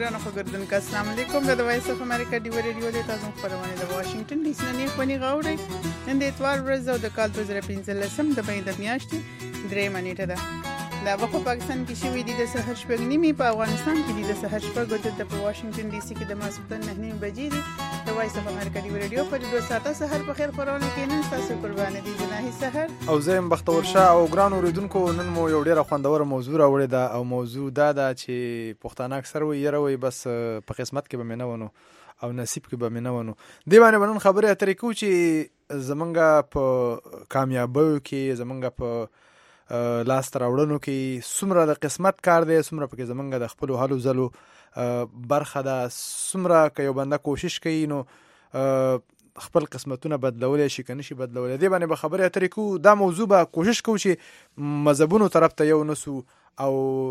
ګرانو خبردونکو السلام علیکم د وایس اف امریکا دی ریډیو د تاسو خبرونه د واشنگټن ډي سي نه پنی غاوري نن د اتوار ورځ او د کال 2015 د مې د میاشتې درې منېټه ده د وخت پاکستان کې شوې دي د سحر شپږ نیمې په افغانستان کې دي د سحر شپږ د په واشنگټن ډي سي کې د ماسپښین 9 بجې دي د وایس اف امریکا دی ریډیو په 2 ساعته سحر په خیر خبرونه کې نن تاسو قربان دي جناحي سحر او زم بختور شاه او ګران اوریدونکو نن مو یو ډیره خوندور موضوع راوړی دا او موضوع دا چې پښتانه اکثر وي یروي بس په قسمت کې به مینه ونو او نصیب کې به مینه ونو دی باندې بنن خبره اترې کو چې زمونږه په کامیابی کې زمونږه په لاس راوړنو کې څومره د قسمت کار دی څومره پکې زمونږه د خپل حالو زلو برخه ده څومره که یو بنده کوشش کوي نو خپل قسمتونه بدلولی شي که نشي بدلولی دی باندې به خبرې اترې کو دا موضوع به کوشش کوو چې مذهبونو طرف ته یو نسو او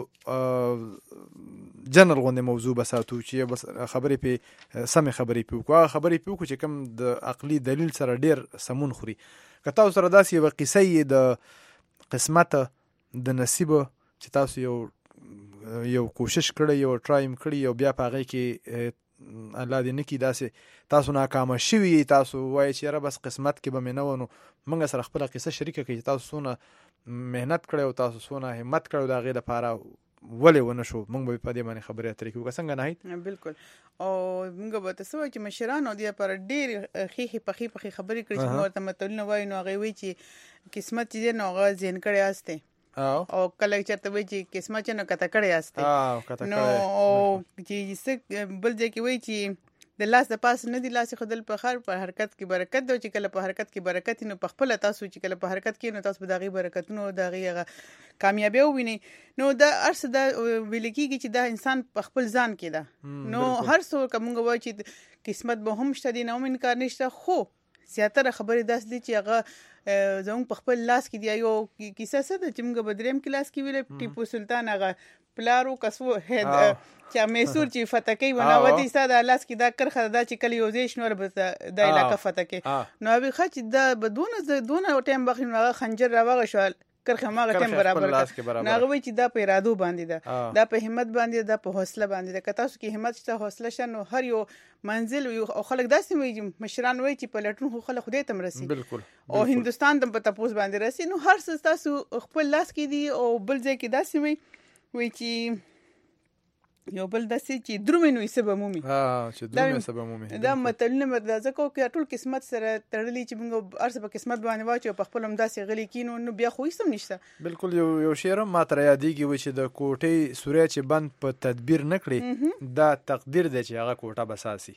جنرال غوندې موضوع به ساتو چې بس خبرې پې سمې خبرې پې وکړو هغه خبرې پې وکړو چې کوم د عقلي دلیل سره ډېر سمون خوري که تاسو سره داسې یوه قصه یې د قسمت د نصیب چې تاسو یو کوشش کړی یو ټرایم کړی یو بیا په هغې کې الله دې نه کړي داسې تاسو ناکامه شوي تاسو وایي چې یاره بس قسمت کې به مې نه ونو موږ سره خپله قصه شریکه کړي چې تاسو څونه محنت کړی او تاسو څونه همت کړی د هغې دپاره ولې ونه شو موږ به په دې باندې خبرې اترې کوو که څنګه ناهید بالکل او موږ به ته څه وایو چې مشرانو دې لپاره ډېرې ښې پخې خبرې کړي چې موږ ورته متلونه وایو نو هغې وایي چې قسمت چې دی نو هغه زین کړی هستی او کله چېرته وایي چې قسمت چې نو کته کړی هستی نو چې څه بل ځای کې وایي چې د لاس د پاس نه دی لاس خدل په خیر په حرکت کې برکت دی چې کله په حرکت کې برکت نو په خپل تاسو چې کله په حرکت کې نو تاسو به دغه برکتونو دغه کامیابی وویني نو دا ارس دا ویل کېږي چې دا انسان په خپل ځان کې ده نو هر څو کومه وایي چې قسمت به هم شته دي نو انکار نشته خو زیاتره خبرې داس دي چې هغه زموږ په خپل لاس کې دی یو کیسه څه ده چې موږ به دریم کلاس کې ویل ټیپو سلطان هغه پلارو کسو هد چې میسور چې فتکی وناوتی ساده لاس کې دا کرخه دا چې کلی یوزیش نور به د علاقه فتکی نو به خچ دا بدون ټیم بخین هغه خنجر راوغه شو کرخه ماغه ټیم برابر نه غوي چې دا په ارادو باندې ده دا په همت باندې ده په حوصله باندې ده که تاسو کې همت شته حوصله شته نو هر یو منزل او خلک داسې وایي مشران وایي چې په لټون خو خلک خدای ته مرسي بالکل او هندستان ته په تاسو باندې راسي نو هر څه تاسو خپل لاس کې دي او بل ځای کې داسې وایي چې یو بل داسې چې درومې نو یې څه به مومي چې درومې څه به مومي دا متلونه به ځکه چې ټول قسمت سره تړلي چې موږ هر څه په قسمت باندې واچو په خپل هم داسې غلي کینو نو بیا خو هیڅ هم نشته بالکل یو شعر هم ماته رايادېږي وایي چې د کوټې سوری چې بند په تدبیر نه کړي دا تقدیر دی چې هغه کوټه به ساسي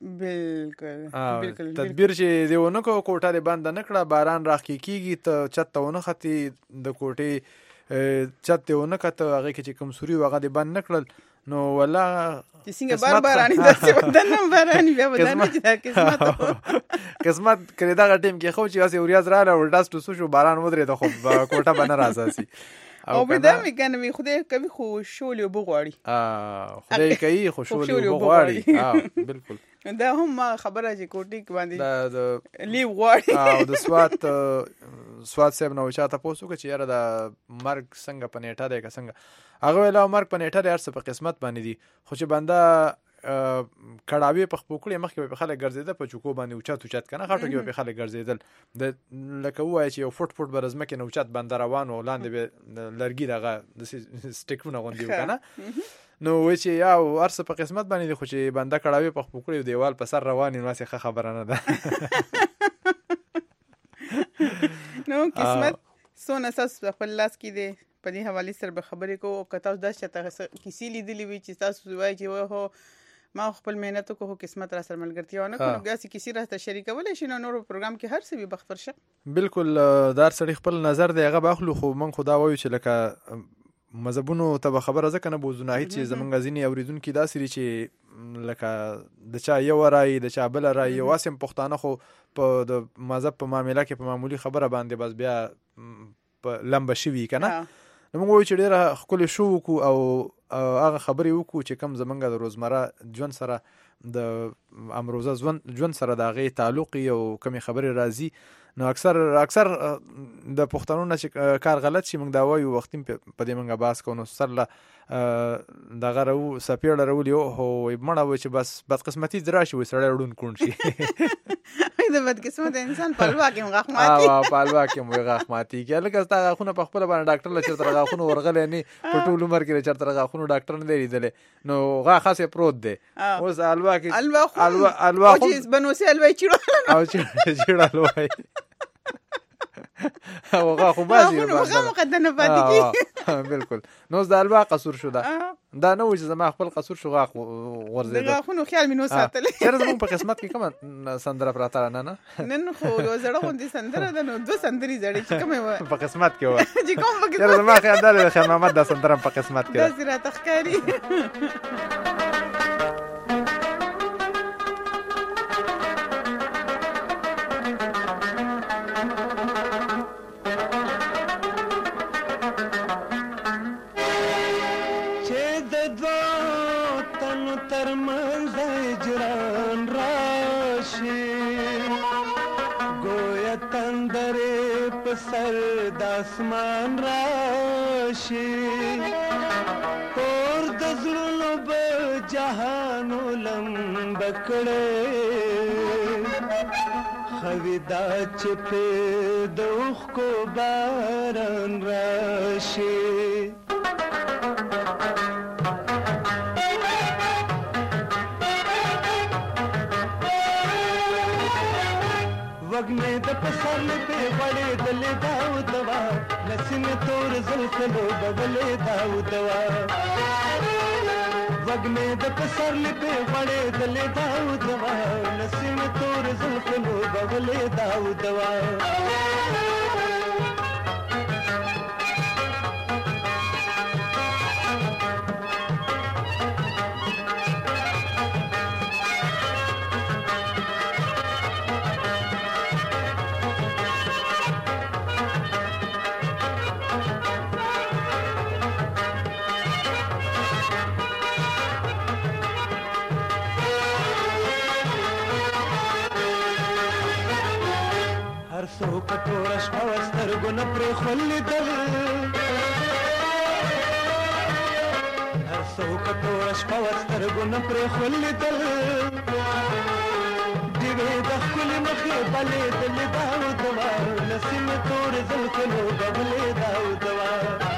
بالکل تدبیر چې دی ونه کو کوټه دې بند نه کړه باران راخې کېږي ته چت ته ونه ختې د کوټې چت ته ونه کته هغه کې چې کوم سوري هغه دې بند نه کړل نو والله چې څنګه بارانی داسې بدنم بارانی بیا بدنه چې قسمت کړي دا ټیم کې خو چې واسه اوریاز را ولټاس تو شو باران ودرې ته خو کوټه بنه راځي او به دا مې کنه خدای کوي خو شولې وبغواړي خدای کوي خو شولې وبغواړي بالکل دا هم خبره چې کوټی کې باندې د لیو غواړي او د سواد صاحب نو چاته پوسو چې یاره د مرګ څنګه په نیټه دی که څنګه هغه ویل مرګ په نیټه دی هر څه په قسمت باندې دي خو چې بنده کړاوي په خپل مخکې په خلک ګرځیده په چوکو باندې اوچت کنه خاطر کې په خلک ګرځیدل د لکه وای چې یو فوټ برزمه کې نو اوچت بنده روان او لاندې به لرګي دغه د سټیکونه غوندي کنه نو وای چې یا ارسه په قسمت باندې خو چې بنده کړاوي په خپل دیوال په سر روان نو څه خبره نه ده نو قسمت سونه ساس خپل لاس کې دی په دې حواله سره به خبرې کوو که تاسو دا چې کیسې لیدلې وي چې تاسو وایي چې هو ما خپل مهنت کوو قسمت را سره ملګرتیا نه کوم بیا کیسې راته شریکولای شي نو نور پروګرام کې هر څه به بخت ورشه بالکل دار سړي خپل نظر دی هغه باخلو خو من خدا وایو چې لکه مذهبونو ته خبره ځکه نه بوزو نه چې زمونږ ځینې اوریدونکي داسې چې لکه د چا یو رای د چا بل رای یو واسم پښتانه خو په د مذهب په معاملې کې په معمولی خبره باندې بس بیا په لمبه شوي کنه نو موږ وایو چې ډېره ښکلې شو وکړو او هغه خبرې وکړو چې کوم زمونږ د روزمره ژوند سره د امروزه ژوند سره د هغې تعلق او کومې خبرې راځي نو اکثر د پښتنو نه چې کار غلط شي موږ دا وایو وختیم په دې موږ باس کوو نو سر له دغه راو سپیړه راولي او مړه و چې بس بدقسمتي درا شي وي سړی ړون کون شي د بدقسمت انسان پلوا کې غاښ ماتي پلوا کې غاښ ماتي کې لکه ستا غاښونه په خپل باندې ډاکټر له چرته غاښونه ورغلې نه په ټول عمر کې چرته غاښونه ډاکټر نه دی لیدل نو غاښ خاصه پروت دی اوس الوا کې الوا چې بنوسه الوا چیړه او چیړه الوا او غاښ بازي هغه مقدمه پاتې کی بالکل نو د الوا قصور شو دا نه و چې زما خپل قصور شو غاښ ورزه دا غاښونو خیال مې نو ساتل چیرې زموږ په قسمت کې کوم سندره پراته نه نن خو یو زړه غوندي سندره ده نو دو سندري زړې چې کومه و په قسمت کې و چې کوم په چیرې زما خیال ده خیر محمد دا سندره په قسمت کې ده زیرا تخکاری سر داسمان راشي اور د زړونو به جهانو لمب کړي خویدا چې په دوخ کو باران راشي وګمه د پسرلی په وړې دلې داو دوا لسینه تور زلفلو بغلې داو دوا وګمه د پسرلی په وړې دلې داو دوا لسینه تور زلفلو بغلې داو دوا سو کټوره شپه سترګونه پرې خولېدل هر سو کټوره شپه سترګونه پرې خولېدل ډېوې د ښکلې مخې بلېدلې داو دوا لسینې تور زلفلو بغلې داو دوا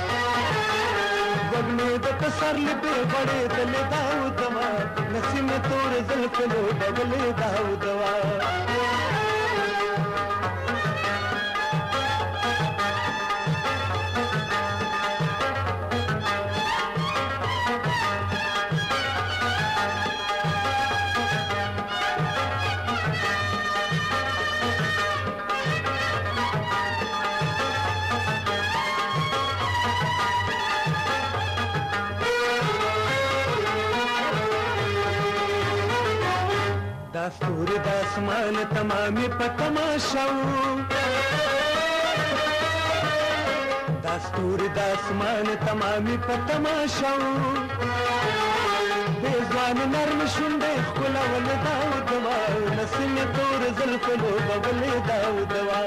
وږمې د پسرلي پې غړېدلې داو دوا لسینې تور زلفلو بغلې داو دوا ستوري د اسمان تمامي په تماشاو دا ستوري د اسمان تمامي په تماشاو د ځوان نرم شونډې ښکلول داو دوا نسیمې تور زلفلو بغلې داو دوا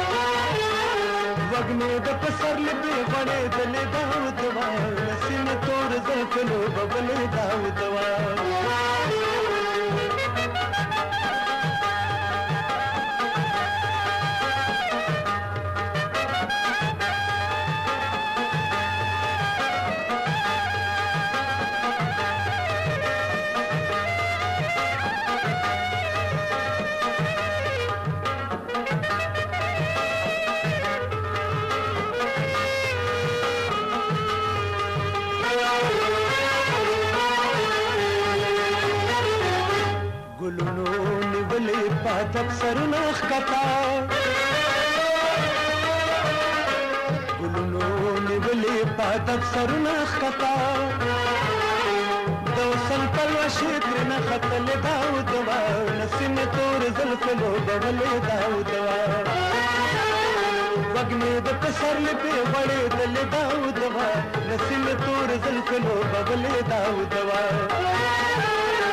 وږمې د پسرلي پې غړېدلې داو دوا نسیمې تور زلفلو بغلې داو دوا پاتک سرونه ښکتا ګلونو نیولې پاتک سرونه ښکتا د وصل پلوشې ترېنه ختلې داو دوا نسیمې تور زلفلو بغلې داو دوا وږمې د پسرلي پې غړېدلې داو دوا نسیمې تور زلفلو بغلې داو دوا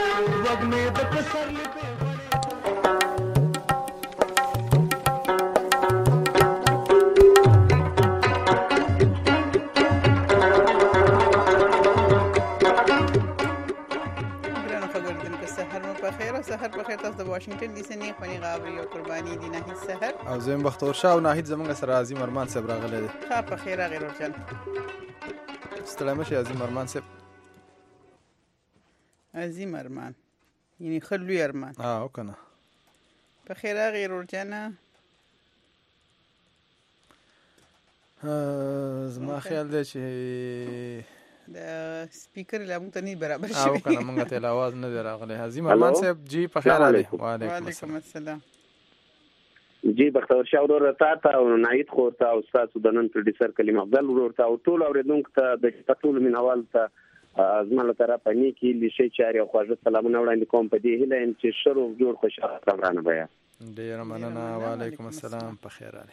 وږمې د پسرلي پې واشنگټن ډي سي نه خوني غاوري او قرباني دي نه سحر او زم بختور شاه او ناهید زمونږ سره عظیم ارمان صاحب راغلی دی. ښه په خیر راغی ورجن ستړی مشي عظیم ارمان صاحب. عظیم ارمان یعنی خلوی ارمان او کنه په خیر راغی ورجن. زما خیال دی چې د سپیکر لا مونږ ته نه برابر شي او کنه مونږ ته आवाज نه دی راغلی. عظیم ارمان صاحب جی په خیر راغلی. وعلیکم السلام. جی بختور شاه ورور ته او ناهید خور ته او استاد سودانن پروډوسر کلیم افضل ورور ته او ټول اوریدونکو ته د ټول مینوال ته زموږ طرف نه کې لشي چاري او خواږه سلامونه وړاندې کوم په دې هیله چې شروع جوړ خوشاله کمرانه بیا. ډیر مننه. وعلیکم السلام. په خیر راغلی.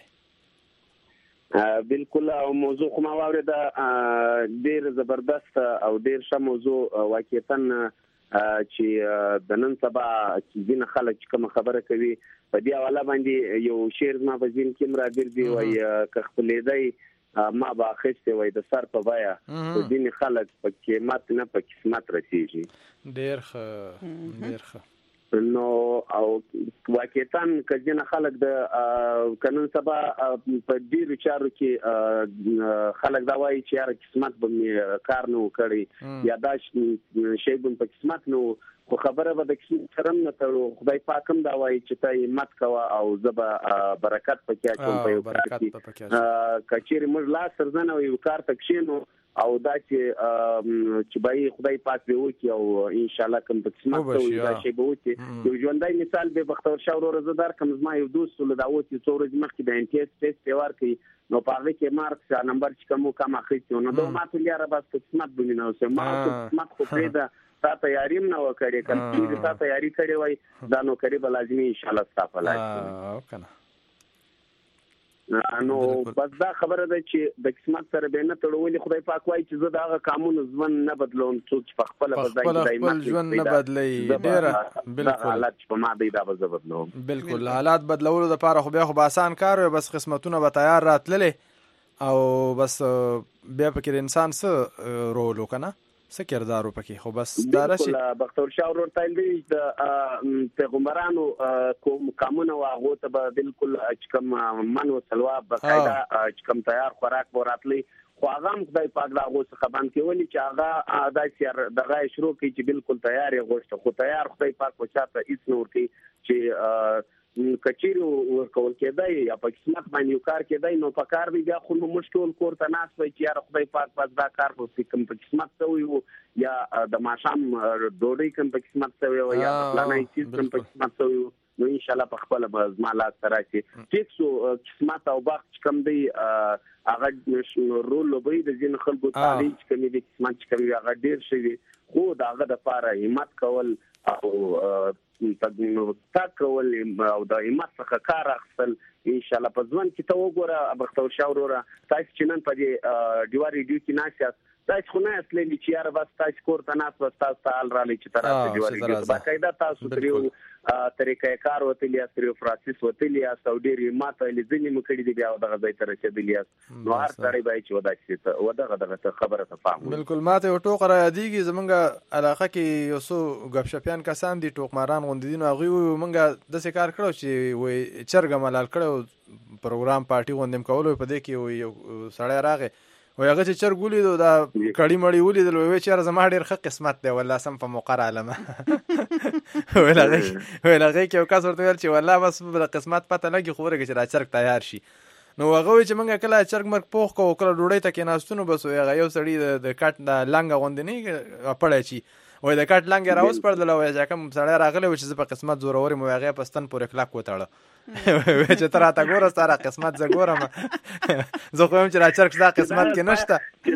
بالکل او موضوع خو ما واورېده ډیر زبردست او ډیر ښه موضوع واقعیتاً چې د نن سبا ځینې خلک کوم خبره کوي په دې حواله باندې یو شعر ما په ذهن کې راګرځي وایي که خپلېدی ما به اخیستی وای د سر په بیه خو ځینې خلک په قیمت نه په قسمت رسېږي. ډېر ښه ډېر ښه. نو او واقعیتاً که ځینې خلک د قانون سبا په ډېرو چارو کې خلک دا وایي چې یاره قسمت به مې کار نه و کړی یا دا شی به په قسمت نه و خو خبره به د قسمت سره نه تړو. خدای پاک هم دا وایي چې ته همت کوه او زه به برکت پکې اچوم په یو کار کې. که چیرې موږ لاس سرزنه او یو کار ته کښېنو او دا چې به خدای پاک به وکړي او ان شاء الله کوم قسمت ته وي دا شی به وکړي. یو ژوندی مثال به بختور شاه ورور زه درکړم. زما یو دوست له دا اوس څو ورځې مخکې د NTS ټیسټ یې ورکړي نو په هغه کې مارکس نمبر چې کم اخیستی نو دا ما ته یاره بس قسمت به مې نه اوسه ما قسمت خو پرېږده تا تیاري هم نه وکړې که چېرې تا تیاري کړې وای دا نوکري به لازمي انشاءالله ستا په لاس کې. نو بس دا خبره ده چې د قسمت سره به نه تړولې. خدای پاک وایي چې زه د هغه قانون ژوند نه بدلوم څوک چې په خپله به ځای ژوند نه بدلوي. ډېره بالکل حالات چې په ما دی دا به زه بدلوم. بالکل حالات بدلولو دپاره خو بیا خو به اسان کار وي بس قسمتونه به تیار راتللې او بس بیا پکې د انسان څه رول و که نه څه کردار و پکې خو بس دا راشي. بختور شاه ورور ته دی د پیغمبرانو کوم کامونه و هغو ته به بالکل چې کوم من و سلوا بقاعده چې کوم تیار خوراک به راتلی خو هغه هم خدای پاک د هغو څخه بند کولي چې هغه داسې دغه یې شروع کړي چې بالکل تیار یې غوښته خو تیار خدای پاک به چاته هېڅ نه ورکوي چې کچېرې ورکول کېدی یا په قسمت باندې یو کار کېدی نو په کار دی بیا خو نو موږ ټول کور ته ناست وای چې یاره خدای پاک بس دا کار کوم په قسمت شوی و یا د ماښام ډوډۍ کوم په قسمت شوی و یا فلانی چیز کوم په قسمت شوی و نو انشاءالله په خپله به زما لاسته راشي. ټیک شو قسمت او بخت چې کوم دی هغه رول لوبوي د ځینو خلکو تعالی چې کوم دی قسمت چې کوم هغه ډېر شوي خو د هغه دپاره همت کول او تک کول او د همت څخه کار اخیستل انشاءالله په ژوند کې ته وګوره بختور شاه وروره تاسو چې نن په دې ډیوا ریډیو کې ناست یاست تاسو خو نه اصلي چې یاره بس تاسو کور ته ناست بس تاسو ته حال رالی چې ته راسه ډیوا ریډیو باقاعده تاسو ترې طریقه کار وتلی یاست ترې پروسس وتلی یاست او ډېر همت لیدلې مو کړي دي بیا دغه ځای ته رسېدلي یاست نو هر سړی باید چې دغه خبره ته فهم بالکل ما ته یو ټوکه رایادېږي زمونږ علاقه کې یو څو ګپشپیان کسان دي ټوکماران غوندې دي نو هغوی مونږ داسې کار کړی چې وایي چرګه ملال کړی پروګرام پارټي غوندې م کولو په دې کې یو سړی راغی وای هغه چې چرګ ولیدو دا کړي مړي ولیدل وای چې زما ډېر ښه قسمت دی والله سم په موقع رالمه ویل هغې کې یو کس ورته ویل چې والله بس د قسمت پته لګي خو ورګه چې دا چرګ تیار شي نو هغه وایي چې موږ کله چرګ مرګ پوخ کوو کله ډوډۍ ته کېناستو نو بس هغه یو سړي د کټ د لنګه غوندې نه پړی چي وای د کټ لنګ یې راوسپړدله وایي چې کوم سړی راغلی و چې زه په قسمت زورور یم هغې په ستن پورې کلک وتړه وایي چې ته راته ګوره ستا را قسمت زه ګورم زه خو یم چې را چرګ ستا قسمت کې نشته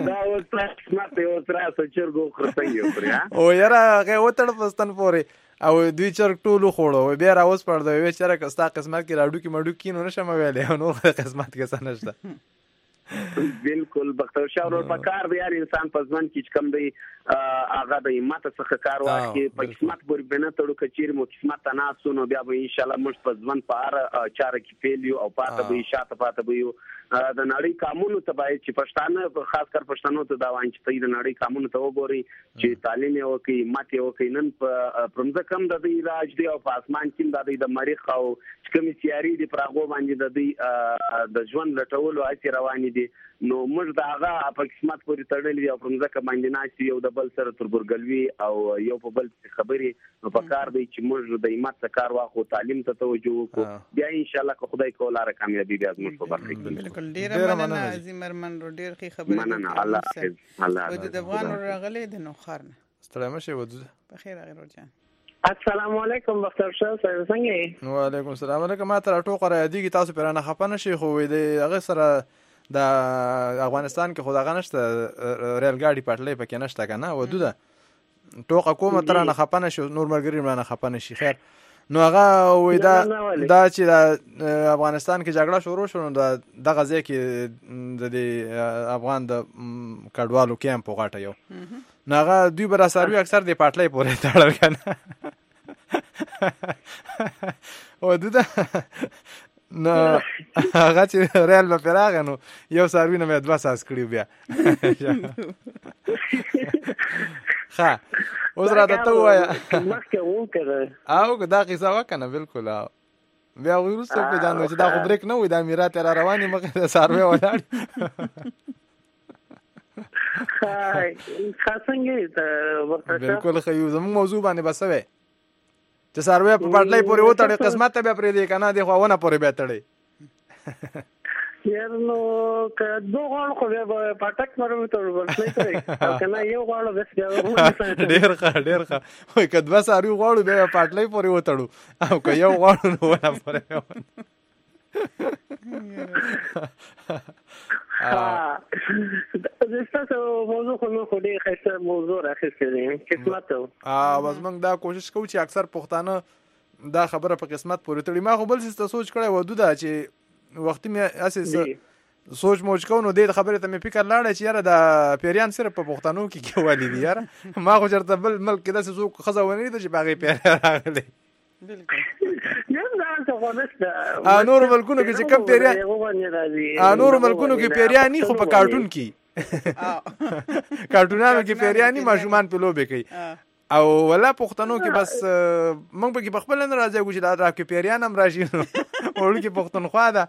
او یاره هغې وتړه په ستن پورې او دوی چرګ ټول وخوړو بیا راوسپړده وایي چرګ ستا قسمت کې راډوکي مډوکي نو نشم ویلی او نور قسمت کې څه نشته بالکل بختور شاور په کار دی یار انسان په ځوان کې کم دی هغه د همت څخه کار واخلي په قسمت پورې بنه تړو کچیر مو قسمت تناسو نو بیا به ان شاء الله موږ په ځوان په اړه چاره کې فعل یو او پاته به شاته پاته به یو د نړۍ قانون ته باید چې پښتانه خاص کر پښتنو ته دا وایي چې د نړۍ قانون ته وګوري چې تعلیم یو کوي ماته یو کوي نن په پرمځ کم د دې راج دی او په اسمان کې د مریخ او کومي سیاري دی پراغو باندې د دې د ژوند لټولو اثر روان دي نو موږ دا هغه په قسمت پورې تړلې او پرمځ باندې ناشې یو د بل سره تربورګلوي او یو په بل خبري نو په کار دی چې موږ د همت څخه کار واخو تعلیم ته توجه وکړو بیا ان شاء الله که خدای کولاره کامیابی بیا موږ په برخه کې ډیر مننه عظیم ارمن ډیر ښه خبرې مننه الله حافظ الله د افغان راغلي د نوخار نه ستړی مشه ودود په خیر غیر جان السلام علیکم بختور شاه څنګه وعلیکم السلام علیکم ما تر ټوقه را دیږي تاسو پرانه خپنه شي خو د هغه سره د افغانستان کې خدای غنشته ریل ګاډي پټلې پکې نشته کنه ودود ټوقه کومه تر نه خپنه شي نور مرګري نه خپنه شي خیر نو هغه وې دا چې د افغانستان کې جګړه شروع شو نو د غزې کې د افغان د کډوالو کیمپ وغاټه یو نو هغه دوی بر سروي اکثر د پټلې پورې تړل کنه او ددا نو هغه چې ریل په فراغ نو یو سروي نه مې 2 ساس کړیو بیا ها اوس را ته وایا مخکې وکړه او دا قصه وکنه بالکل بیا ورسته په جانو چې دا خو بریک نه وي د امارات را رواني مخه د سروي ولاړ بالکل خو زموږ موضوع باندې بسوي چې سروي په پټلې پورې وټړې قسمت ته به پرې دی کنه دی خو ونه پورې به تړې یار نو که دوه غواړو خو بیا پټک مرو ته ورسې کوي کنه یو غواړو بس ډېر ښه وای که 2 سروي غواړو بیا پټلې پورې وټړو او که یو غواړو نو ونه پورې دستاسو موضوع خو نو خو ډېر ښایسته موضوع راخیستې دی قسمت بس موږ دا کوشش کوو چې اکثر پښتانه دا خبره په قسمت پورې تړي ما خو بل څه سوچ کړی و دوده چې وختي مې اساس سوچ موج کو نو د خبره ته مې فکر لاړ چې یاره د پیریان صرف په پښتنو کې کېوالی دي یاره ما خو چرته بل ملک کې داسې څوک ښځه ونه لیده چې په هغې پیری راغلی نورو ملکونو کې چې کم پیریان نورو ملکونو کې پیریان ني خو په کارټون کې کارټونانو کې پیریان ني ماشومان په لوبې کوي او ولا پښتنو کې بس موږ به کې بخبل نه راځي چې دا راکې پیریان هم راشي ورل کې پښتونخوا ده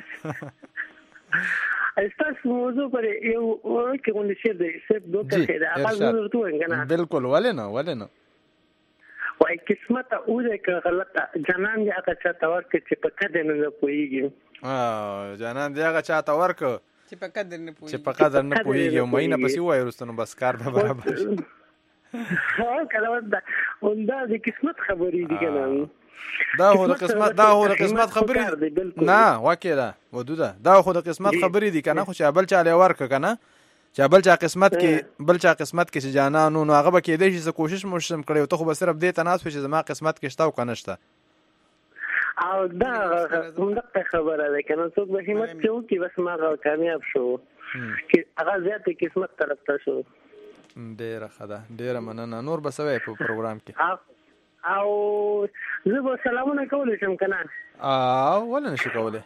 استاس موضوع پر یو ورکه غونډه شه ده سب دوه څه ده هغه ورته وینګنه بالکل ولنه وای قسمت اوره که غلطه جنان دی هغه چاته ورکه چې په قدر نه پويږي جنان دی هغه چاته ورکه چې په قدر نه پويږي او مینه پسې وای ورستنو بس کار به برابر شي کله دا د قسمت خبرې دي کنه دا هو د قسمت خبرې نه واکه دا ودوده دا خو د قسمت خبرې دي کنه خو چې بل چاله ورکه کنه چې بل چا قسمت کې چې جانانو نو هغه به کېدای شي چې کوشش مشم کړي ته خو به صرف دې تناسب چې زما قسمت کې شته او کنه شته او دا همدغه خبره ده کنه څوک به همت کوي بس ما کامیاب شو چې هغه زیاته قسمت طرف ته شو ډیره ښه ده ډیره مننه نور به سوي په پروګرام کې او زه به سلامونه کولی شم کنه ولا نشي کولی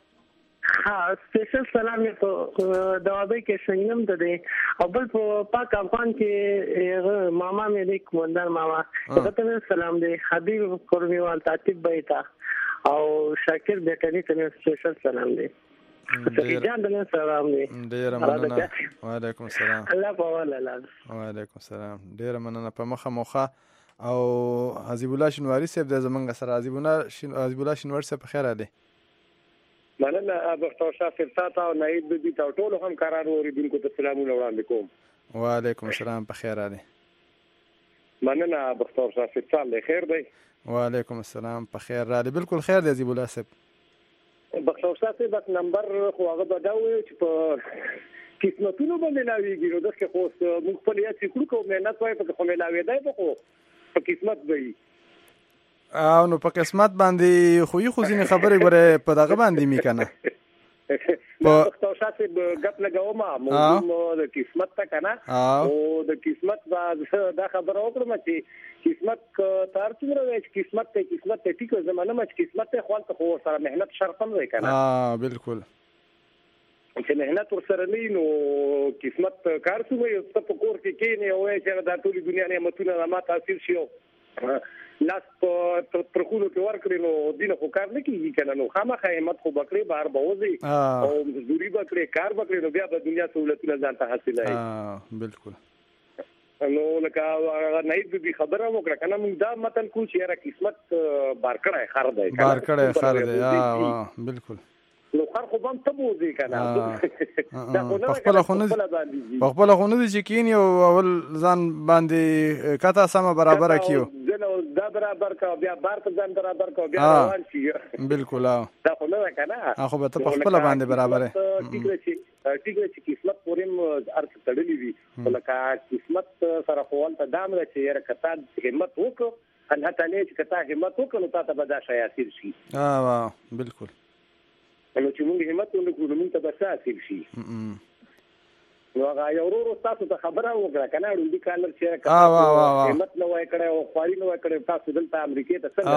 سپیشل سلام په دوابې کې څنګه ته دی او بل په پاک افغان کې ماما مې د کومندار ماما ته سلام دی حبیب قربیوال تعقیب بیتا او شاکر بیٹنی ته سپیشل سلام دی جان دلته سلام دی ډیر مننه وعلیکم السلام الله پاواله وعلیکم السلام ډیر مننه په مخه او حزب الله شنواری صاحب د زمنګ سره حزب الله شنواری صاحب خیر علي مننه بختور شاه فرصت او نایب دي ټول هم قرار اوریدونکو ته سلامونه وړاندې کوم وعلیکم السلام په خیر علي مننه بختور شاه فرصت خیر دی وعلیکم السلام په خیر علي بالکل خیر دی حزب الله صاحب بختور شاه صاحب نمبر خو هغه بداوي چې په قسمتونو باندې لاویږي نو دغه خو موږ په لیا چې کړو کوم نه توای په کومه لاوي دی په قسمت دی او نو په قسمت باندې خو ځینې خبرې غره په دغه باندې میکنه په بختور شاسه غپ لګاوم موضوع د قسمت ته کنه او د قسمت دا خبره وکړم چې قسمت تر څومره وایي قسمت ته ټیک زمانه مچ قسمت ته خپل خو سره مهنت شرط هم وای کنه بالکل چې مهنت ورسره نه نو قسمت کار څه وي ته په کور کې کینې او چې دا ټول دنیا نعمتونه ما تاثیر شي لاس پر خونو کې ورکړي نو دینه خو کار نه کیږي کنه نو خامخا همت خو بکړي بهر بوزي او مزدوري بکړي کار بکړي نو بیا د دنیا سہولتونه ځان ته حاصلای بالکل نو لکه نایب بي خبره وکړه کنه موږ دا متن کو چې را قسمت بار کړه خر دی بالکل نو خر خو بم تبوزي کنه دا خپل خونه دي چې کینی او اول ځان باندې کته سم برابر کیو دا برابر کا بیا بار ته ځان برابر کا بیا روان شي بالکل دا خو نه کنه خو به ته خپل باندې برابر ټیک چې قسمت پورم ارث تړلی وي لکه قسمت سره خپل ته دام چې رکتا همت وکړه ان هته نه چې کته همت وکړه نو تاسو به دا شي حاصل شي بالکل نو چې موږ همت ونکړو موږ ته به حاصل شي نو هغه یو ورو تاسو ته خبره وکړه کنه ډوډۍ کالر چې همت نو وای کړه او خواري نو وای کړه تاسو دلته امریکا ته څنګه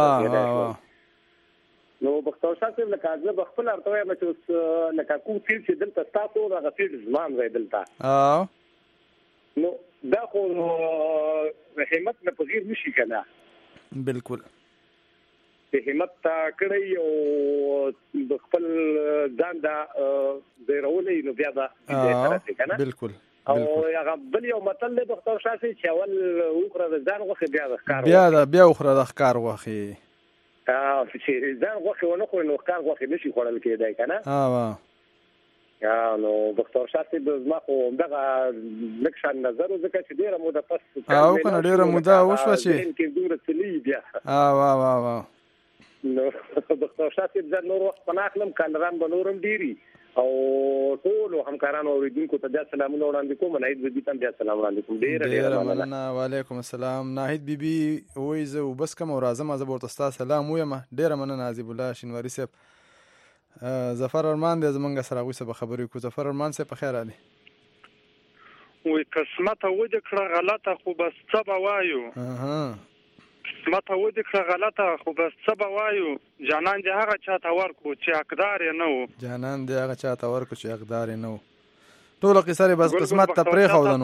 نو بختور شاسه لکه ځل خپل ارتوي مې چې لکه کوم فیل چې دلته تاسو هغه فیل ځمان وای دلته نو دا خو همت نه پذیر نشي کنه بالکل همت تا کړی او خپل ځان دا ډیرولې نو بیا دا کنه بالکل او هغه بل یو متل د بختور شاسه چې اول اوخره ځان غوخه بیا د ښکار بیا اوخره د ښکار غوخه چې ځان غوخه ونه خو نو ښکار غوخه نشي خوړل کېدای کنه نو بختور شاسه د زما خو دغه لکشان نظر ځکه چې ډیره موده پس کنه ډیره موده وشو چې کې دوره تللی بیا نو بختور شاسه د نور وخت پناخلم کانران بنورم ډیری او ټول همکارانو اوریدونکو ته د سلامونه وړاندې کوم ناهید بيبي ته د سلام وړاندې کوم ډیره مننه وعلیکم السلام ناهید بيبي وای زه وبس کوم راځم زه ورته ستاسو سلام وایم ډیره مننه عزیز الله شینواری صاحب ظفر ارمان دې زمونږ سره غوسه به خبرې کو ظفر ارمان صاحب په خیر علي وای قسمت و دې کړه غلطه خو بس څه به وایو قسمت و دې کړه غلطه خو بس څه به وایو جانان دې هغه چاته ورکو چې حقدار یې نه و جانان دې هغه چاته ورکو چې حقدار یې نه و ټول قصه بس قسمت ته پرې خولنو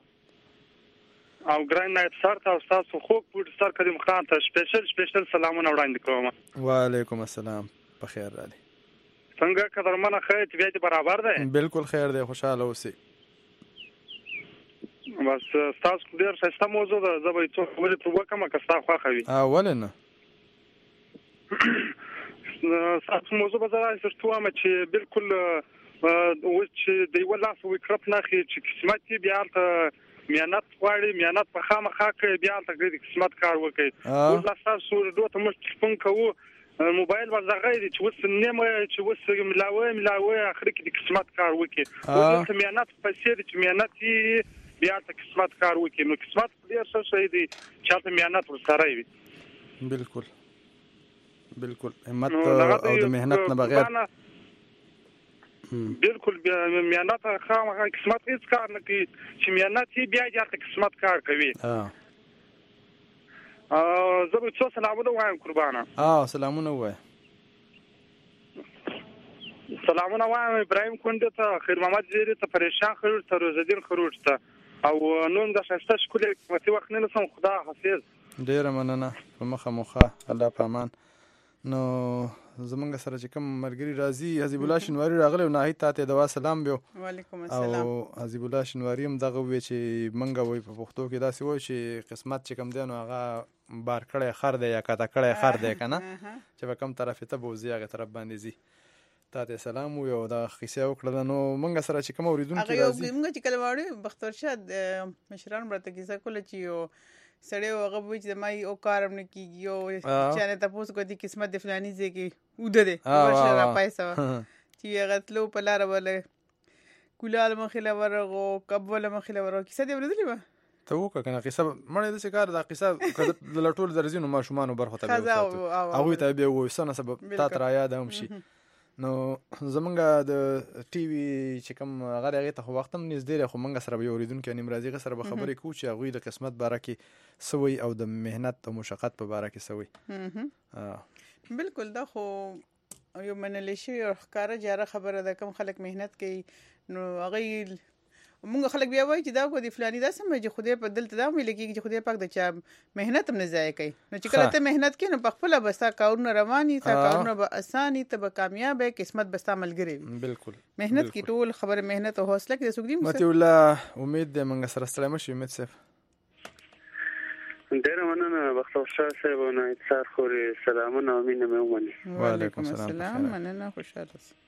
او ګران نایب سر تاسو تاسو خو پور سر کریم خان ته سپیشل سلامونه وړاندې کوم وعلیکم السلام په خیر علي څنګه قدرمنه خیر طبيعت برابر ده بالکل خیر دی خوشاله اوسئ بس تاسو ډیر ښه موضوع ده زه به څه ولې په وکم که تاسو خوښوي ولنه تاسو موضوع به زړه سرتوامه چې بالکل و چې دی ولاس وی کرپ نه خي چې قسمت بیا ته میانت غواړي میانت په خامخا کې بیا ته قسمت کار وکړي ولله تاسو دوه ته مستفون کوو موبایل وزغه دي چې وس نیمه چې وس ملاوي اخر کې قسمت کار وکړي ولته میانت پسې دي چې میانت بیا ته قسمت کار وکړي نو قسمت ډیر څه شي دي چې ته میانت ورسره وي بالکل همت او د مهنت نه بغیر بالکل میانت خامخا قسمت هیڅ کار نه کوي چې میانت بیا ته قسمت کار کوي زه به څه سلامونه وایم قربانه سلامونه وایم ابراهیم کونډه ته خیر محمد زیری ته پریشان خروج ته روزدین خروج ته او نن د شسته شکل قیمتي وخت نه سم خدا حافظ ډیره مننه په مخه الله په امان نو زمونږ سره چې کوم مرګري راځي حزب الله شنواری راغلی او ناهید ته دوا سلام بیو وعلیکم السلام او حزب الله شنواری هم دغه وی چې منګه وای په پښتو کې داسې وای چې قسمت چې کم دی نو هغه بار کړی خر دی یا کاته کړی خر دی کنه چې په کوم طرف ته بوزي هغه طرف باندې زی ته سلام یو دا قصه وکړه نو منګ سره چې کوم اوریدونکو راځي موږ چې کله وړو بختور شاد مشران برته کیسه کوله چې یو سړی هغه وای چې مای او کارم نه کیږي او چې نه تاسو کو دي قسمت د فلاني ځای کې وده دي ورشه را پیسې چې هغه تلو په لار وله کولال مخله ورغو قبول مخله ورغو کیسه دی ولدلی ما ته وکړه کنه قصه مړې د شکار دا قصه د لټول درځینو ما شومان برخه ته هغه ته به وې سنه سبب تا تر یاد هم شي نو زمونږ د ټي وي چې کوم هغه هغې ته خو وخت هم نږدې دی، خو موږ سره به یو اورېدونکی نیمرازي هغه سره به خبرې کوو چې هغوی د قسمت باره کې څه وایي او د محنت او مشقت په باره کې څه وایي. بالکل دا خو یو منلی شوې او ښکاره جاره خبره ده. کوم خلک محنت کوي نو هغوی مونږ خلک بیا وایي چې دا خو د فلاني دا سم چې خدای په دلته دا ویل کېږي چې خدای پاک د چا محنت هم نه ضایع کوي. نو چې کله ته محنت کوې نو په خپله به ستا کارونه روان وي، ستا کارونه به اسان وي، ته به کامیاب یې، قسمت به ستا ملګری وي. بالکل محنت کې ټول خبره محنت او حوصله کې د څوک دي. مطیع الله امید دی موږ سره ستړی مه شي. امید صاحب ډېره مننه بختور شاه صاحب او انتصار خورې سلامونه او مینه مې ومني. وعلیکم السلام. مننه، خوشحاله اوسئ.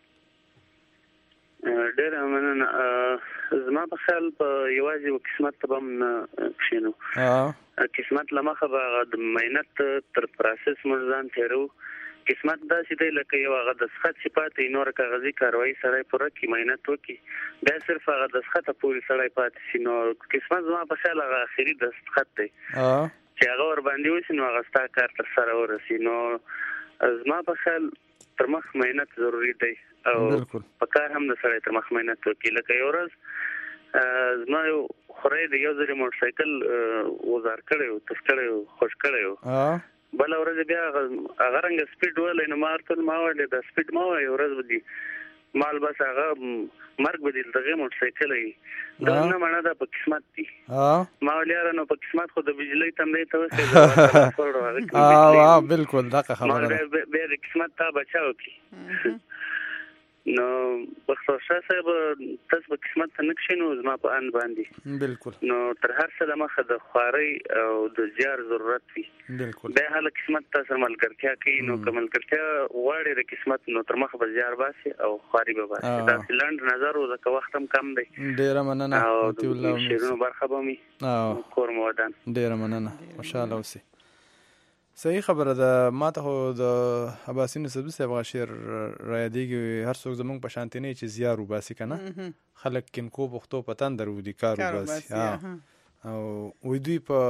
ډېره مننه. زما په خیال په یوازې قسمت ته به هم نه کښېنو. قسمت له مخه به د محنت تر پروسس موږ ځان تېرو. قسمت داسې دی لکه یو هغه دستخط چې پاتې وي، نوره کاغذي کاروایي سړی پوره کړي، محنت وکړي، بیا صرف هغه دستخطه پورې سړی پاتې شي. نو قسمت زما په خیال هغه اخري دستخط دی چې هغه ورباندې وشي نو هغه ستا کار تر سره ورسي. نو زما په خیال تر مخ محنت ضروري دی او په کار هم د سړی تر مخ محنت وکړي. لکه یو ورځ زما یو خورۍ د یو ځلې موټرسایکل وزار کړی و، تف کړی و، خوش کړی و. بله ورځ بیا هغه رنګه سپیډ ولی نو ما ورته ما ویلې دا سپیډ مه وایه، یو ورځ به دي مال بس هغه مرګ به دي د هغې موټرسایکل وي. دا نه مڼه ده په قسمت دي. ما ویل یاره نو په قسمت خو د بجلۍ تمدې ته وسې بالکل دغه خبره ده. بیا د قسمت تا بچا وکړي. نو بختور شاه صاحب تاسو په قسمت ته نه کښېنو، زما په اند باندې بالکل. نو تر هر څه له مخه د خوارۍ او د زیار ضرورت وي. بالکل. بیا هله قسمت تاسو سره ملګرتیا کوي. نو که ملګرتیا غواړي د قسمت نو تر مخه به زیار باسي او خواري به باسي. داسې لنډ نظر و ځکه وخت هم کم دی. ډېره مننه. او د شعرونو برخه به مې کور مو ودان. ډېره مننه، خوشحاله اوسئ. صحیح خبره ده. ما ته خو د عباسي نصبي صاحب هغه شعر رایادېږي، هر څوک زمونږ په شانتې نه چې زیار وباسي که نه، خلک کینکو پښتو په تندر ودي کار وباسي. او وی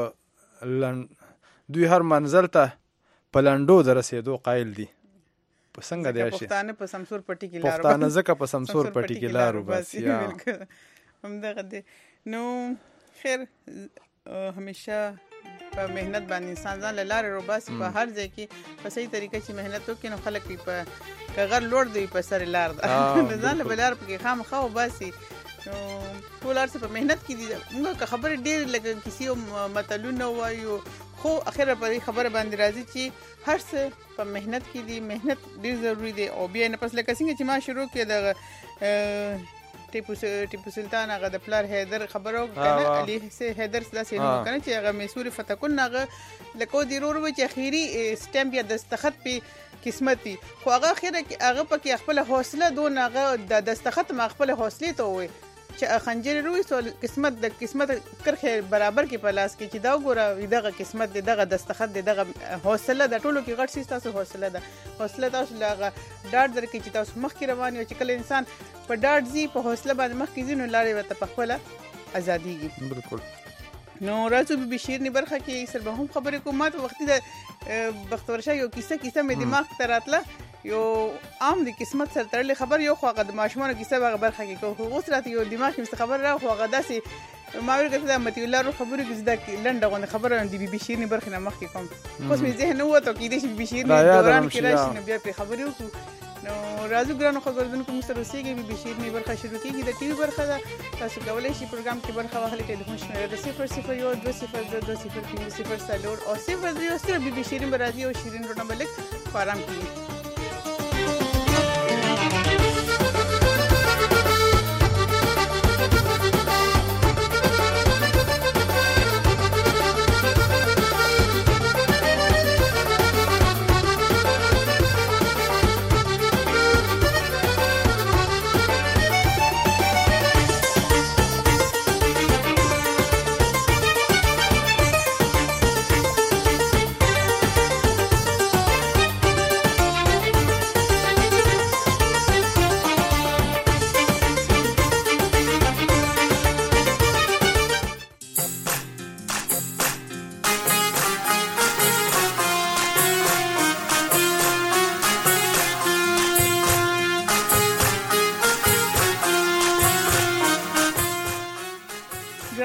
دوی هر منزل ته په لنډو د رسېدو قایل دي. په څنګه دی شي پښتانه په سمسور پټي کې لار پښتانه ځکه په سمسور پټي کې لار وباسي. همدغه دی. نو خیر همیشه په محنت باندې انسان ځان له لارې روباسي په هر ځای کې په صحیح طریقه چې محنت وکړي نو خلک په کغر لوړ دی په سر لار ده د ځان له لار پکې خامخا وباسي. نو ټول هر څه په محنت کې دي. موږ که خبرې ډېرې لکه کیسې متلونه وایو خو اخره په دې خبره باندې راځي چې هر څه په محنت کې دي. محنت ډېر ضروري دی. او بیا نه پس لکه څنګه چې ما شروع کړې د ټیپو سلطان هغه د پلار حیدر خبرو کنه علي حیدر داسې نو کنه چې هغه میسوري فتح کن هغه لکه د رور و چې اخیری سټمپ یا دستخط په قسمت وي، خو هغه اخیره هغه پکې خپل حوصله دون هغه د دستخط ما خپل حوصله ته وي چې خنجر روي سو قسمت د قسمت کرخه برابر کې په لاس کې چې دا وګوره دغه قسمت دغه دستخط دغه حوصله د ټولو کې غټ سیس تاسو حوصله ده. حوصله تاسو لغه ډاډ درکې چې تاسو مخ کې روان یو چې کله انسان په ډاډ زی په حوصله باندې مخ کې زینو لارې وته په خپل ازاديږي. بالکل. نو راځو به شیرنی برخه کې سر به هم خبرې کوم. ماته وختي د بختور شاه یو کیسه مې دماغ ته راتله، یو عام د قسمت سره تړلې خبر، یو خو هغه د ماشومانو کیسه به برخه کې کوو. اوس راته یو دماغ کې خبر را خو هغه داسې ما ویل کړه متي الله رو خبرې کې زده لنډه غونډه خبره د بي بي شیرنی برخه نه مخ کې کوم. اوس مې ذهن وته کې د بي بي شیرنی دوران کې راشي نو بیا په خبرې وکړو. نو راځو ګرانو خبرونکو مو سره اوسېږي. بي بي شیرنی برخه شروع کیږي. د ټي وي برخه ده. تاسو کولای شئ پروګرام کې برخه واخلئ. ټلیفون شمیره د 001 202 0 او 0 بي بي شیرین برازي او شیرین رونا ملک فارم کیږي.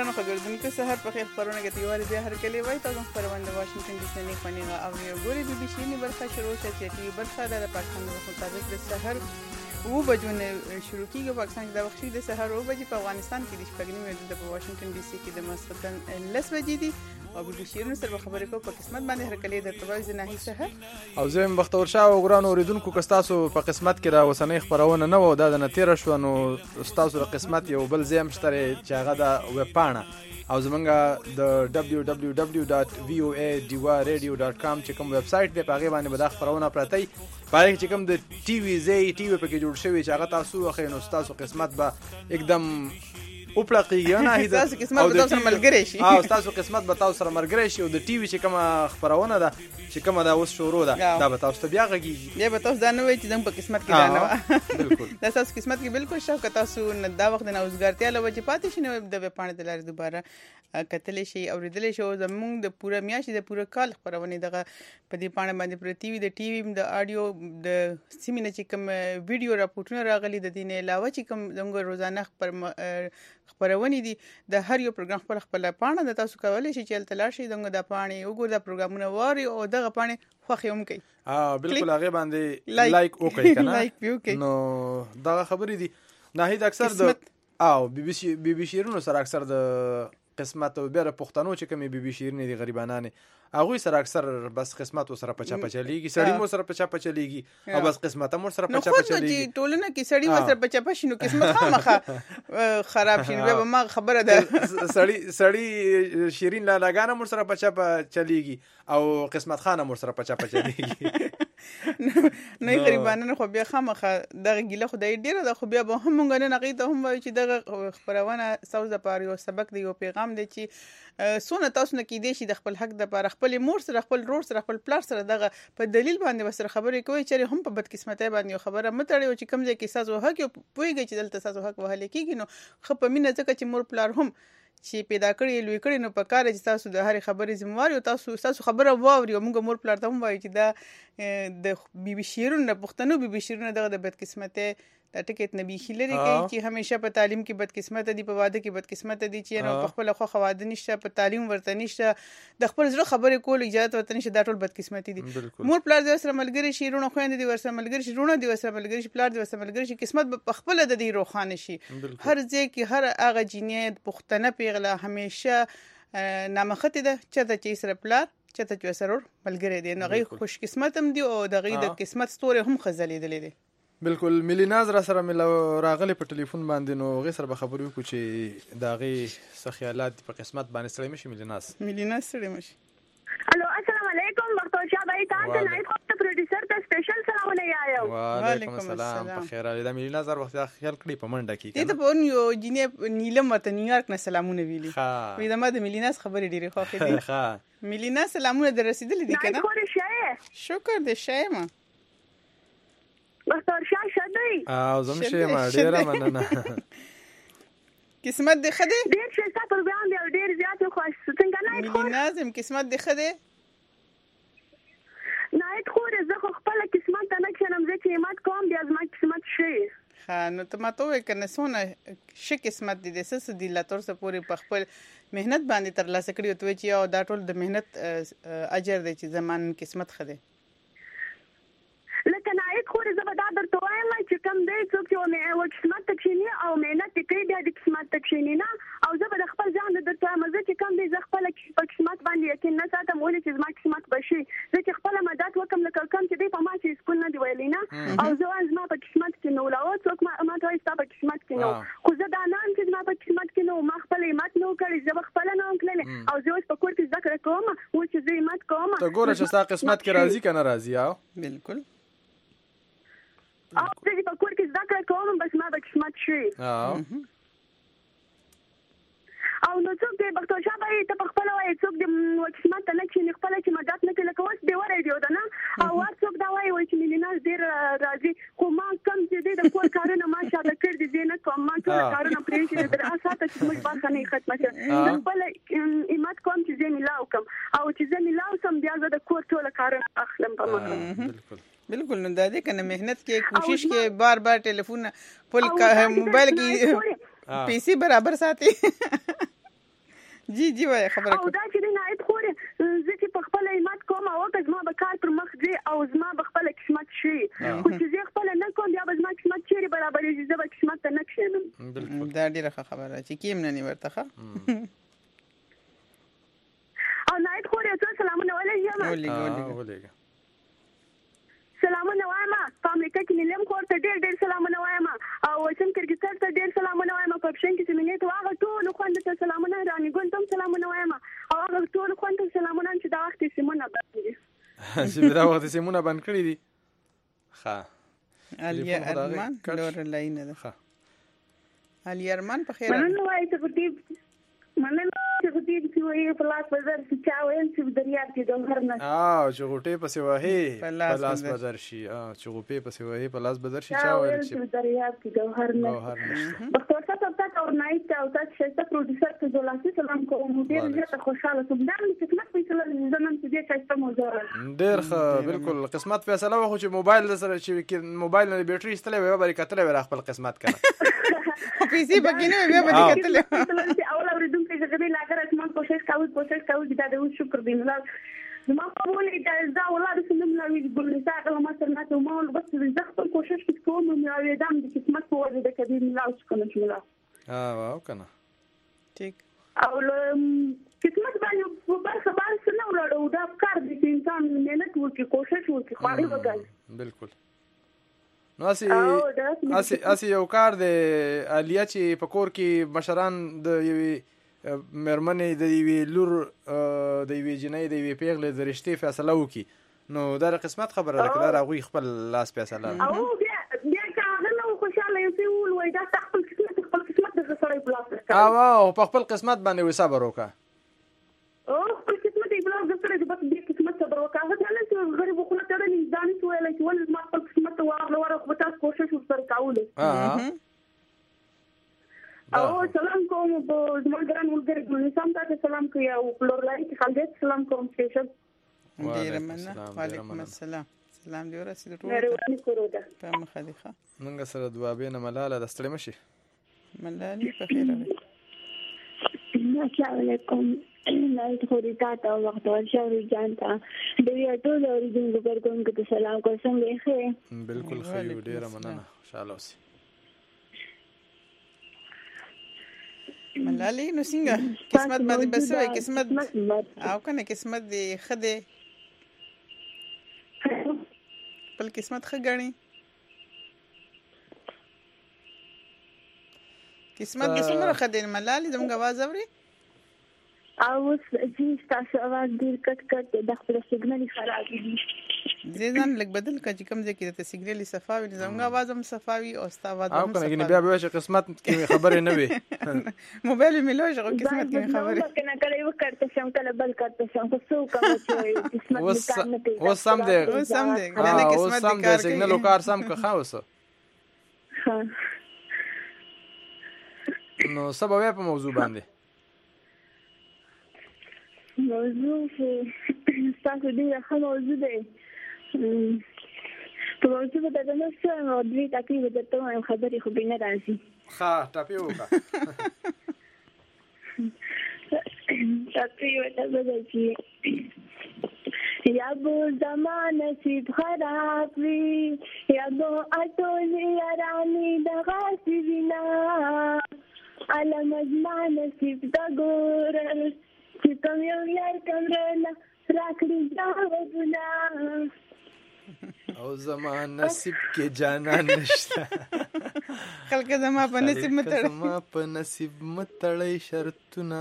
ګرانو خبردونکو سحر په خیر خبرونه کې تیواري بیا هر کله وای تاسو خبرونه د واشنگټن ډي سي نه خونیغه او یو ګوري د بي شي نه برخه شروع شوه چې ټي برخه د پاکستان په مطابق د سحر و بجونه شروع کیږي پاکستان د وختي د سحر او بجې په افغانستان کې د شپږنیمې د واشنگټن ډي سي کې د مسختن لس بجې دي او د شیرونو سره خبرې کوو په قسمت باندې هر کله د تبعیض نه سحر او زم بختور شاه او ګرانو اوریدونکو کستاسو په قسمت کې را وسنۍ خبرونه نه و د نتیره شو نو تاسو د قسمت یو بل زم شتره چې هغه د ویب پاڼه او زمونږ د www.voadiwaradio.com چې کوم ویب سټ دی په هغه باندې به دا خبرونه پراته وي پاره چې کوم د ټي وي زی ټي وي په کې جوړ شوی چې هغه تاسو خو نو تاسو قسمت به एकदम اوپلا کیږي نه هیڅ تاسو قسمت به تاسو ملګری شي او تاسو قسمت به تاسو سره ملګری شي او د ټي وي چې کوم خبرونه ده چې کوم دا اوس شروع ده دا به تاسو ته بیا غږیږي بیا به تاسو دا نه وایي چې زموږ په قسمت کې دا نه و بالکل دا تاسو قسمت کې بالکل شاو که تاسو دا وخت نه اوسګارتیا لوي پاتې شي نو د پاڼې د لارې دوباره کتل شي او ریدل شي زموږ د پوره میاشتې د پوره کال خبرونه دغه په دې پاڼې باندې پرتی وي د ټي وي د اډیو د سیمینه چې کوم ویډیو راپورټونه راغلي د دې نه علاوه چې کوم زموږ روزانه خبرونه دي د هر یو پروګرام خپل پاڼه د تاسو کولای شي چې تلل شي دغه د پاڼې وګور د پروګرامونه واري او دغه پاڼې خوښ هم کوي بالکل هغه باندې لایک وکړئ کنه نو دا خبرې دي ناهید اکثر د او بي بي شیرونو سره اکثر د قسمت او بیره پښتنو چې کومي بي بي شیرنی دي غریبانانه هغه سره اکثر بس قسمت سره پچا پچلیږي سړی مو سره پچا پچلیږي او بس قسمت مو سره پچا پچلیږي نو ټولنه کې سړی مو سره پچا پښینو قسمت خامخه خراب شي به ما خبره ده سړی شیرین لا لګانه مو سره پچا پچلیږي او قسمت خانه مو سره پچا پچلیږي نه غریبانه خو بیا خامخه دغه ګیله خدای ډیره ده خو بیا به هم مونږ نه نقیته هم وایي چې دغه خبرونه سوز د پاره یو سبق دی یو پیغام دی چې سونه تاسو نه کې دي شي د خپل حق د پاره خپل مور سره خپل رور سره خپل پلار سره دغه په دلیل باندې وسره خبرې کوي چې هم په بدقسمتۍ باندې خبره متړي چې کم ځای کې ساز وه کې پويږي چې دلته ساز وه وهل کېږي نو خو په مینه ځکه چې مور پلار هم چې پیدا کړی لوی کړی نو په کار چې تاسو د هر خبرې ذمہوار یو تاسو خبره واوري او موږ مور پلار ته هم وایي چې دا د بي بي شیرونو پښتنو بي بي شیرونو دغه د بدقسمتۍ د ټیکټ نبی خلری کوي چې همیشه په تعلیم کې بدقسمت دي په واده کې بدقسمت دي چې نو په خپل خو خواده نشته په تعلیم ورته نشته د خپل زړه خبرې کول اجازه ورته نشته دا ټول بدقسمتي دي مور پلار د سره ملګری شي رونه خويند دي ورسره ملګری شي رونه دي ورسره ملګری شي پلار دي ورسره ملګری شي قسمت په خپل د دې روخانه شي هر ځای کې هر هغه جنیت پښتنه پیغله همیشه نامخته ده چې سره پلار چې ته سره ملګری دي نو غي خوش قسمت هم دي او د غي د قسمت ستوره هم خزلېدلې دي بالکل ملي ناز را سره مل راغلی په ټلیفون باندې نو غي سره به خبرې وکړو چې دا غي سخیالات په قسمت باندې سره مشي ملي ناز سره مشي الو السلام علیکم بختور شاه بھائی تاسو نه خپل پروډوسر ته سپیشل سلامونه یایو وعلیکم السلام په خیر علي د ملي ناز وخت خیال کړی په منډه کې ته په یو جنې نیلم ورته نیویارک نه سلامونه ویلي وې دا ما د ملي ناز خبرې ډېرې خوښې دي ښه ملي ناز سلامونه در رسیدلې دي کنه شکر دې شایما بختور شاه شدی او زم شیما ډیره مننه قسمت دې خده ډیر ښه پروګرام دی ډیر زیات خوښ څنګه نه ملي نازم قسمت دې خده نه خو زه خپل قسمت نه کښنم زه چې مات کوم بیا زما قسمت شي ها نو ته ماته وې کنه سونه ش قسمت دې سس دی لاتور سره پوری په خپل مهنت باندې تر لاسه کړی او چې او دا ټول د مهنت اجر دی چې زمان قسمت خده لکه نه خو زه به دا درته وایم چې کوم دی څوک چې و قسمت تکشینی او مهنت کوي بیا د قسمت تکشینی نه او زه به خپل ځان درته مزه چې کوم دی زه خپل قسمت باندې یقین نه ساتم ولې چې زما قسمت بشي زه چې خپل مدد وکم لکه کوم چې دی په ما چې سکول نه دی ویلی نه او زه زما په قسمت کې نو لاو څوک ما ته ستا په قسمت کې نو خو زه دا نه چې زما په قسمت کې نو ما خپل ایمت نو کړی زه خپل نه وکړل او زه اوس په کور کې ذکر کوم و چې زه ایمت کوم ته ګوره چې ستا قسمت کې راضي کنه راضي او بالکل او زه په کور کې ذکر کوم بس ما به قسمت شي او نو څوک دی بختور شاه بھائی ته په خپل وایي څوک دی قسمت نه چې خپل چې مدد نه کوي لکه اوس دی وره دی دا نه او څوک دا وایي چې مليناز ډیر راځي خو ما کم چې دی د کور کارونه ما شاده کړ دي نه کوم ما ټول کارونه پرې چې در اساته چې موږ باسه نه ختمه شي خپل ایمات کوم چې زه ملاو کوم او چې زه ملاو سم بیا زه د کور ټول کارونه اخلم په مخه بالکل نو دا دې کنه مهنت کې کوشش کې بار بار ټلیفون فل موبایل کې پیسې برابر ساتي جی وای خبره او دا چې نایت خوري زه چې په خپل ایمات کوم او که زما به کار پر مخ دی او زما به خپل قسمت شي خو چې زه خپل نه کوم بیا به زما قسمت چیرې برابرې زه به قسمت ته نه کښېنم دا ډیره خبره چې کیم نه ورته ښه او نایت خوري ته سلامونه ولېږه سلامونه وایم په امریکا کې نیلم خور ته ډېر سلامونه وایم او وسم کرګستر ته ډېر سلامونه وایم په پښین کې سیمینه ته هغه ټول خوند ته سلامونه رانی ګون ته سلامونه وایم او هغه ټول خوند ته سلامونه چې دا وخت سیمونه باندې چې دا وخت سیمونه باندې کړی دي ښه علي ارمان لور لاینه ده ښه علي ارمان په خیر مننه وای ته چې غوټي چې وایي په لاس بازار چې چا وایي چې دریاب کې جوهر نه چې غوټي پسې وایي په لاس بازار شي چې غوټي پسې وایي په لاس بازار شي چا وایي چې دریاب کې جوهر نه بختور صاحب تاسو او نایت او تاسو چې پروډوسر ته جوړاسي سلام کوم ډیر زیاته خوشاله سوم دا چې خدمت فیصله زمون چې دې څه موضوع ډیر ښه بالکل قسمت فیصله وخو چې موبایل سره چې موبایل نه بیټری استلې وي به کتلې وي خپل قسمت کنه پیسې بګینه وي به کتلې اول اوریدونکو چې غوډي لاګر اسمان کوشش کوي دا د شکر دی نو ما په ولې دا ولادت سم نه وی ګل ساقه ما سره نه ته ما بس زه خپل کوشش کوم نو یو دام د قسمت په وجه د کدي ملاو څنګه شمولا واو کنه ټیک او قسمت باندې په خبر سره نو ولاړو دا کار دي چې انسان مهنت وکړي کوشش وکړي خاري وکړي بالکل نو اسی یو کار دی الیا چې په کور کې مشران د یوې مرمنې د یوې لور د یوې جنۍ د یوې پیغلې د رشتې فیصله وکړي نو دا قسمت خبره ده که دا هغوی خپل لاس فیصله او بیا که هغه نه خوشحاله یو چې ووایي دا ستا خپل قسمت دغه سړی په لاس ورکوي او په خپل قسمت باندې وایي صبر وکړه خپل قسمت یې په لاس درسره چې بس دې قسمت صبر وکړه هغه نه چې غریب خونه تړلي دا نه شي ویلی چې ولې زما خپل قسمت ته ورغله خو به تاسو کوشش ورسره کولی او سلام کوم په زما ګران ملګری ګلنسام ته سلام کوي او فلورلای ته خالد سلام کوم سپیشل ډیر مننه وعلیکم السلام سلام دی ورسې ټول مهرباني کوو دا په مخالفه موږ سره دعا بینه ملاله د ستړي مشي ملالي په خیر السلام علیکم نایت خوري تاسو وخت ورشاوري جانتا دوی ټول اوریدونکو ګرګونکو ته سلام کوم څنګه ښه بالکل ښه یو ډیر مننه خوشاله اوسئ ملالي نو څنګه قسمت باندې بس وای قسمت او کنه قسمت دی خده بل قسمت خګانی قسمت د څومره خده ملالي زموږ आवाज اوري او چې تاسو आवाज ډیر کټ د خپل سیګنال خراب دي زیدان لګ بدل کا چې کوم ځکه د سیګنال صفاوي زموږ आवाज هم صفاوي او ستا आवाज هم صفاوي او کنه بیا به قسمت کې خبرې نه وي موبایل ملو شو قسمت کې خبرې کنه کله یو کارته شم کله بل کارته شم خو څو کوم چې قسمت نکانه او سم دې کنه قسمت کار سیګنال کار سم که خاوسه نو سبا په موضوع باندې موضوع تاسو دې ښه موضوع دی په موضوع د دې څه نو دوی تاکي د ته خبرې خو بینه راځي ها ټاپي وکړه ټاپي وکړه یا بو زمان نصیب خراب وی یا بو اټولې رانی دغه سینا علم زمان نصیب دا ګور چې کوم یو یار کمرلا راکړي جوابونه او زمان نصیب کې جانان نشته خلک زما په نصیب متړی شرطونه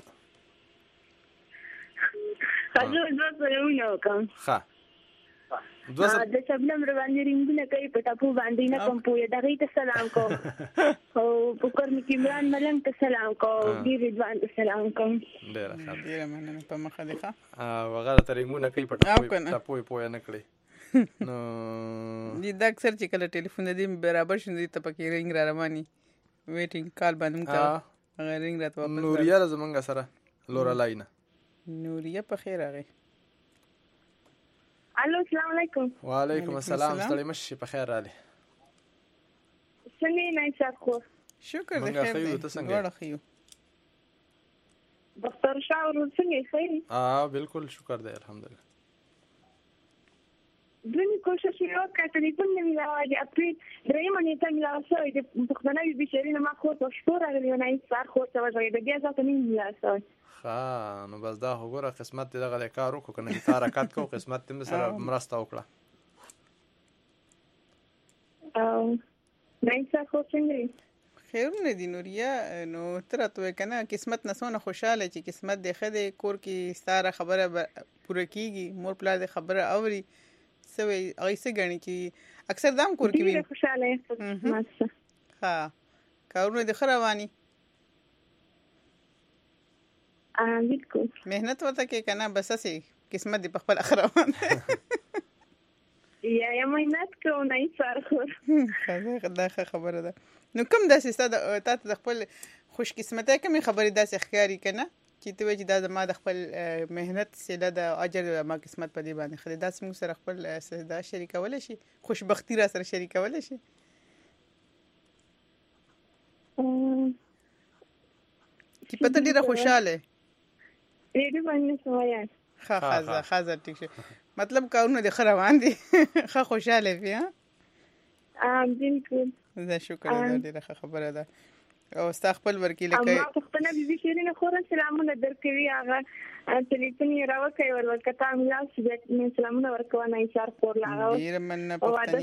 حضور دوه یو کوم ښه د شبنم رواني رنگونه کوي په ټاپو باندې نه کوم پوهه دغه ته سلام کو او پکر می کیمران ملنګ ته سلام کو ډیر رضوان ته سلام کوم ډیر مننه په مخه ده وغیرہ رنگونه کوي په ټاپو پوهه نه کړی نو دې د اکثر چې کله ټلیفون دې برابر شوندې ته پکې رنگ را رواني ویټینګ کال باندې کا هغه رنگ راته واپس نوریا زمونږ سره لورا لاینا نوریا په خیر راغی الو السلام علیکم وعلیکم السلام ستړي مشي په خیر راغلی څنګه نه شکر شکر دې خیر دې ډېر خیو بختار شاه څنګه ښه؟ بالکل شکر دی الحمدلله. دوی کوشش وکړ ټلیفون مې ملاوي اپریل درېمه نیټه ملاوي شوې د پښتنه بي شيرینه ما خو ته شپور راغلی نه سار خو ته وځي د بیا ځکه نه ملاوي. نو بس دا وګوره قسمت دې دغه کار وکړو کنه چې حرکت کو قسمت دې سره مرسته وکړه. نه څه خو څنګه خیرونه دي نوریا. نو تر ته کنه قسمت نسونه خوشاله چې قسمت دې خدای کور کې ستاره خبره پوره کیږي مور پلا دې خبره اوري سوي ایسه غني چې اکثر دام کور کې وي خوشاله ها کارونه د خروانی بالکل مهنت وته کې کنه بس سي قسمت دې په خپل اخروان یا مهنت کو نه سر خور دا خبره ده. نو کوم داسې ستاسو تاسو د خپل خوش قسمتۍ کوم خبرې داسې ښکاری کنه چې ته وایي دا ما د خپل مهنت سره د اجر ما قسمت په دې باندې خدای داسې موږ سره خپل دا شریکول شي خوشبختی را سره شریکول شي چې پته ډیره خوشاله دې باندې سویا خازه ټیک شي مطلب کارونه د خروان دي خوشاله وي بالکل زه شکر ډیره خبره ده او ستا خپل ورکی لکه ما پښتنه بي شيرینه خور سلامونه درکوي هغه ټلیفون یې راوکړ ورکته ملاو چې سلامونه ورکوونه ایثار کور لاغو ډیر مننه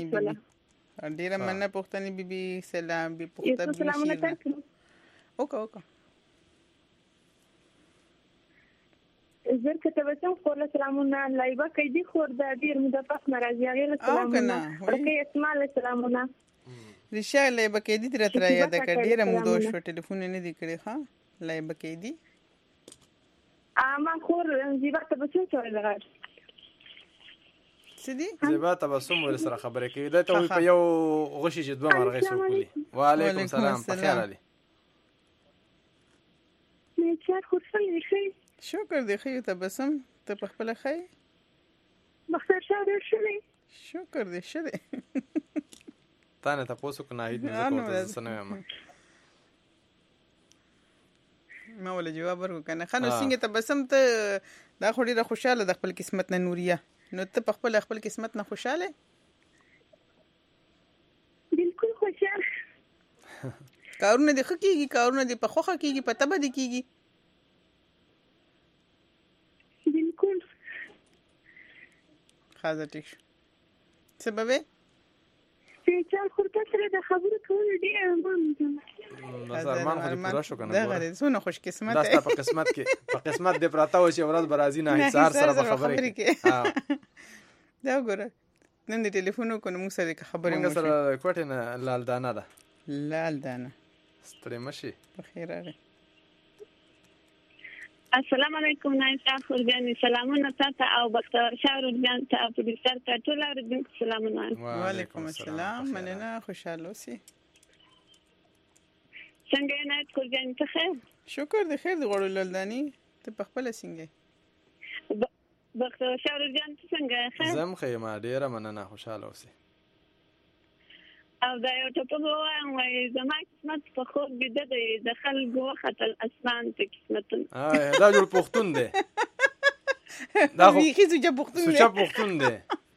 پښتني بيبي سلام بي پښتني سلامونه تاسو اوکا زر كتبتم خور سلامونه لایبه کې دي خور د ډیر مدفق ناراضي غیر سلامونه ورکه اسماء سلامونه رشا لایبه کې دي تر یاد کړ ډیره مودو شو ټلیفون نه دی کړی ها لایبه کې دي ما خور زیبا تبسم سره لغاړ سدي زیبا تبسم ور سره خبرې کوي دا ته په یو غشي چې دوه مرغې سره کولی وعلیکم السلام په خیر علي نه چار خور څنګه شي شکر دی خو تبسم ته په خپل خی مختار شاده شوی شکر دی شوی تا نه تاسو کو نه هیڅ نه کوته سنوي ما ول جواب ورکو کنه خنو څنګه تبسم ته دا خو ډیره خوشاله د خپل قسمت نه نوریا نو ته په خپل قسمت نه خوشاله بالکل خوشاله کارونه د خکېږي کارونه د په خوخه کېږي په تبه د کېږي بالکل خازه ټیک سبب چې خورته سره د خبرو کول ډیر نظر مان خو پورا شو کنه دا غره سونه خوش قسمت دا په قسمت کې په قسمت دې پراته و چې ورځ برازي نه هیڅار سره خبرې دا وګوره نن د ټلیفون کو نو موږ سره خبرې موږ سره کوټه نه لال دانه ده ستړي مشي په خیر راغی السلام علیکم نایسا خورجان سلامونه تاسو او بختور شاور جان ته په دې سر ته ټول اردن سلامونه وعلیکم السلام مننه خوشاله اوسئ څنګه نه خورجان ته خیر شکر د خیر د غوړو لالدانی ته په خپل څنګه بختور شاور جان څنګه خیر زم خیمه ډیره مننه خوشاله اوسئ او دا یو ټکو وایم وای زما قسمت په خو بده د خلکو وخت الاسمان ته قسمت دا جوړ پختون دی دا خو سوچا پختون دی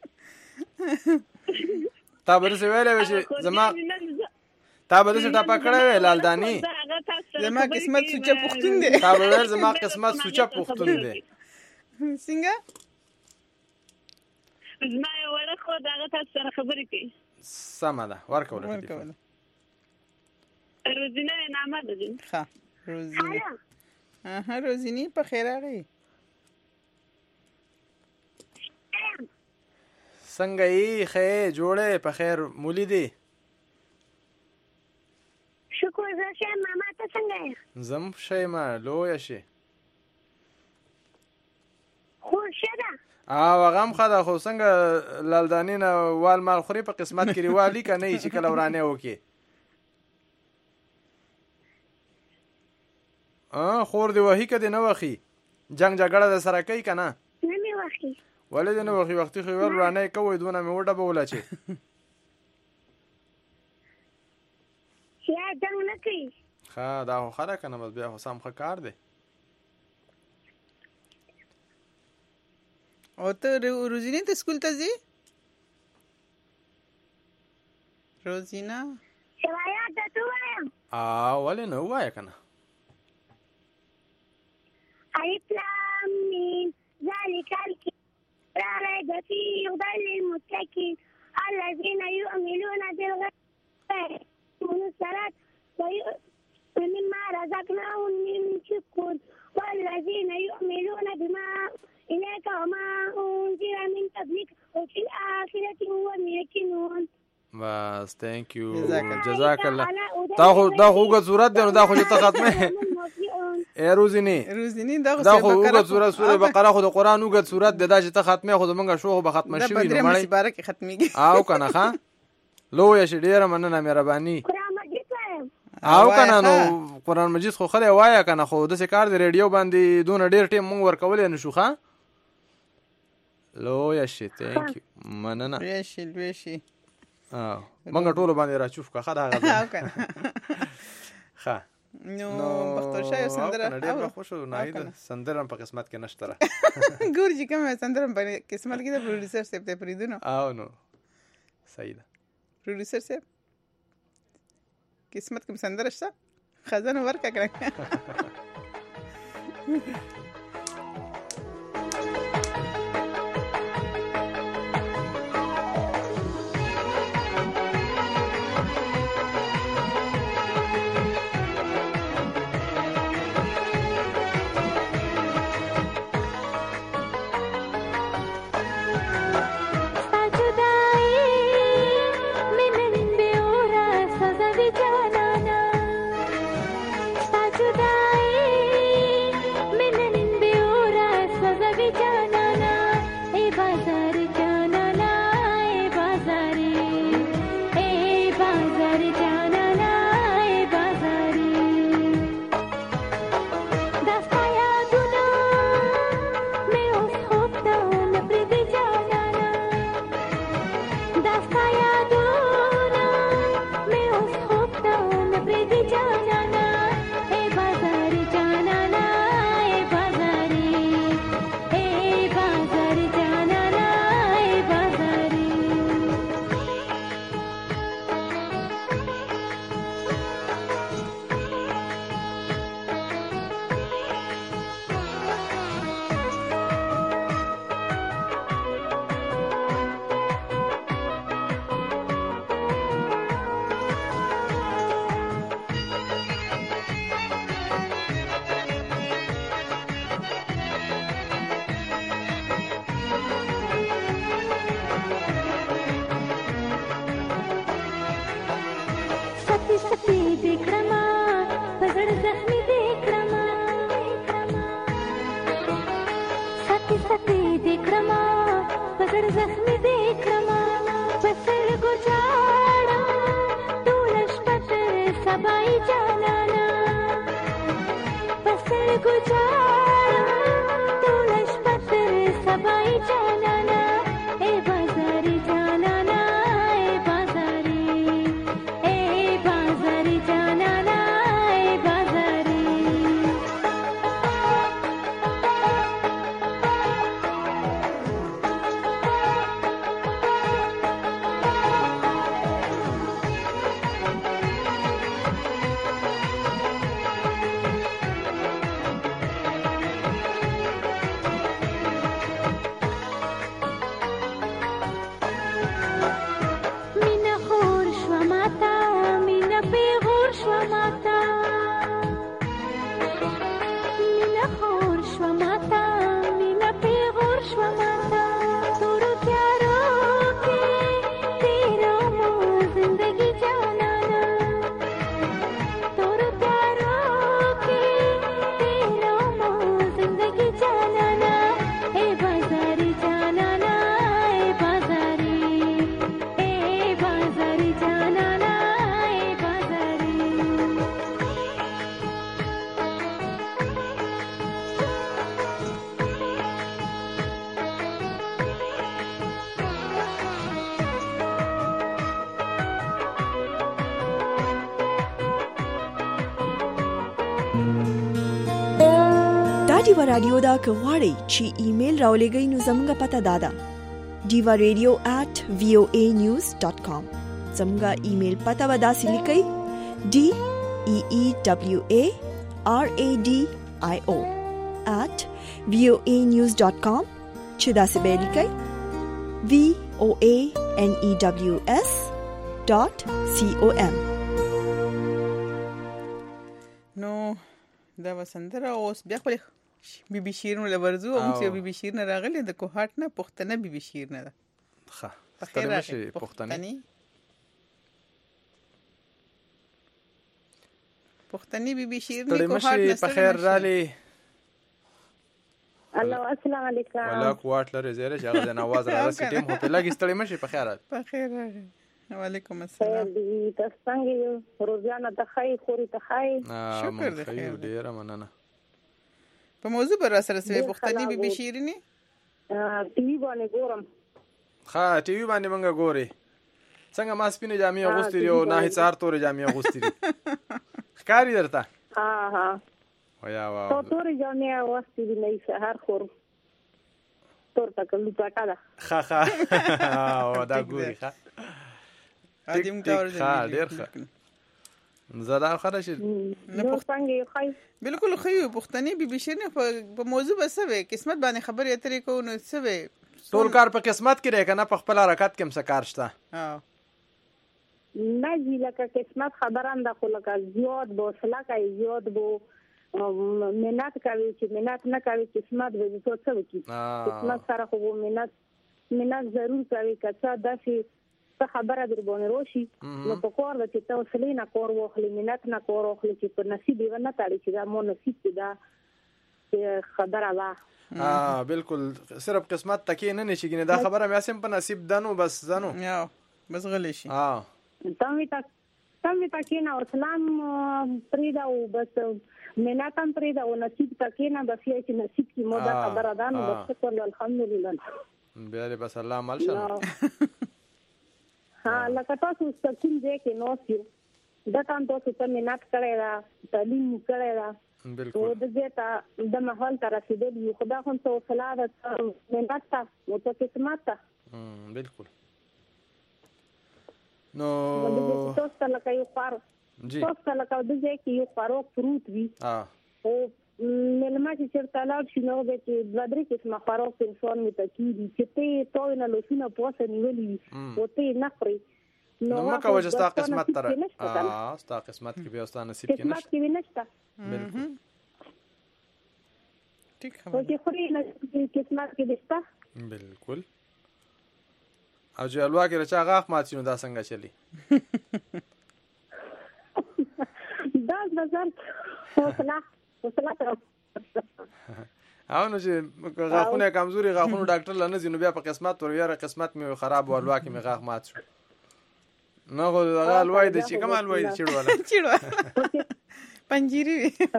تا برسه ویلې چې زما تا برسه ټاپا کړه لالدانی زما قسمت سوچا پختون دی تا ور زما قسمت سوچا پختون دی څنګه زما ولا خو دا تاسو سره خبرې کوي سمه ده ورکوله روزینه نامه ده ښه روزینه روزینی په خیر راغی څنګه یې خې جوړه په خیر مولي دي شکر زه ماما ته څنګه زم شیما لوی شي خو شدا غم خدا خو څنګه لالدانی نه وال مال خوري په قسمت کې ریوالي کنه چې کله ورانه وکي خور دی وਹੀ کده نه وخی جنگ جګړه د سره کوي کنه نه می وخی ولې نه وخی وخت خو ورانه کوي دونه مې وډه بوله چی یا جنگ نه کوي دا خو خره کنه بس بیا خو سم ښه کار دی او ته روزینه ته سکول ته ځې؟ روزینه شوایات ته وایم. ولې نه وایې که نه؟ ألف لام ميم ذلك الكتاب لا ريب فيه هدى للمتقين الذين يؤمنون بالغيب ويقيمون الصلاة ومما رزقناهم ينفقون والذين يؤمنون بما إليك وما أنزل من قبلك وفي الآخرة هم يوقنون. بس ثانک یو جزاک الله. دا خو وګت صورت دی نو دا خو چې ته ختمه روزینی دا خو وګت صورت سوره بقره خو د قران وګت صورت دی دا چې ته ختمه خو زمونږ شو به ختمه شوی نو مړی مبارک ختميږي او کنه ښا لو یا شي ډیره مننه مهرباني او کنه نو قران مجید خو خله وایا کنه خو د څه کار دی ریډیو باندې دون ډیر ټیم مونږ ورکول نه شو ښا لو یا شي ثانک یو مننه ویشي منګه ټول باندې را چوف کا خدا غا ښه نو بختور شای سندره ډېر خوشو ناید سندره په قسمت کې نشته ګورجی کومه سندره په قسمت کې د پروډوسر سیب ته پریدونو او نو صحیح ده پروډوسر سیب قسمت کې سندره شته خزانه ورکا کړه دیوا رادیو دا که غواړئ چې ایمیل راولېږئ نو زموږ پته دا ده diva.radio@voanews.com. زموږ ایمیل پته به داسې لیکئ DEEWARADIO@voanews.com چې داسې به لیکئ VOANEWS.com. نو دا وسندره اوس بیا خپل بیبي شیرینو لورزو او چې بیبي شیرینه راغله د کوهات نه پښتنه بیبي شیرینه ده. ښه خیر راغلی پښتني بیبي شیرینه کوهات نه په خیر رالی. الو السلام علیکم. وعلیکم واټلر زیره چې هغه د نواز را رسیدم هو په لګی ستړي مشي په خیر رالی. په خیر راغلی. وعلیکم السلام. تاسو څنګه یو؟ روزانه ته خای خوري ته خای. شکر دې خیر. ډیره مننه. په موضوع پر سره سوي پښتني بیبي شیرینه ټي وی باندې ګورم. ښه ټي وی باندې مونږ ګوري. څنګه ما سپینې جامې اغوستې دي او نه هیڅ هر تورې جامې اغوستې دي. ښکاري درته؟ ها ویا وا تورې جامې اغوستې دي نه سهار خور تور تکلو پټا ده. ښه او دا ګوري ښه ادم کار دې ډېر ښه زړه خره شي نه پښتنګي خای بالکل خو پښتني بیبي شیرینه په موضوع بسوي قسمت باندې خبرې اترې کو نو سوي ټول کار په قسمت کې راکنه په خپل حرکت کې هم څه کار شته. نه جی لکه قسمت خبرم د خو لکه زیات بو سلاکه زیات بو منات کوي چې منات نه کوي قسمت به څه وکړي. قسمت سره خو منات ضرور کوي کڅه داسې څه خبره در باندې روشي نو په کور د چې توسلې نه کور واخلي منات نه کور واخلي چې په نصیب یې نه تاړي چې دا مو نصیب کې دا خبره وا. بالکل صرف قسمت تکي نه نشي ګنه دا خبره مې اسیم په نصیب دنو بس زنو بس غلې شي. تم تکي نه اسلام پریدا او بس مناتم پریدا او نصیب تکي نه بس یې چې نصیب کې مو دا خبره ده نو بس شکر الحمدلله. بیا بس الله عمل شه. لکه تاسو سکون دې کې نو سیو دا تاسو ته منات کړی دا تعلیم کړی دا بالکل د دې ته د محل تر رسیدلی خدا خو ته صلاح د منات ته متقسمات ته بالکل نو تاسو لکه یو خار جی تاسو لکه د دې کې یو خارو فروټ وی او ملما چې چرته لاړ شي نو به چې بدري کې اسمه خارو پنسون می تکیږي چې ته توې نه لوسونه پوسه نیولې او ته نه خوري نو مکه وجه ستا قسمت تر ستا قسمت کې به ستا نصیب کې نشته. قسمت کې نشته بالکل ٹھیک او چې خوري نه قسمت کې نشته بالکل. او چې الوا کې رچا غاخ ماتینو دا څنګه چلی دا بازار حوصله او نو چې غاخونه کمزوري غاخونه ډاکټر لنه زینو بیا په قسمت ور یاره قسمت مې خراب ولوا کې مې غاخ مات شو نو غا الوای د چې کمال وای چړواله پنجيري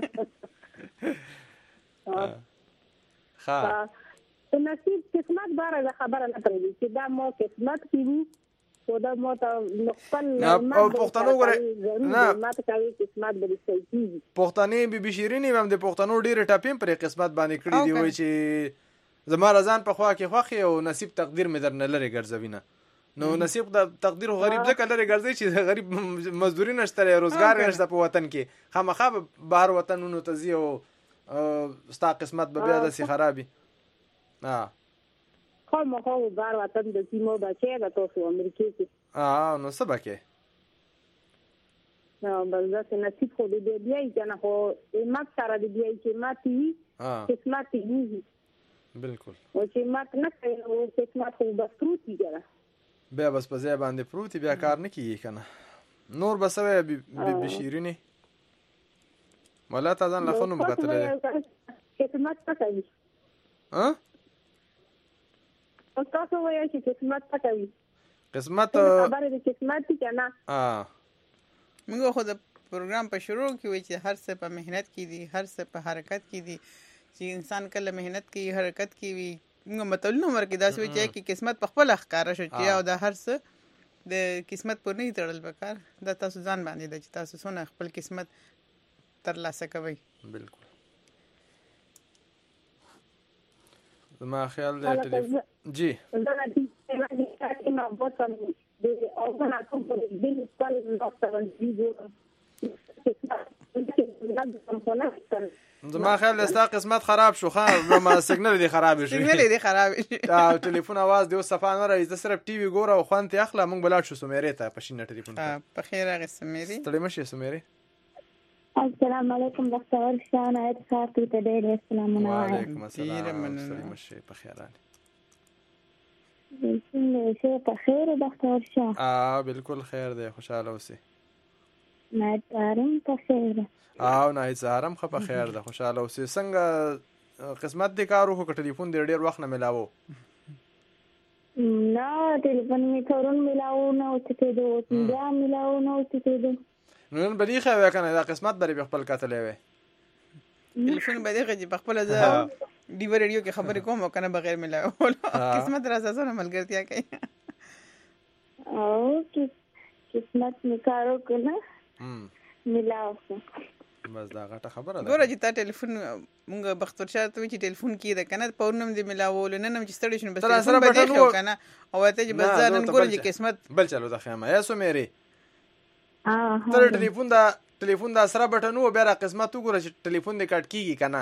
ها نصیب قسمت باره خبره نه پرې چې دا مو قسمت کیږي او دا مو ته خپل او پښتنو غره نه ماته کوي قسمت به کیږي. پښتني بیبي شیرینی هم د پښتنو ډیره ټاپیم پر قسمت باندې کړی دی وای چې زما رضان په خوا کې خوخي او نصیب تقدیر مې درنه لري ګرځوینه نو نصیب د تقدیر غریب ځکه لري ګرځي چې غریب مزدوري نشته روزګار نشته په وطن کې خامخا بهر وطنونو ته ځي او ستا قسمت به بیا د سي خرابي. خو بار وطن د سیمو بچي د تاسو امریکای کې نو سبکه نو بل ځکه نصیب خو دې بیا کنه خو مات سره دې بیا چې ماتي قسمت دې بالکل او چې مات نه کوي او قسمت خو بس پروتي ګره بیا بس په ځای باندې پروتي بیا کار نه کیږي کنه نور بسوي بشیرینی ولا تازن لخنو مقتله قسمت کوي او تاسو وایئ چې قسمت کوي قسمت خبره د قسمت کنه موږ خو د پروګرام په شروع کې وایي چې هر څه په مهنت کې دي هر څه په حرکت کې دي چې انسان کله مهنت کوي حرکت کوي موږ متول نو ورکې داسې وایي چې قسمت په خپل ښکارا شو چې او د هر څه د قسمت پر نه تړل پکار دا تاسو ځان باندې د چې تاسو څونه خپل قسمت ترلاسه کوي. بالکل ما خیال دی جی دا نه دي چې نو بوتل د اوغنا کوم په دې په ډاکټر دی زما خیال استا قسمت خراب شو خان ما سیګنل دی خراب شو سیګنل دی خراب شو او ټلیفون आवाज دی صفانه راځي د صرف ټي وي ګوره او خوان ته اخلا مونږ بلاد شو سمیری ته پښینه ټلیفون په خیر هغه سمیری ستړي مشه سمیری السلام علیکم ډاکټر شان ایت صاحب ته ډېر السلام علیکم السلام ستړي مشه په خیر راځي څنګه په خیر ډاکټر شان بالکل خیر دی خوشاله اوسئ نه تارم په خیر او نه زارم خو په خیر ده خوشاله اوسئ څنګه قسمت دې کارو خو ټلیفون دې ډېر وخت نه ملاوو نه ټلیفون می تورون ملاو نه او ته دې بیا ملاو نه او ته دې نن بدی خو کنه دا قسمت بری خپل کتلې وې ټلیفون به دې خو خپل ځا دی ریډیو کې خبرې کوم او کنه بغیر ملاو قسمت راځه نه ملګرتیا کوي او قسمت می کارو کنه ملاو بس دا غټه خبره ده ګوره چې تا ټلیفون مونږ بختور شاه ته چې ټلیفون کې ده کنه پورنم دې ملاول نه چې ستړي شنو بس ټلیفون به دې خو کنه او ته چې بس ځان ګوره چې قسمت بل چلو د خیمه یا سومری تر ټلیفون دا سره بټن و بیا قسمت وګوره چې ټلیفون دې کټ کیږي کنه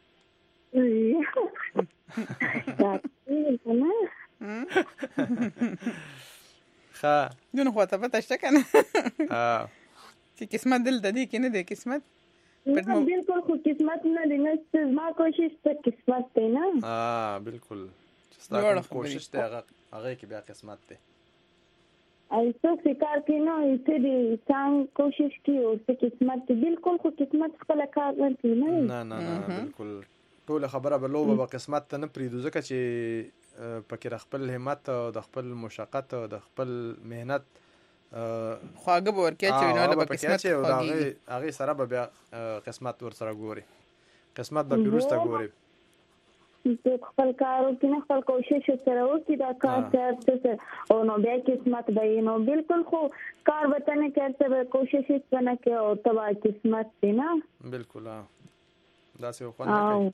ها دونه خو ته پته شته کنه چې قسمت دل د دې کې نه دی قسمت بالکل خو قسمت نه دی نه ما کوشش ته قسمت دی نه بالکل ستاسو کوشش ته هغه کې بیا قسمت دی ایسو فکر کې نه ایسه دي څنګه کوشش کی او څه قسمت بالکل خو قسمت خپل کار نه نه بالکل ټول خبره به لوبه به قسمت ته نه پریدو ځکه چې پکې خپل همت او د خپل مشقت او د خپل مهنت خواږه به ورکیا چې نه له قسمت هغه سره به بیا قسمت ور سره ګوري قسمت به پیروسته ګوري خپل کارو کې نه خپل کوشش سره وکړي دا کار څه او نو بیا قسمت به نو بالکل خو کار وته نه کوي کوشش نه کوي او تبا قسمت نه بالکل دا څه خو نه کوي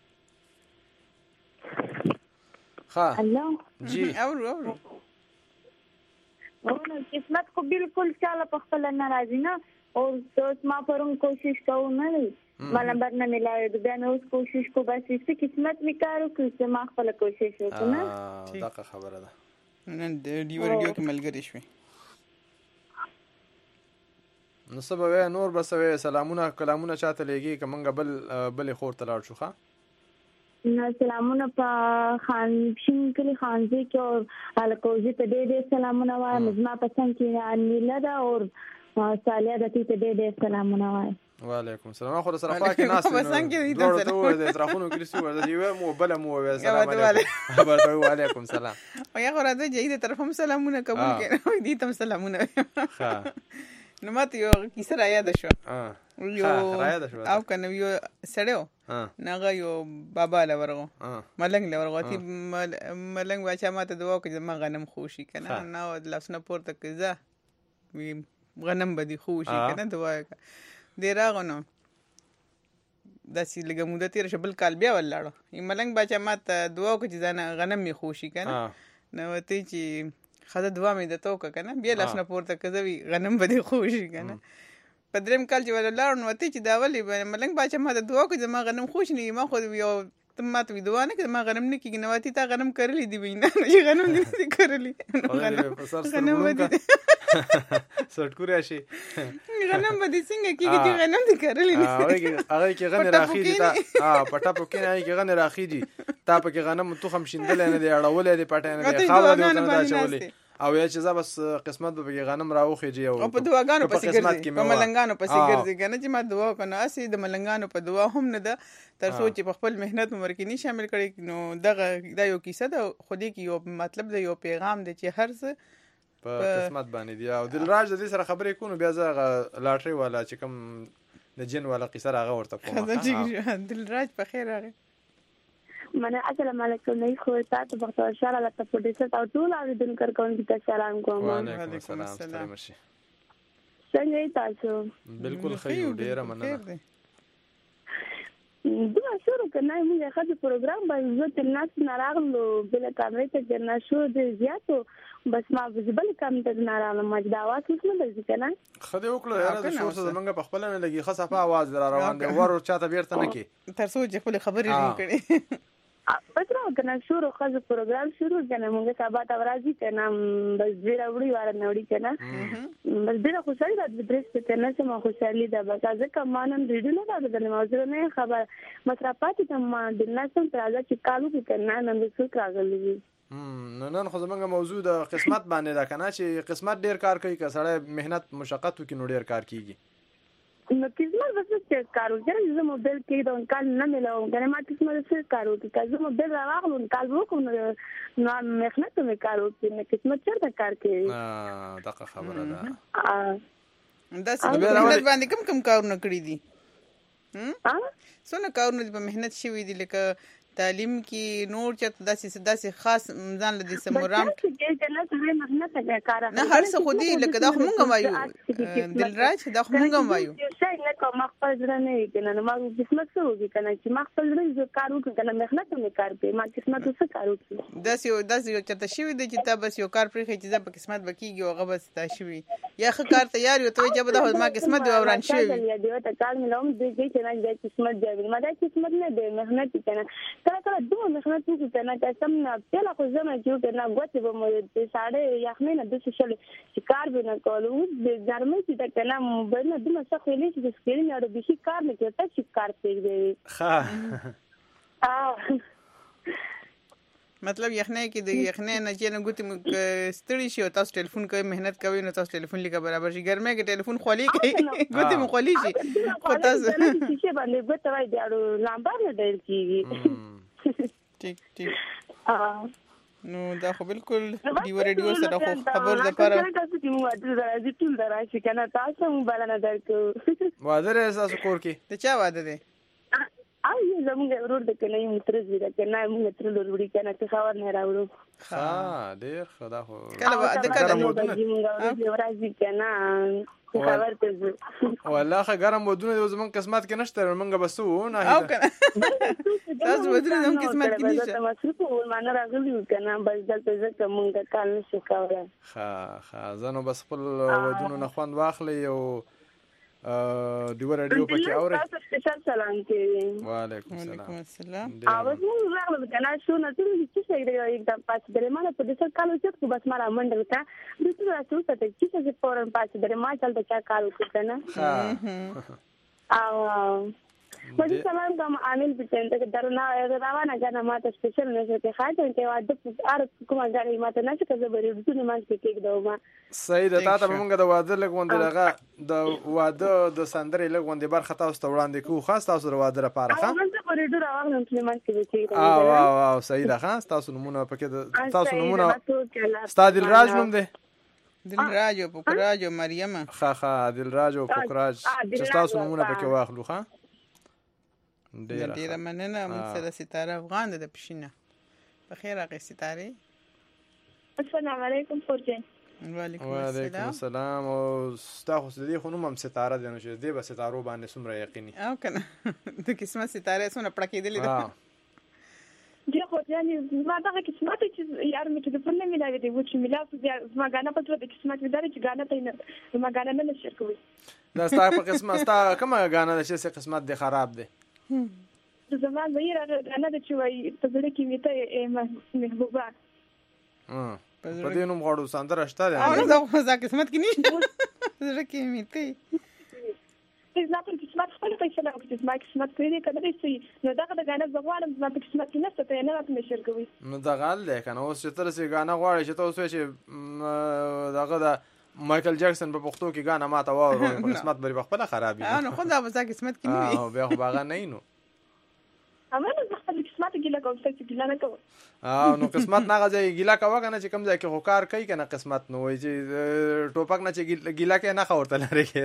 ها الله جی او قسمت خو بالکل چاله په خپل ناراضي نه او ما پرون کوشش کوو نه مله برنه ملای د بیا نو کوشش کو بس چې قسمت میکارو چې ما خپل کوشش وکړم دا خبره ده نن د ریډیو کې ملګری شوي نو سبا نور بس سلامونه کلامونه چاته لګي کومه بل خور تلاړ شو ښا سلامونه په خان شین کلی خانځي کې او الکوزي ته ډېر سلامونه وایم زما پسند کې انیلا دا او صالح د ته ډېر سلامونه وایم وعلیکم السلام خو سره پاک ناس نو ورته د ترخونو کې سو ورته یو مو بل مو سلام علیکم وعلیکم السلام او یا غره د جهید طرفم سلامونه قبول کړه دي تم سلامونه ها نو ماته یو کیسه را یاد شو او کنه یو سړیو ناغه یو بابا لورغو ملنګ لورغو تی ملنګ واچا ماته دوا کوي ما غنم خوشي کنه نو لاسنه پورته کزا وی غنم بدی خوشي کنه دوا دی راغنو داسې لږه موده تېره شوه بل کال بیا ولاړو ملنګ باچا ماته دعا وکړه چې ځانه غنم مې خوشي که نه نو ورته چې ښځه دعا مې درته وکړه که نه بیا لاسونه پورته که زه وي غنم به دې خوشي که نه په درېیم کال چې ولاړو نو ورته چې دا ولې ملنګ باچا ماته دعا وکړه چې زما غنم خوش نه وي ما خو یو ته ماته وي دعا نه کړه ما غنم نه کېږي نو ورته تا غنم کرلی دي وي نه چې غنم دې نه دي کرلی غنم به دې سټکو راشي غنم به دې څنګه کېږي چې غنم دې کرلی نه هغه کې غنم راخېږي تا پټه پکې نه هغه کې غنم راخېږي تا پکې غنم تخم شیندل نه دی اړولې دی پټه نه دی خاوه دې نه چولې او یا چې بس قسمت به غنم راوخېږي او په دعاګانو پسې ګرځي په ملنګانو پسې ګرځي کنه چې ما دعا کنه اسی د ملنګانو په دعا هم نه ده تر څو چې په خپل مهنت عمر کې نه شامل کړي نو دغه دا یو کیسه ده خو دې کې یو مطلب ده یو پیغام ده چې هر څه په قسمت باندې دی او دلراج د دې سره خبرې کوو بیا زه لاټري والا چې کوم د جن والا قصه راغه ورته کوم دلراج په خیر راغی منه السلام علیکم نه خو تاسو په خاطر اشاره لا تاسو دې ته ټول اوریدل کوم چې سلام کوم وعلیکم السلام ستړي مشي څنګه تاسو بالکل خیر ډیره مننه دوه شروع کنه موږ خاطر پروګرام باندې تل ناس ناراغلو بل کامرې ته کنه شو دې زیاتو بس ما بل کام ته ناراغله مجدا واس نه بځ کنه خدای وکړه یاره د شو څه منګه په خپل نه لګي خصه په आवाज را روان دی ور چاته بیرته نه کی تر څو چې خپل خبرې نه کړي پترو کنه شروع خاطر پروګرام شروع کنه موږ سبا ته راځي کنه بس ډیر وړي واره نوړي کنه بس ډیر خوشاله ده د درس ته نه سم خوشالي ده بس ځکه مانم ډیډو نه ده د موضوع نه خبر مصرفات ته ما د ناسم ترازه چې کالو کې کنه نن د څو راغلي نن خو زمونږ موضوع د قسمت باندې ده کنه چې قسمت ډیر کار کوي که سړی مهنت مشقت وکړي نو ډیر کار کیږي نو قسمت بس چې کارو چې زه موبایل کې دا کال نه ملو کنه ما قسمت څه کارو چې زه موبایل راغلو کال وکم نو مهنت مې کارو چې قسمت چرته کار کوي دغه خبره ده دا څه باندې کم کارونه کړی دي څونه کارونه په مهنت شوی دي لکه تعلیم کې نور چې داسې خاص ځان لدی سمورام نه هر څه خو دي لکه دا مونږ وایو دلراج دا مونږ وایو شي نه کوم خپل ځنه نه کنه نو ما قسمت څه وږي کنه چې ما خپل ځنه کار وکړم کنه مهنت مې کار کوي ما قسمت څه کار وکړم داسې یو چرته شوی دی چې تا بس یو کار پرې چې دا په قسمت بکیږي او غبس تا شوی یا خه کار تیار یو ته چې به ما قسمت دی وران شوی یا دی ته کار مې لوم دی چې نه دی قسمت دی ما دا قسمت نه دی مهنت کنه کله دوه مهنت وکړه کنه چې سم نه پهلا خو زما چې کنه غوته به مو د ساړه یخنه نه د شل کار به نه کولو د ګرمۍ چې کنه موبایل نه دمه څه خېلې چې سکرین اړه به شي کار نه کوي چې کار پیګ دی ها مطلب یخنه کې د یخنه نه چې نه ګوتې ستړي شي او تاسو ټلیفون کوي مهنت کوي نو تاسو ټلیفون لیکه برابر شي ګرمه کې ټلیفون خولي کوي ګوتې مو خولي شي خو تاسو چې باندې ګوتې وای دی اړو لامبار نه ډیر کیږي ټیک نو دا خو بالکل دی ریډیو سره خو خبر ده پر تاسو چې مو راځي ټول دراشي کنه تاسو مو بلنه درکو واده تاسو کور کې ته چا واده ده زمونږ ورور د کنه یو تر دې ده کنه موږ تر لوري کنه څه خبر نه راوړو ډیر خدا خو کله د کله مودونه راځي کنه خبر ته والله ګرم ودونه د زمون قسمت کې نشته موږ بسو نه او کنه تاسو ودونه زمون قسمت کې نشته تاسو په ولمانه راغلی کنه بس دلته ځکه موږ کال نشو کولای زنو بس خپل ودونه نه خوند واخلي او دیو رادیو پکې اوري تاسو سپیشل سلام کوي وعلیکم السلام اوس موږ راغلو کنه شو نه ټول چې څه دی एकदम پاس درې ما په دې څه کالو چې بس ما منډل تا د څه تاسو ته چې څه فورن پاس درې ما چلته چا کالو کنه مجھے سلام کوم عامل بچنده کې درنه روانه کنه ما ته سپیشل نشه کې خاطر کې واده ار کومه غاړي ما ته نشه کې زبرې ډونه ما کې کېږدو ما صحیح ده تا ته موږ د واده لګوندې لغه د واده د سندرې لګوندې برخه تاسو ته وړاندې کوو خاص تاسو د واده لپاره ښه موږ ته پرې ډور راغلم چې ما کې کېږدو او صحیح ده ښه تاسو نمونه پکې تاسو نمونه استاد دلراج نوم دی دلراج او پوکراج او مریم ښه دلراج او پوکراج چې تاسو نمونه پکې واخلو ښه ډیره مننه موږ سره ستاره افغان د پښینه بخیر راغی ستاره السلام علیکم فورجن وعلیکم السلام او تاسو دې خو نوم هم ستاره دی نو چې دې به ستارو باندې څومره یقیني او کنه د قسمت ستاره څونه پړکېدلې ده دی خو یعنی ما دا قسمت چې یار مې ته په نوم ملاوي دی و چې ملاو ما غانا په د قسمت وداري چې غانا ته ما غانا نه نشر کوي دا ستا په قسمت ستا کومه غانا چې قسمت دی خراب دی زمان به یې غانا د چې وای په ځل کې میته محبوبه په دې نوم غواړو سندره شته دی او دا قسمت کې نشته زړه کې میته زما په قسمت خپل پیسې نه وکړي زما قسمت کړی کله دې نو دا د غانا زغوالم زما په قسمت کې نشته ته نه راته نشر کوي نو دا غال دی کنه اوس چې تر سي غانا غواړي چې تاسو چې داغه د مايكل جاکسون په پښتو کې غانا ماته وره په قسمت بری خپل خرابي نو خو دا په قسمت کې نه وي او بیا خو باغ نه نو اما نو خپل قسمت کې لا کوم څه کې لا نه کوم نو قسمت نه غځي ګیلا کوه کنه چې کم ځای کې خو کار کوي کنه قسمت نو وای چې ټوپک نه چې ګیلا کې نه خورته لري کې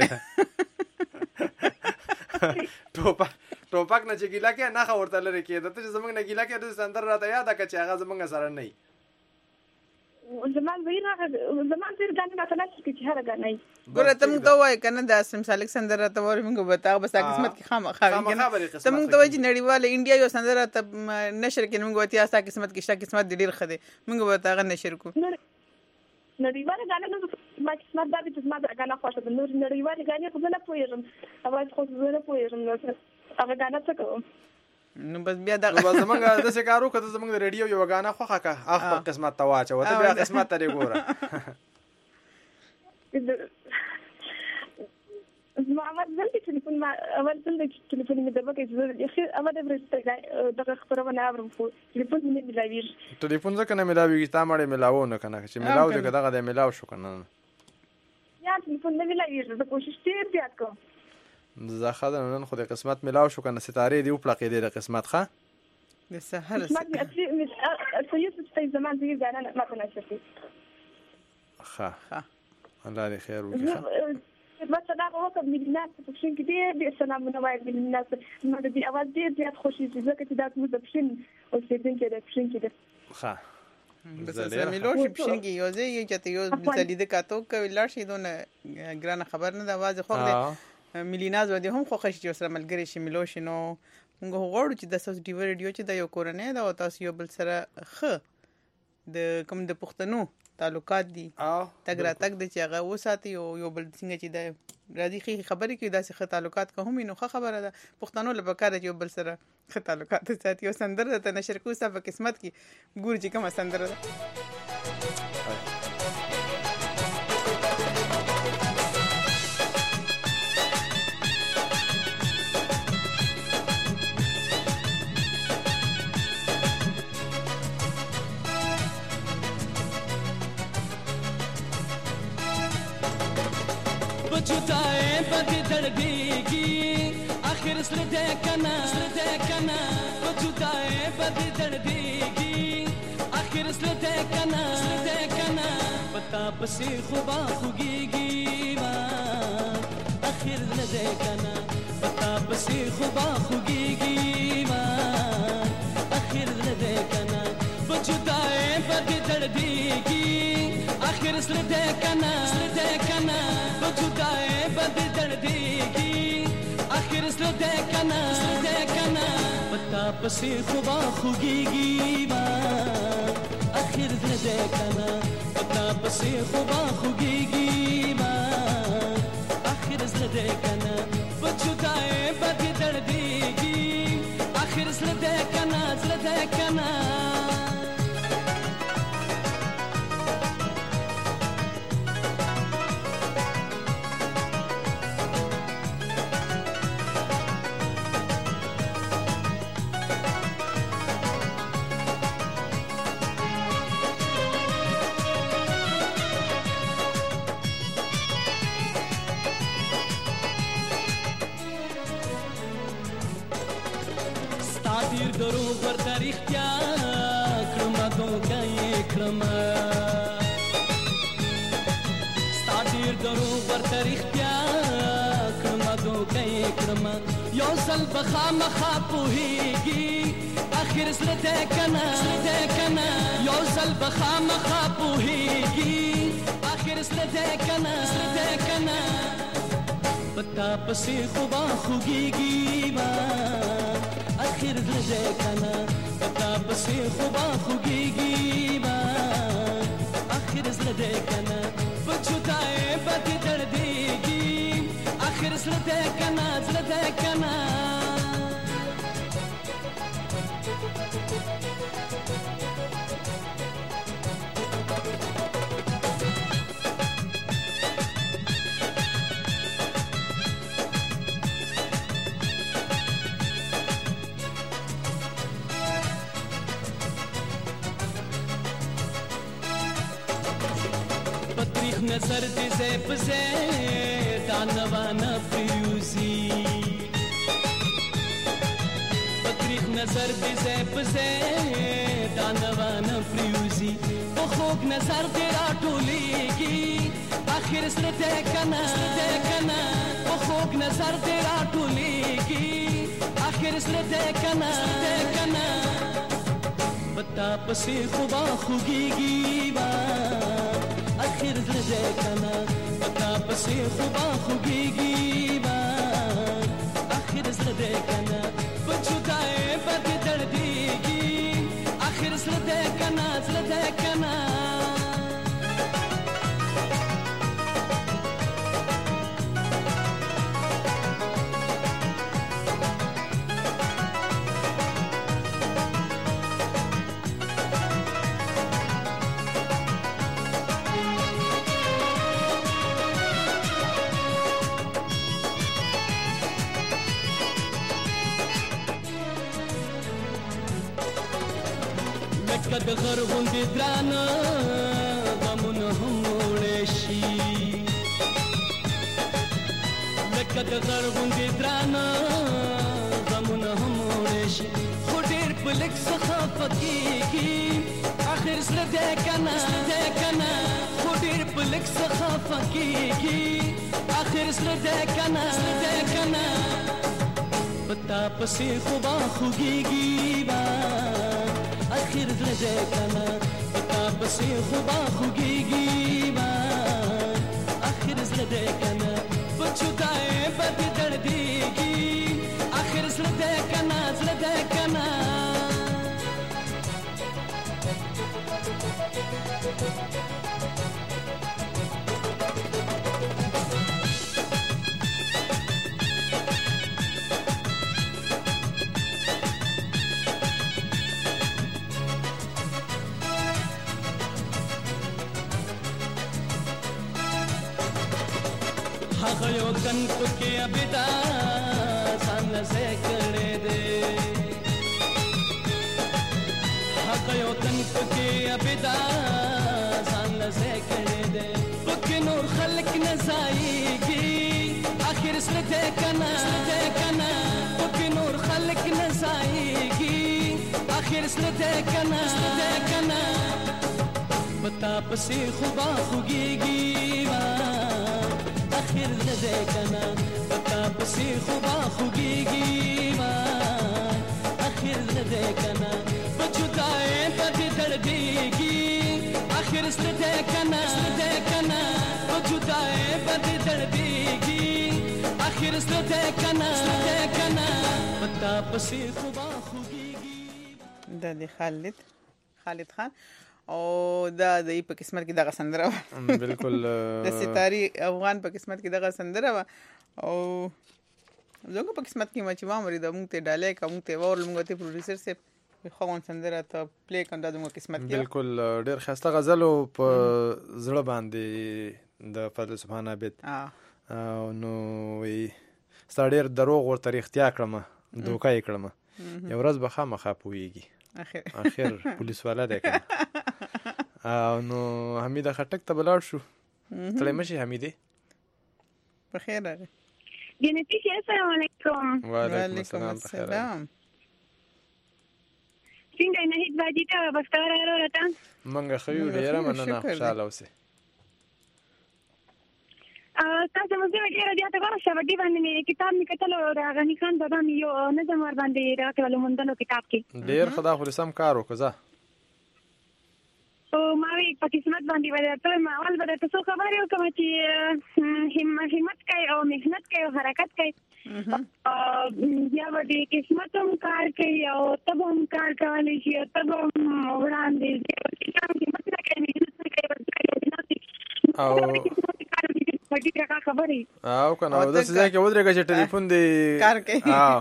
ټوپک نه چې ګیلا کې نه خورته لري کې د ته زمونږ نه ګیلا کې د سندر راته یاد کړه چې هغه زمونږ سره نه زمان زیر غانې مثلا چې هر غانې ګوره ته موږ ته وایې که نه د اسلم سالک سندره ته وایې موږ به تا بس قسمت کې خامخا وي که نه ته موږ ته وایې چې نړیواله انډیا یو سندره ته نشر کړي موږ به ته ستا قسمت کې شته قسمت دې ډېر ښه دی موږ به ته هغه نشر کړو نړیواله غانې نو ما قسمت دا چې زما د غانه خوښه ده نور نړیواله غانې خو زه نه پوهېږم اواز خو زه نه پوهېږم هغه غانه څه کوم نو بس بیا دا زمونږ داسې کار وکړه ته زمونږ د ریډیو یوه ګانا خوښه کړه هغه خپل قسمت ته واچوه ته بیا قسمت ته دې ګوره زما اول ځل چې ټلیفون مې د وکړې اول د ورسته دغه خبرونه اورم خو ټلیفون مې نه ملاویږي ټلیفون ځکه نه ملاویږي تا مړې ملاوو نه که نه چې ملاو دی که دغه دی ملاو شو که نه یا ټلیفون نه ملاویږي زه کوشش ډېر زیات کوم زه ښه ده نن خو د قسمت ملاو شو که نه ستارې دې وپلقېدې د قسمت ښه د سهر اصلي ستاسو زمان زیر ګانا ماته نشر کړي ښه الله دې خیر وکړي مثلا وکړه ملي ناس په پښین کې ډېر سلامونه وایم ملي ناس ما د دې اواز ډېر زیات خوښیږي ځکه چې دا زموږ د پښین اوسېدونکی دی پښین کې دی ښه بس سره میلوشي پښین کې یو ځای یې چې یو مثال دې کاتو کوي لاړ شي دونه ګرانه خبر نه د اواز خو دی ملي ناز ودی هم خوښ شي چې سره ملګری شي میلوشي نو موږ غواړو چې د تاسو ډیو ریډیو چې د یو کورنۍ دا او تاسو یو بل سره ښه د کوم د پښتنو تعلقات دي تګ را تګ د چې هغه وساتي او یو بل څنګه چې د راځي خبرې کوي داسې ښه تعلقات که هم نو ښه خبره ده پښتنو له پکار چې یو بل سره ښه تعلقات ساتي او سندره ته نشر کوو ستا په قسمت کې ګورو چې کومه سندره ده जुदाए बदी दर्देगी आखिर सृदे कना जुदाए बदी दर्देगी आखिर सृदे कना पता बसी खुबा खुगीगी आखिर सृदे कना पता बसी खुबा खुगीगी आखिर सृदे कना जुदाए बदी दर्देगी आखिर सृदे कना जुदाए बद दर्देगी आखिर सृदे कना पता पसी खुबा खुगीगी आखिर सृदे कना पता पसी खुबा खुगीगी आखिर सृदे कना जुदाए बद दर्देगी आखिर सृदे कना دروغ ورته رښتیا کړم دوکه یې کړم ستا ډېر دروغ ورته رښتیا کړم دوکه یې کړم یو ځل به خامخا پوهېږي اخر زړه دی که نه یو ځل به خامخا پوهېږي اخر زړه دی که نه په تا پسې خو به خوږېږي आखिर दे कना पता बसे खुबा खुगीगी आखिर दे कना बचुदाए बद दर्देगी आखिर दे कना नजर दे ज़ेब से दानवाना प्रियूजी पत्रिक नजर दे ज़ेब से दानवाना प्रियूजी वो खूब नजर तेरा टोलेगी आखिर सृदे कना वो खूब नजर तेरा टोलेगी आखिर सृदे कना پتا پسې خوبا خوږیږي با اخر زړه کنا پتا پسې خوبا خوږیږي با اخر زړه کنا پچوتای بد دردیږي اخر زړه کنا د غر غوندې درانه غمونه هم وړی شي لکه د غر غوندې درانه غمونه هم وړی شي خو ډېر په لږ څخه فکېږي اخر زړه دی که نه خو ډېر په لږ څخه فکېږي اخر زړه دی که نه په تا پسې خو به خوږېږي به اخر زړه دی کنه پتا پسې خو به خوږېږي به اخر زړه دی کنه په چوکای بد دردېږي اخر زړه دی کنه هغه یو تن پکې ابدا ځان زه کړې دې هغه یو تن پکې ابدا ځان زه کړې دې پکې نور خلک نه ځایږي اخر سره دې کنه پکې نور خلک نه ځایږي اخر سره دې کنه پتا پسې خو به خوږېږي اخر زړه کنا پتا پسې خو به خوږېږي اخر زړه کنا په جدای بد دردېږي اخر زړه کنا په جدای بد دردېږي اخر زړه کنا پتا پسې خو به خوږېږي د خالد خان او دا د په قسمت کې دغه سندره بالکل د ستاري افغان په قسمت کې دغه سندره او زه په قسمت کې ما چې وامرې د مونږ ته ډالې کا مونږ ته ور مونږ ته پروډوسر سه خوون سندره ته پلی کنده د قسمت کې بالکل ډېر خسته غزل په زړه باندې د فضل سبحان عابد نو وی ستړي دروغ ورته اختیار کړم دوکه یې کړم یو ورځ به خامخا پويږي اخر پولیس والا دی کنه نو حمید خټک ته بلاړ شو تلې مشي حمیدې په خیر راغی جنتی السلام علیکم وعلیکم السلام څنګه نه هیڅ باندې ته بستر راوړته منګه خو ډیره مننه خوشاله اوسه تاسو مو زه ډیره زیاته غواړم چې باندې باندې کتاب می کتل او غنی خان بابا می یو نظم ور باندې راکړل مونږ کتاب کې ډیر خدا خو سم کار وکړه او ما وی په قسمت باندې ورته ما اول به تاسو خبرې وکم چې همت کوي او مهنت کوي او حرکت کوي یا به قسمت هم کار کوي او تب هم کار کوي چې تب وړاندې او خبرې او کنه د څه ځای کې ودرېږي چې ټلیفون دی کار کوي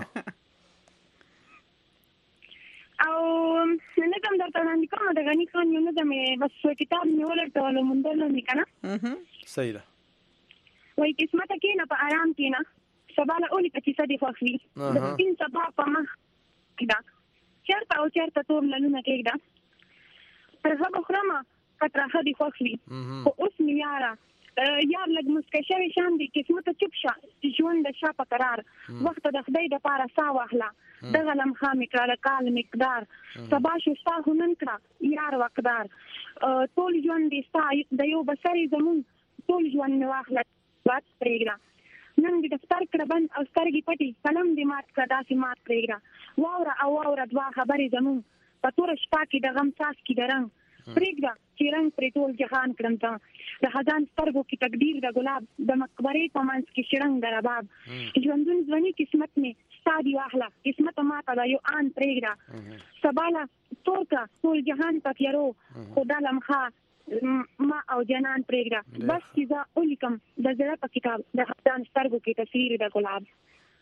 او نه کوم درته وړاندې کوم د غنی خان یو نه د مې بس کتاب مې ولټول مونږ نه کنه صحیح ده وای قسمت کې نه په آرام کې نه سبا له اونې پچې سدي خوښوي د دین سبا په ما کېدا چرته او چرته تور لونه کېدا پر هغه خرامه کتره هدي خوښوي او اوس مې یار لګ مسکشوي شان دي قسمت چوپ شه ژوند د شاپه قرار وخت د خدای د پاره سا واخلا دغه لمخه میکړه کال مقدار سبا شستا هنن کړه یار وقدار ټول ژوند دې ستا د یو بسري زمون ټول ژوند واخلا بات پرېګرا نن دې دفتر کړه بند او سترګې پټي قلم دې مات کړه داسې مات پرېګرا واوره دوا خبرې زمون پتور شپه کې د غم ساس کې د رنگ پرېږده چې رنگ پرې ټول جهان کړم ته د خزان سترګو کې تقدیر د ګلاب د مقبرې په منځ کې شرنګ د رباب ژوندون ځواني قسمت مې ستا دی واخله قسمت ماته د یو آن پرېږده سباله تور کا ټول جهان په تیارو خدا لمخه ما او جنان پرېږده بس چې زه ولیکم د زړه په کتاب د خزان سترګو کې تصویر د ګلاب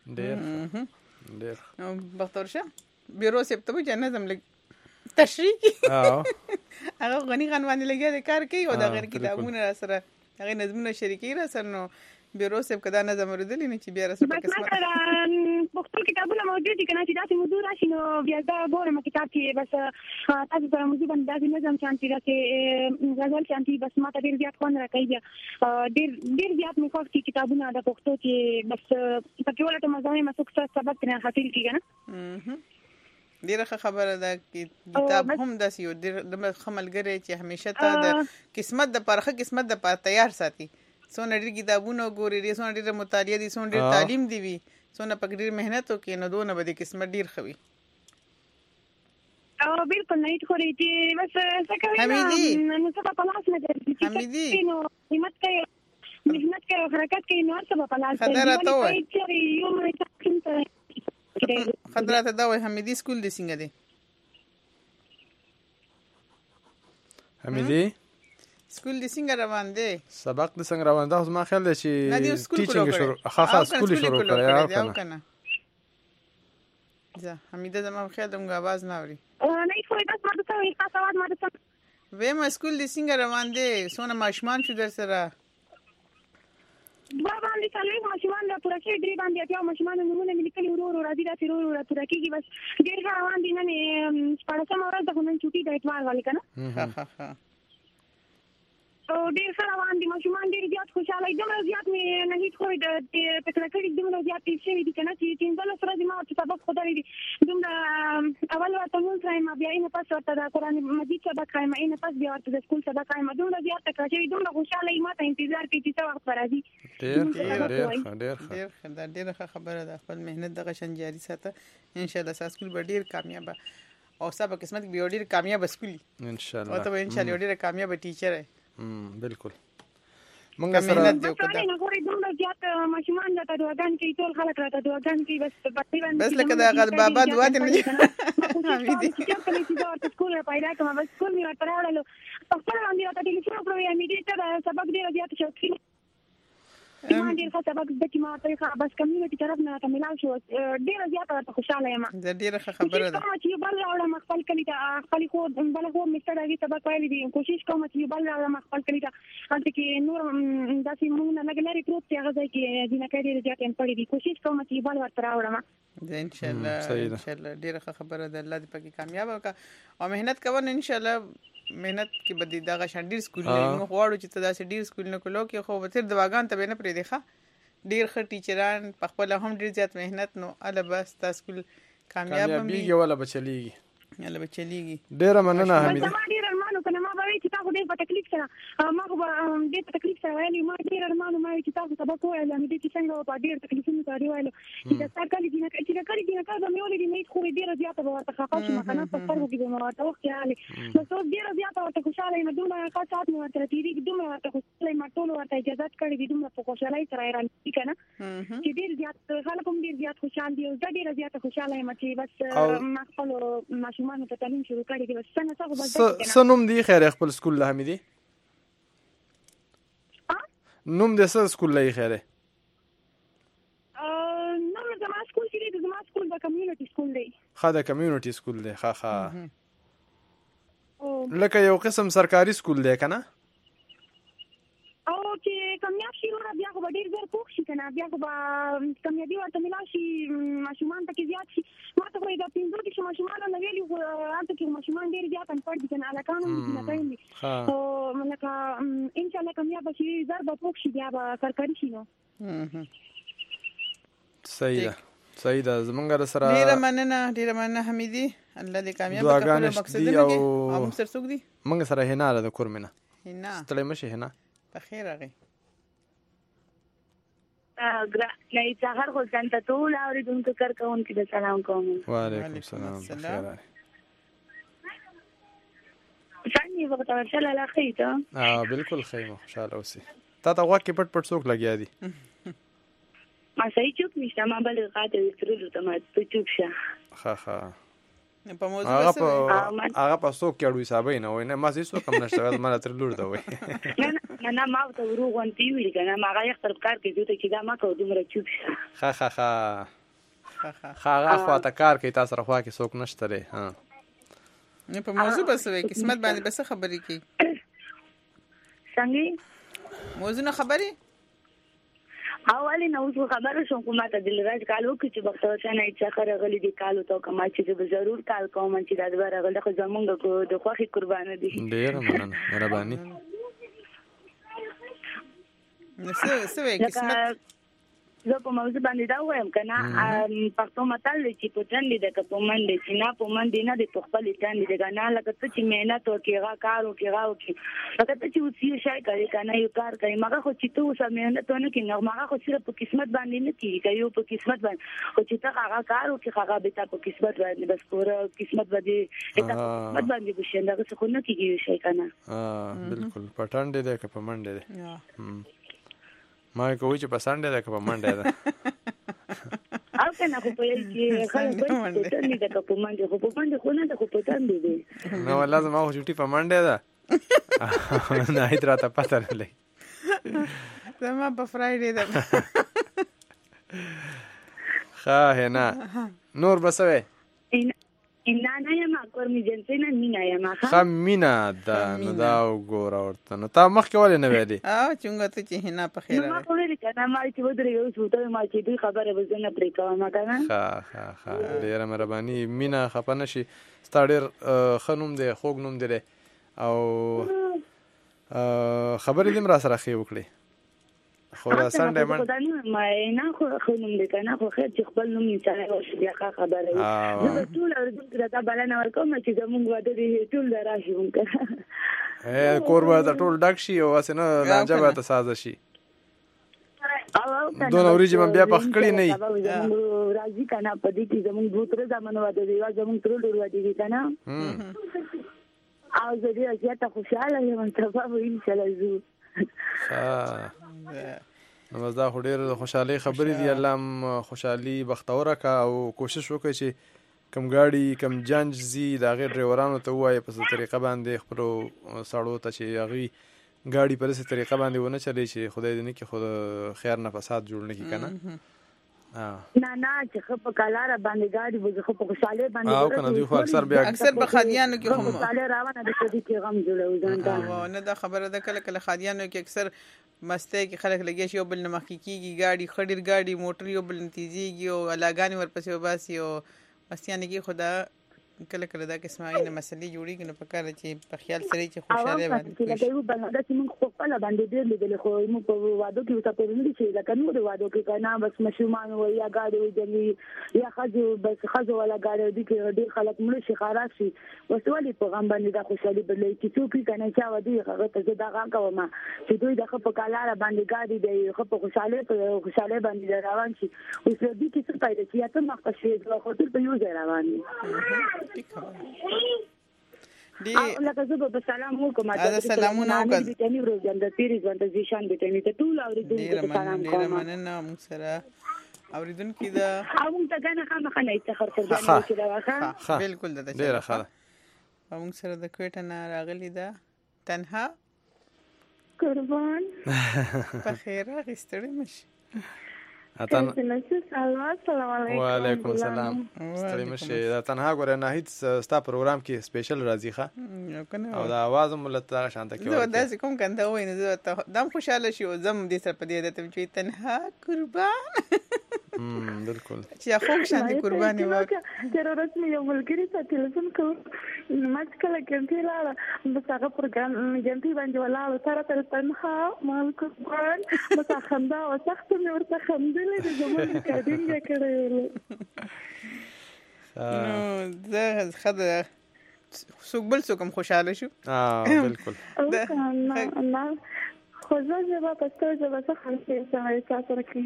ډېر بختور شه بیرو سیب ته به نظم لګ تشریح هغه غنی خان باندې لګیا د کار کوي او د غیر کتابونه را سره هغه نظمونه شریکي را سره نو بیرو سیب کدا نظم ورودلی نه چې بیا را سره قسمت پښتو کتابونه موجود دي کنه چې داسې موضوع راشي نو بیا دا ګورم کتاب کې بس تاسو سره موضوع باندې داسې نظم شانتي راځي غزل شانتي بس ماته ډیر زیات خوند راکوي ډیر زیات مې خوښ کتابونه د پښتو کې بس پکې ولته مزه مې څه سبق نه حاصل کیږي نه ډیره خبره ده چې کتاب هم داسې یو ډیر د خملګری چې همیشه ته د قسمت د پرخه قسمت د پاره تیار ساتي څونه ډیر کتابونه ګوري ډیر څونه ډیر مطالعه دي څونه ډیر تعلیم دی وي څونه پک ډیر مهنت وکړي نو دونه به د قسمت ډیر خوي بالکل نه خوري چې بس څه کوي نو څه په لاس نه درځي حمیدي نو همت کوي مهنت کوي حرکت کوي نو څه په لاس خطرات وای یو مې خطرات دا وای حمیدي سکول دی څنګه دی حمیدي سکول دی څنګه روان دی سبق دی څنګه روان دی ما خیال دی چې ټیچینګ شروع ها سکول شروع کړی کنه ځه حمیده زما خیال دمغه आवाज نه اوري نه خو تاسو ماته څه تاسو आवाज ماته څه وې ما سکول دی څنګه روان دی سونه ماشمان شو در سره بابا باندې څلوي ماشومان لا پوره کې درې باندې اتیا ماشومان نمونه ملي کلی ورو راځي دا ورو را پوره کېږي بس ډېر روان دي نن شپږم ورځ د نن چوټي د اتوار والی کنه او ډېر سره روان دي ماشومان ډېر زیات خوشاله دي دومره زیات مې نه هیڅ خو د تکرکړې دومره زیات شي دي کنه چې تینځل سره دي ما چې سبق خدای دي دومره اول ورته مونږ رایم بیا یې پاس ورته د قران مجید سبق رایم یې پاس بیا ورته د سکول سبق رایم دومره زیات تکرکړې دومره خوشاله ما ته انتظار کوي چې څه وخت راځي ډېر خبره ده خپل مهنت دغه شان جاری ساته ان شاء الله ساسکول به ډېر کامیاب او سبا قسمت به ډېر کامیاب سکول ان شاء الله او ته ان شاء الله ډېر کامیاب ټیچر ہے بالکل مونږ سره نه غوړي دومره زیات ماشومان ته دعاګان کوي ټول خلک راته دعاګان کوي بس لکه دا غل بابا دعا دې نه حمیدي چې کله چې دا سکول پیدا کوم بس سکول می ورته راوړل په خپل باندې راته ټلیفون کړو حمیدي ته سبق ډیر زیات شوقي ما ډیر ښه سبق د کی ما ته بس کمیونټي طرف نه ته ملاو شو ډیر زیات ورته خوشاله یم زه ډیر ښه خبره ده چې بل راوړم خپل کلی ته خپل خو بل خو مستر دې سبق وایلی دي کوشش کوم چې بل راوړم خپل کلی ته انته کې نور داسې مونږ نه لګلاري پروت ته هغه کې دینه کې ډیر زیات ان پړې دي کوشش کوم چې بل ورته راوړم ان شاء الله ډیر ښه خبره ده الله دې پکې کامیاب وکړه او مهنت کوو ان شاء الله مهنت کې بدی دغه شان ډیر سکول نه غواړو چې ته داسې ډیر سکول نه کولو کې خو به تر دواګان ته نه پرې دی ښه ډیر ښه ټیچران په خپل هم ډیر زیات مهنت نو اله بس تاسو سکول کامیاب بيږي ولا بچلېږي ډیر مننه حمیدي ما ډیر ارمانو کنه ما به چې تاسو دې په تکلیف سره ما خو دې په تکلیف سره ویلي ما ډیر ارمانو ما چې تاسو سبق وایي مې دې څنګه په ډیر تکلیفونو سره ویلو چې دا سرکاري دینه چې کاری دینه کار به مې ولې دې خو ډیر زیاته ورته خاصه شو کنه په سر کې به ورته وخت یالي نو څو ډیر زیاته ورته خوشاله یم دومره ښه سات مې ورته تیری دومره ورته خوشاله یم ټول ورته اجازه کړې دي دومره په خوشاله سره راځي کنه چې ډیر زیات خلک هم ډیر زیات خوشاله دي او زه ډیر زیات خوشاله یم چې بس ما خپل ماشومان ته تعلیم شروع کړی دی بس څنګه څه بس سنوم دی خیر خپل سکول له حمیدي نوم د څه سکول له خیره نو زما سکول چې زما سکول د کمیونټي سکول دی خاطر کمیونټي سکول دی ها لکه یو قسم سرکاري سکول دی کنه او چې کمیاب شي نو بیا خو ډیر زر پوښ شي کنه بیا خو کمیابي ورته ملا شي ماشومان ته زیات شي ما ته وایي دا پینځه کې ماشومان نه ویلي انته کې ماشومان ډیر زیات ان پړ دي کنه الکانو نه کوي او لکه ان شاء الله کمیاب شي زر به پوښ شي بیا به سرکاري شي نو صحیح ده زمونږ سره ډیر مننه حمیدي الله دې کامیاب کړي مقصد دې او هم سر څوک دي مونږ سره هنا د کورمنه هنا ستړي مشه هنا بخیر راغی لای څهر خو څنګه ټول اوریدونکو کار کوونکو د سلام کوم وعلیکم السلام بخیر څنګه وخت ورسره لا خېته بالکل خېمه خوشاله اوسې تا ته وخت پټ پټ څوک لګیا دي ما صحیح چوک نشته ما بل غاټه وسترلو ته ما ته چوک شه ها په موضوع هغه په څوک کېړو حسابي نه وای نه ما زه څوک هم نشته ما تر لور دا وای نه ما ته وروغونتی ویل کنه ما هغه یختر کار کې دوی ته چې دا ما کو دومره چوک شه هغه خواته کار کوي تاسو راخوا کې څوک نشته لري ها نه په موضوع بس وای قسمت باندې بس خبرې کی څنګه موضوع نه خبرې اولی نو څه خبره شوم کومه ته دلراج کالو کې چې بختور څنګه چې خره غلي دي کالو ته کومه چې به ضرور کال کوم چې دا دغه غل خو زمونږ کو د خوخي قربانه دي ډیر مننه مهرباني نسوي قسمت زه په موضوع باندې دا وایم کنه پښتو متل چې په تن دي د کپمن دي چې نه په من دي نه د خپل تن دي کنه لکه ته چې مهنت وکړه کار وکړه لکه ته چې وسی شای کوي کنه یو کار کوي مګه خو چې ته اوس مهنت ونه کوي مګه خو صرف په قسمت باندې نه کیږي یو په قسمت باندې خو چې ته هغه کار وکړه هغه به ته په قسمت باندې بس پورا قسمت باندې بشنده څه خو نه کیږي شای کنه بالکل پټان دي د کپمن دي ما کوی چې پسند ده که په منډه ده او کنه خو په یوه خلک په تن دي که په منډه خو په منډه خو نه ده خو په تن دي نو لازم او چټي په منډه ده نه هیڅ راته پته نه لګي زما په فرایډې ده ښه نه نور بسوي نه نه یم کور می جنسي نه مینا یم ښه مینا ده نو دا وګوره ورته نو تا مخکې ولې نه ویلې چونګه ته چې هنا په خیر ما خو ویل کنه ما چې ودرې یو څه ته ما چې دوی خبره به زنه پرې کوم کنه ښه ډیره مهرباني مینا خپه نشي ستا ډېر ښه نوم دی خوږ نوم دی او خبرې دې را سره ښې وکړې خو دا سنډه من ما نه خو نوم دې کنه خو خیر چې خپل نوم یې چاره او بیا خبره زه ټول اردو دا بلنه ورکوم چې زمونږ واده دې ټول راشي مونږه کور به ټول ډک شي او اسنه لانجه به ته ساز شي دون اوریجی من بیا پخ کړی نه راځي کنه په دې کې زمونږ دوه تر زمانه واده دی زمونږ تر ډور واده دی کنه او زه دې زیاته خوشاله یم چې په ان شاء الله زو نو دا خو ډېر خوشحالي خبرې دي الله خوشحالي بختوره کا او کوشش وکړي چې کم ګاډي کم جنج زی د هغې ډریورانو ته ووایي په څه طریقه باندې خپلو سړو ته چې هغوی ګاډي په داسې طریقه باندې ونه چلی چې خدای دې نه کړي خو خیر نه فساد جوړ نه کړي که نه نه چې خو په کلاره باندې ګاډي به خو په خوشحالۍ باندې او کنه دوی خو اکثر په خادیانو کې هم خوشحالۍ روانه ده چې کې غم جوړوي ځان ته نه دا خبره ده کله کله خادیانو کې اکثر مسته کې خلک لګي شي او بل نه مخکې کېږي ګاډي خډیر ګاډي موټر یو بل تیزیږي او علاګانې ورپسې وباسي او مستیانه کې خدا کله کله دا قسمه نه مسلې جوړیږي نو پکاره چې په خیال سره چې خوشاله باندې لکه یو بنده چې موږ خپل باندې ډېر لیدل خو موږ په وادو کې وتا پرې نه شي لکه نور وادو کې کنه بس مشومان و یا ګاډي وي یا خځو بس خځو ولا ګاډي دي کې ډېر خلک مړ شي خراب شي وسولي په غم باندې دا خوشالي بلې چې څوک کنه چا ودی هغه ته دا غا کوم چې دوی د خپ کالاره باندې ګاډي دی خپ خوشاله باندې روان شي اوس دې کې څه پیدا شي ته مخ شي د خاطر په یو ځای روان دی لکه زه به سلام وکم دا سلامونه وکړه د تنی ورځ د پیری ځوند د ځشان د تنی ته ټول اوریدونکو ته سلام کوم ډیر مننه موږ سره اوریدونکو دا موږ ته کنه خامخا نه افتخار قرباني وکړه واخا بالکل دا ډیر ښه موږ سره د کوټه نه راغلی دا تنها قربان په خیر غستړی مشي السلام علیکم وعلیکم السلام ستړي مشه دا تنها ګوره نه هیڅ ستا پروګرام کې سپیشل راځي ښه او دا आवाज ملته شانته کې زه داسې کوم کنده وای نه زه دم خوشاله شي او زم دې سره په دې ته چې تنها قربان بالکل چې خو شانتي قرباني وکړه ضرورت مې یو ملګری ته ټلیفون کوم ما کله ګنټي لاله بس هغه پروګرام ګنټي باندې ولاړ تر تنها مال قربان بس خندا او سخت مې ورته خندلې د زموږ کډینګ کړې نو زه خدای څوک بل څوک هم خوشاله شو بالکل نه خو زه به پښتو ژبه څخه خلک سره کوي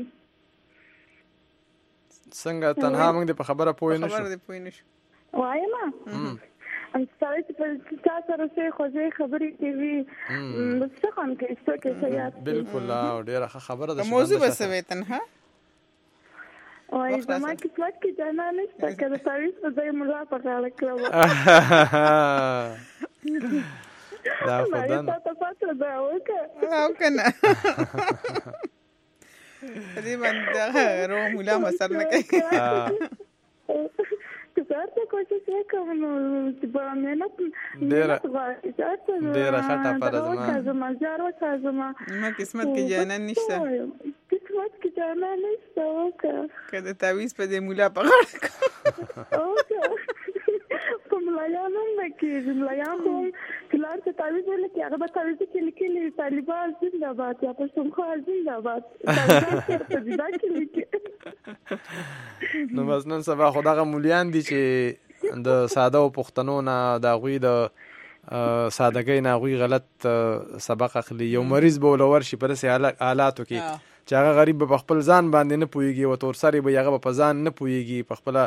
څنګه تنها موږ د په خبره پوه نه شو وایم ان سړی په تاسو سره څه خوځې خبرې کوي څه کوم کې څه کې سیاست بالکل ډیره خبره ده موضوع بس ویتن ها وای زما کې پلاټ کې جانا نشته کله تعویض په ځای ملا په غاړه کړو دا خدان تاسو پاتره دا وکړه او کنه دې باندې رو مولا مسر نه کوي څه کوشش وکړم نو چې په مهنت ډیره خټه پر زما زارو زما نو قسمت کې جانا نشته قسمت کې جانا نشته وکړه کله تعویض په دې مولا په غاړه اوکه په ملایانو کې ملایانو کلار ته تعویض ولکه هغه به تعویض کې لیکلي طالبان زنده‌باد یا پښتونخوا زنده‌باد نو بس نن سبا خدغه مولیان دي چې د ساده او پښتنو نه د غوی د سادهګۍ نه غوی غلط سبق اخلي یو مریض به ولور شي په داسې حالاتو کې چې هغه غریب په خپل ځان باندې نه پوهیږي او تور سری به هغه په ځان نه پوهیږي په خپل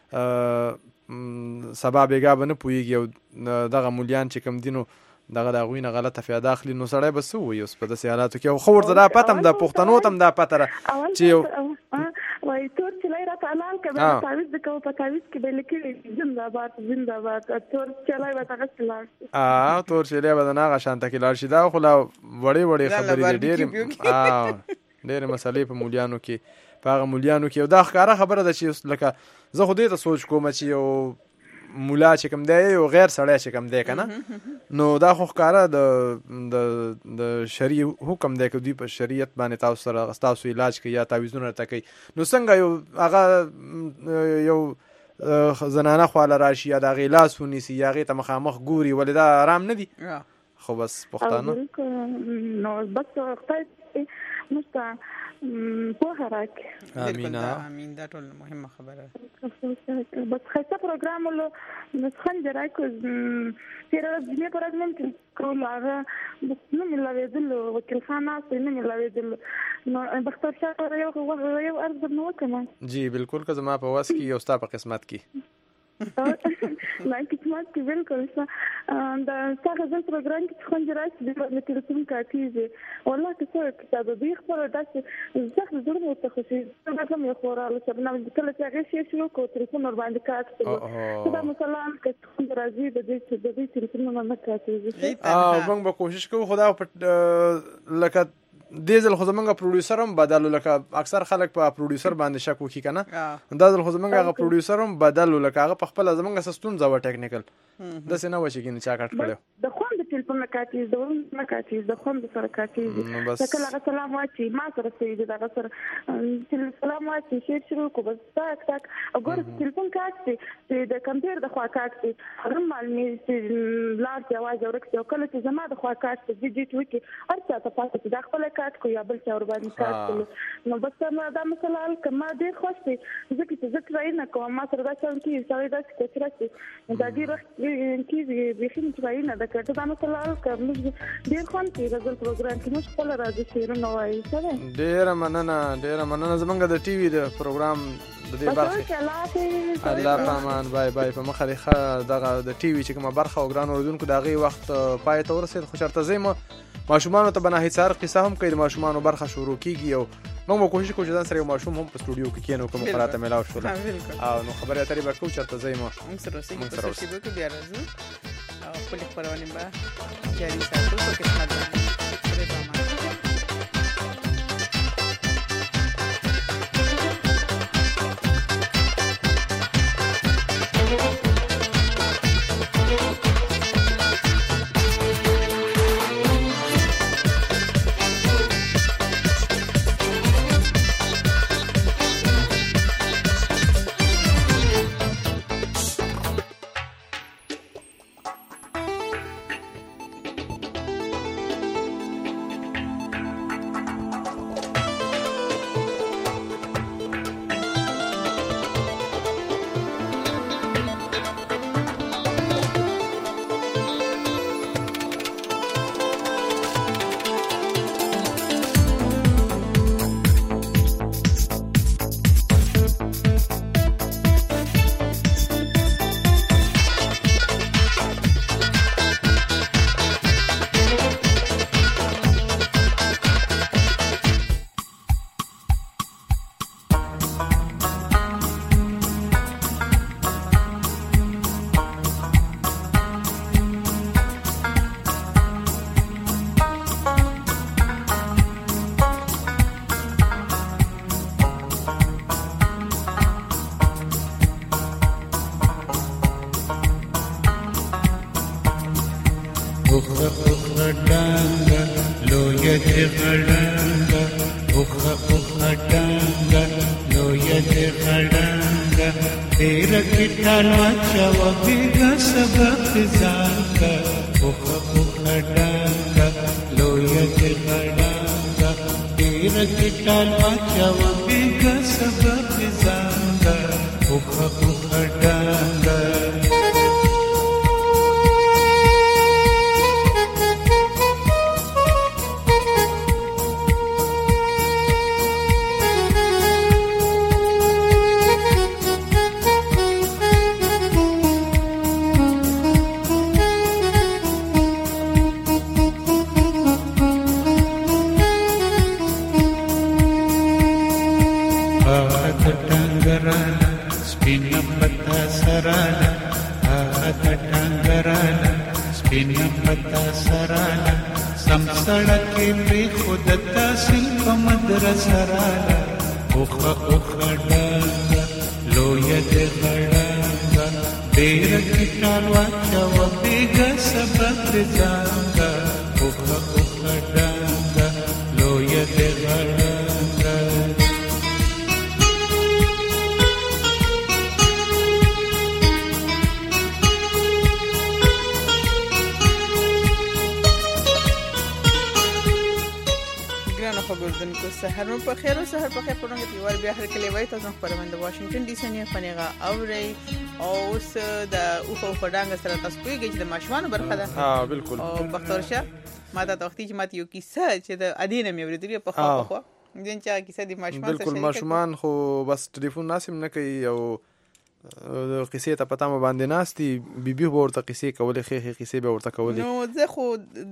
سبا بیګا به نه پوهیږي او دغه مولیان چې کم دینو دغه د غوی نه غلطه فایده اخلي نو سړی به څه وایي اوس په داسې حالاتو کې خو ورته دا پته هم د پښتنو ته هم دا پته ده چې وای تور چلای را تعلان کبه تعویض د کو په تعویض کې به لیکلي زنده‌باد تور چلای به تاسو لاړ تور چلای به نه غشانته کې لاړ شي دا خو لا وړي خبرې ډېرې مسلې په مولیانو کې په هغه مولیانو کې یو دا ښکاره خبره ده چې لکه زه خو دې ته سوچ کوم چې یو مولا چې کوم دی یو غیر سړی چې کوم دی که نه نو دا خو ښکاره د شرعي حکم دی که دوی په شریعت باندې تاسو علاج کوي یا تعویضونه راته کوي نو څنګه یو هغه یو زنانه خواله راشي یا د هغې لاس ونیسي یا هغې ته مخامخ ګوري ولې دا آرام نه دي خو بس پښتانه نو بس مستا پوهه راکړي امین دا ټول مهمه خبره بس خاصه پروګرام له نسخه راکو تیر دنیا پر ازمن کول هغه نو ملاویدل وکیل خان ناس نه ملاویدل نو بختور شاه یو ارز نو کنه جی بالکل که زما په واس کې یو ستا په قسمت کې لا قسمت کې بالکل دا څنګه د پروګرام کې څنګه راځي د تلیفون کاټیږي والله که څه کتاب به خبره داسې ځکه ضرورت ته خوشي دا کوم یو خوراله چې نه کله چې هغه شي شروع کو تلیفون ور باندې کاټي دا مثلا که څنګه راځي د دې تلیفون نه کاټیږي موږ به کوشش کوو خدا لکه دې ځل خو زمونږ پروډوسر هم بدلو لکه اکثر خلک په پروډوسر باندې شک وکړي که نه دا ځل خو زمونږ هغه پروډوسر هم بدلو لکه هغه په خپله زمونږ څه ستونزه وه ټیکنیکل داسې نه وه چې ګینې چا کټ کړی د خوند ټلیفون نه کاټېږي د ورون نه کاټېږي د خوند سره کاټېږي که کله هغه سلام واچي ما سره څه دي دغه سره سلام واچي شعر شروع کړو بس تاک تاک ګوره ټلیفون کاټي چې د کمپیوټر د خوا کاټي هغه معلومې چې لاړ چې اواز ورک شي او کله چې زما د خوا کاټي ډیجیټ وکړي هر چا ته پاتې چې دا خپله کاټ کو یا بل چا ور باندې کاټ کړو نو بس دا مثلا کما ډېر خوښ دي ځکه چې زه ټرای نه کوم ما سره دا چل کېږي سړی داسې کوچ راشي دا ډېر وخت کېږي بیخي مې ټرای نه ده کړې دا مثلا موږ ډېر خوند کوي د ګل پروګرام کې موږ خپله راځو شعرونه وایو ډېره مننه زمونږ د ټي وي د پروګرام د دې برخې الله پامان بای په مخه دغه د ټي وي چې کومه برخه او ګران اوریدونکو د هغې وخت پای ته ورسېد خو چېرته ځئ ماشومانو ته به ناهیڅار قصه هم کوي د ماشومانو برخه شروع کېږي او موږ به کوشش کوو چې ځان سره یو ماشوم هم په سټوډیو کې کښېنو که موږ راته میلاو شوله او نو خبرې اترې به کوو چېرته ځئ موږ سره اوسئ په سټوډیو کې بیا راځو او خپلې خپرونې به جاري ساتو په قسمت باندې اوخه اوخه ډانګه لویه دې غړانګه اوخه اوخه ډانګه لویه دې غړانګه ډېر کټان واچوه بیګه سبق ځانګه اوخه اوخه ډانګه لویه دې غړانګه ډېر کټان واچوه بیګه سبق ځانګه اوخه اوخه ډانګه Spinna pata sarala, spinna pata sarala, samsada ke pre khudata silpa madra sarala, ukha ukha danga, loya de gadanga, dera kitalwa chawa bega sabak janga, ukha ukha danga, loya de gadanga. خبردونکو سحر مو په خیر او سحر په خیر پرونګ دی ور بیا هر کله وای تاسو خبرمند واشنگټن ډي سي نه پنيغه اوري او اوس د اوخو فډانګ سره تاسو پیږي چې د ماشومان برخه ده بالکل او بختور شه ماته وختي چې ماته یو کیسه چې د ادینه مې ورېدلې په خو دین چې کیسه د ماشومان سره بالکل ماشومان خو بس ټلیفون ناسم نه کوي او قصې ته پتا مې باندې ناستي بیبي ورته قصې کولې خې قصې به ورته کولې نو زه خو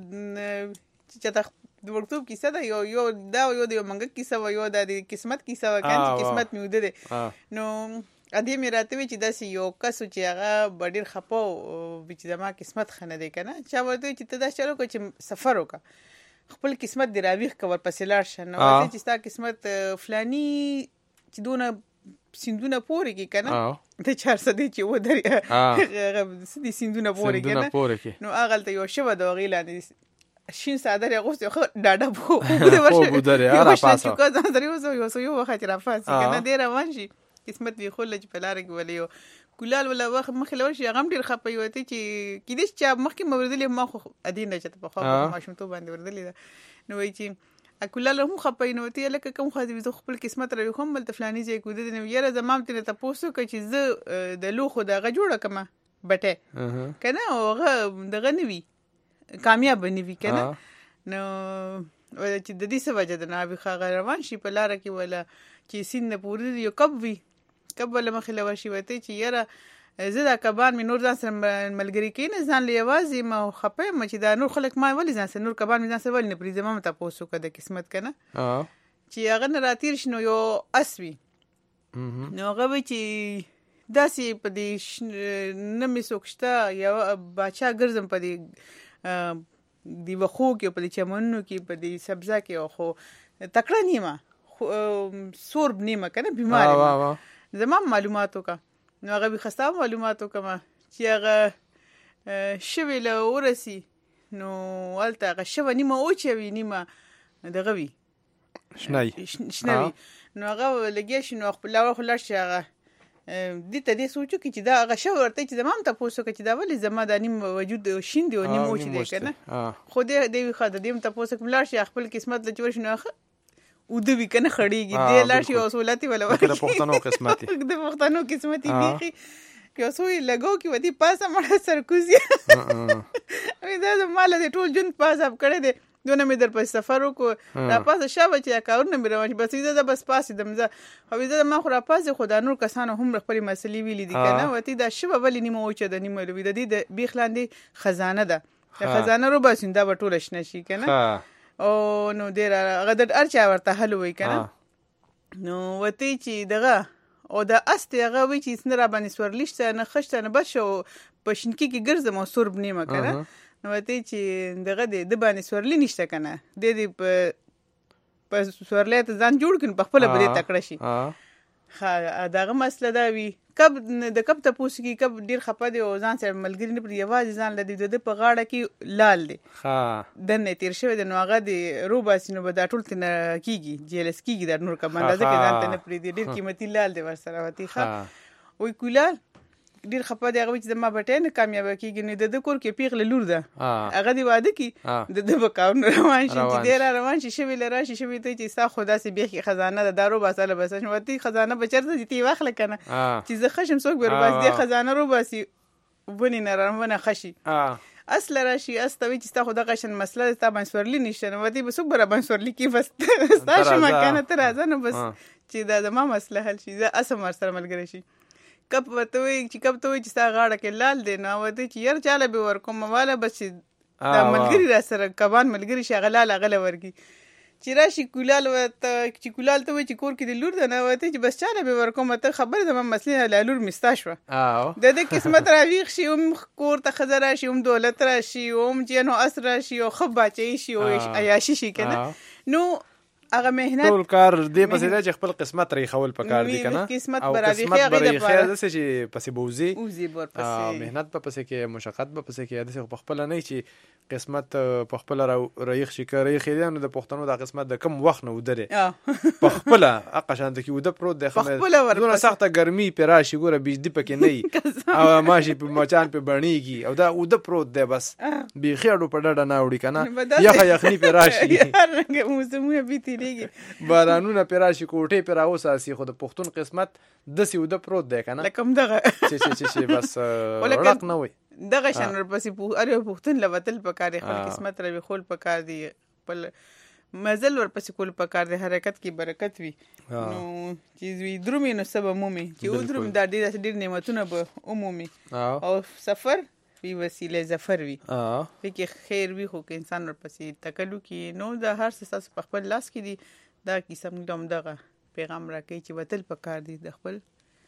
چې تا د ورکوب کیسه ده یو دا یو د منګ کیسه و یو د قسمت کیسه و کله قسمت مې وده نو ادي مې راته وی چې داسې یو کس چې هغه ډېر خپو چې زما قسمت خنه دی کنه چا ورته چې ته دا چلو کو چې سفر وکړه خپل قسمت دی راويخ کور پسې لاړ شنه ورته چې ستا قسمت فلانی چې دونه سیندونه پورې کې کنه د 400 دی چې و درې سدي سیندونه پورې کنه نو هغه ته یو شوه د غیلانه شین ساده غوسه خو ډاډه بو بده ورشه بو درې را پاسه چې کو ځان درې وسو یو وخت را پاسه کنه ډیر روان شي قسمت وی خو لږ په لار کې ولیو ګلال ولا وخت مخ لور شي غم ډیر خپي وته چې کیدې چې مخکې موردلې ما خو ادینه چې په خو ماشوم ته باندې وردلې نو وی چې اکولال هم خپي نو ته لکه کوم خو دې خپل قسمت راوي خو مل تفلانی ځای کو دې نو یره زمام ته تاسو کې چې زه د لوخو دغه جوړه کما بټه کنه اوغه دغه نوي کامیاب بنوي کنه نو چې د دې څه وجه ده نه به خغه روان شي په لار کې ولا چې سین نه پوری یو کب ولا مخله ورشي وته چې یاره زدا کبان می نور ځان سره ملګری کین ځان لیوازي ما خپه م چې دا نور خلک ما ولی ځان سره نور کبان می ځان سره ول نه پریزه ما تاسو کده قسمت کنه چې هغه نه راتیر شنو یو اسوي نو هغه چې داسې په دې نمې سوکشتا یا باچا ګرځم په دې دی وخو کې په دې چمنونو کې په دې سبزه کې خو تکړه نیمه سورب نیمه کنه بیمار زمام معلوماتو کا نو هغه به خسته معلوماتو کما چې هغه شوی له ورسی نو ولته هغه شو نیمه او چوي نیمه دغه وی شنای نو هغه لګی شنو خپل خلاص هغه دې ته دې سوچو کې چې دا هغه شو ورته چې زمام ته پوسو کې چې دا ولې زما د نیم وجود شین دی او نیم او چې دی کنه خو دې خاطر دې ته پوسو کوم لاړ شي خپل قسمت له جوړ شنو او د وی کنه خړېږي دې لاړ شي اصولاتي ولا د پښتنو قسمتي بیخي که سوی لګو کې ودی پاسه مړه سرکوزي دا مال دې ټول جون پاسه کړه دې دونه مې در په سفر وکړ را پاسه شابه چې کارونه مې روان بس دا بس پاسې دمزه خو دا ما خو را پاسه خدا نور کسانو هم خپل مسلې ویلې دي کنه وتی دا شبه ولی نیمه او چې د نیمه لوي د دې د بیخلاندې خزانه ده خزانه رو بس دا بټول شنه شي کنه او نو ډیر غدر ارچا ورته حل وای کنه نو وتی چې دغه او دا است هغه وی چې سن را باندې سورلیشته نه خشته نه بشو په شینکی کې ګرځم او سورب نیمه کنه نو وتی چې دغه د باندې سورلی نشته کنه د دې په سورلیت ځان جوړ کین په خپل بده تکړه شي ها دغه مسله دا وی کب د کب ته پوس کی کب ډیر خپه دی او ځان سره ملګری نه پر یوازې ځان لدی د په غاړه کې لال دی دنه تیر شوی د نوغه دی روباسینو به دا ټول تنه کیږي جیلس کیږي د نور کم اندازه کې ځان ته نه پری دی ډیر قیمتي لال دی ورسره وتی ښه وای کولال ډیر خپه دی هغه چې ما بټه نه کامیاب کیږي نه د کور کې پیغله لور ده هغه دی واده کی د بکاون روان شي چې ډیر روان شي شوی لرا شي شوی ته چې سا خدا سي به خزانه د دارو باساله بس وتی خزانه بچرته دي واخله کنه چې زه خشم څوک بر باس دی خزانه رو باسي ونی نه روانه خشي اصل راشي استوي چې ستا خدا قشن مسله تا بنسورلی نشته وتی بسوک بر بنسورلی کی بس ستا شمه کنه تر ازنه بس چې دا ما مسله حل شي زه اسم سره ملګری شي کب وتوي چې کب توي چې ستا غاړه کې لال دی نو وته چې ير چاله به ورکوم والا بس دا ملګری را سره کبان ملګری شغلال غله ورګي چې راشي کولال وته چې کولال ته چې کور کې د لور ده نه وته چې بس چاله به ورکوم ته خبر ده مسله لالور مستاشوه د قسمت راويخ شي کور ته خزر شي دولت را شي جنو اسره شي او خبا چي شي او عياشي شي کنه نو هغه مهنت ټول کار دې پسې دا چې خپل قسمت ری خول پکار دي کنه قسمت برابري هغه د خیر د چې پسې بوزي مهنت په پسې کې مشقت په پسې کې د خپل نه چې قسمت په خپل ریخ شي کوي خیرانو د پښتنو د قسمت د کم وخت نه ودره په خپل اقا شانت کې ود پروت د خمه دونه سخته ګرمي پراشي ګوره بجلی پکې نه او ماشي په مچان په بڼيږي او دا ود پروت دی بس بي خېړو په ډډه نه وړي کنه یخني پراشي موسمونه بیت بارانونه پراشي کوټه پر اوساسي خو د پښتون قسمت د سیوده پروت دی کنه لکم دغه چې بس ورق نه وي دغه شان ورپسې اړ پښتون لوتل پکاري خپل قسمت روي خول پکار دی خپل مزل ورپسې کول پکار دی حرکت کی برکت وي نو چې وی درومي نو سبا مومي چې ودروم د ډیر نعمتونه به عمومي او سفر وی وسیله ظفر وی کې خیر وی خو کې انسان ورپسې تکلو کې نو د هر څه په خپل لاس کې دي دا قسم دوم دغه پیغام راکې چې وتل پکار دي د خپل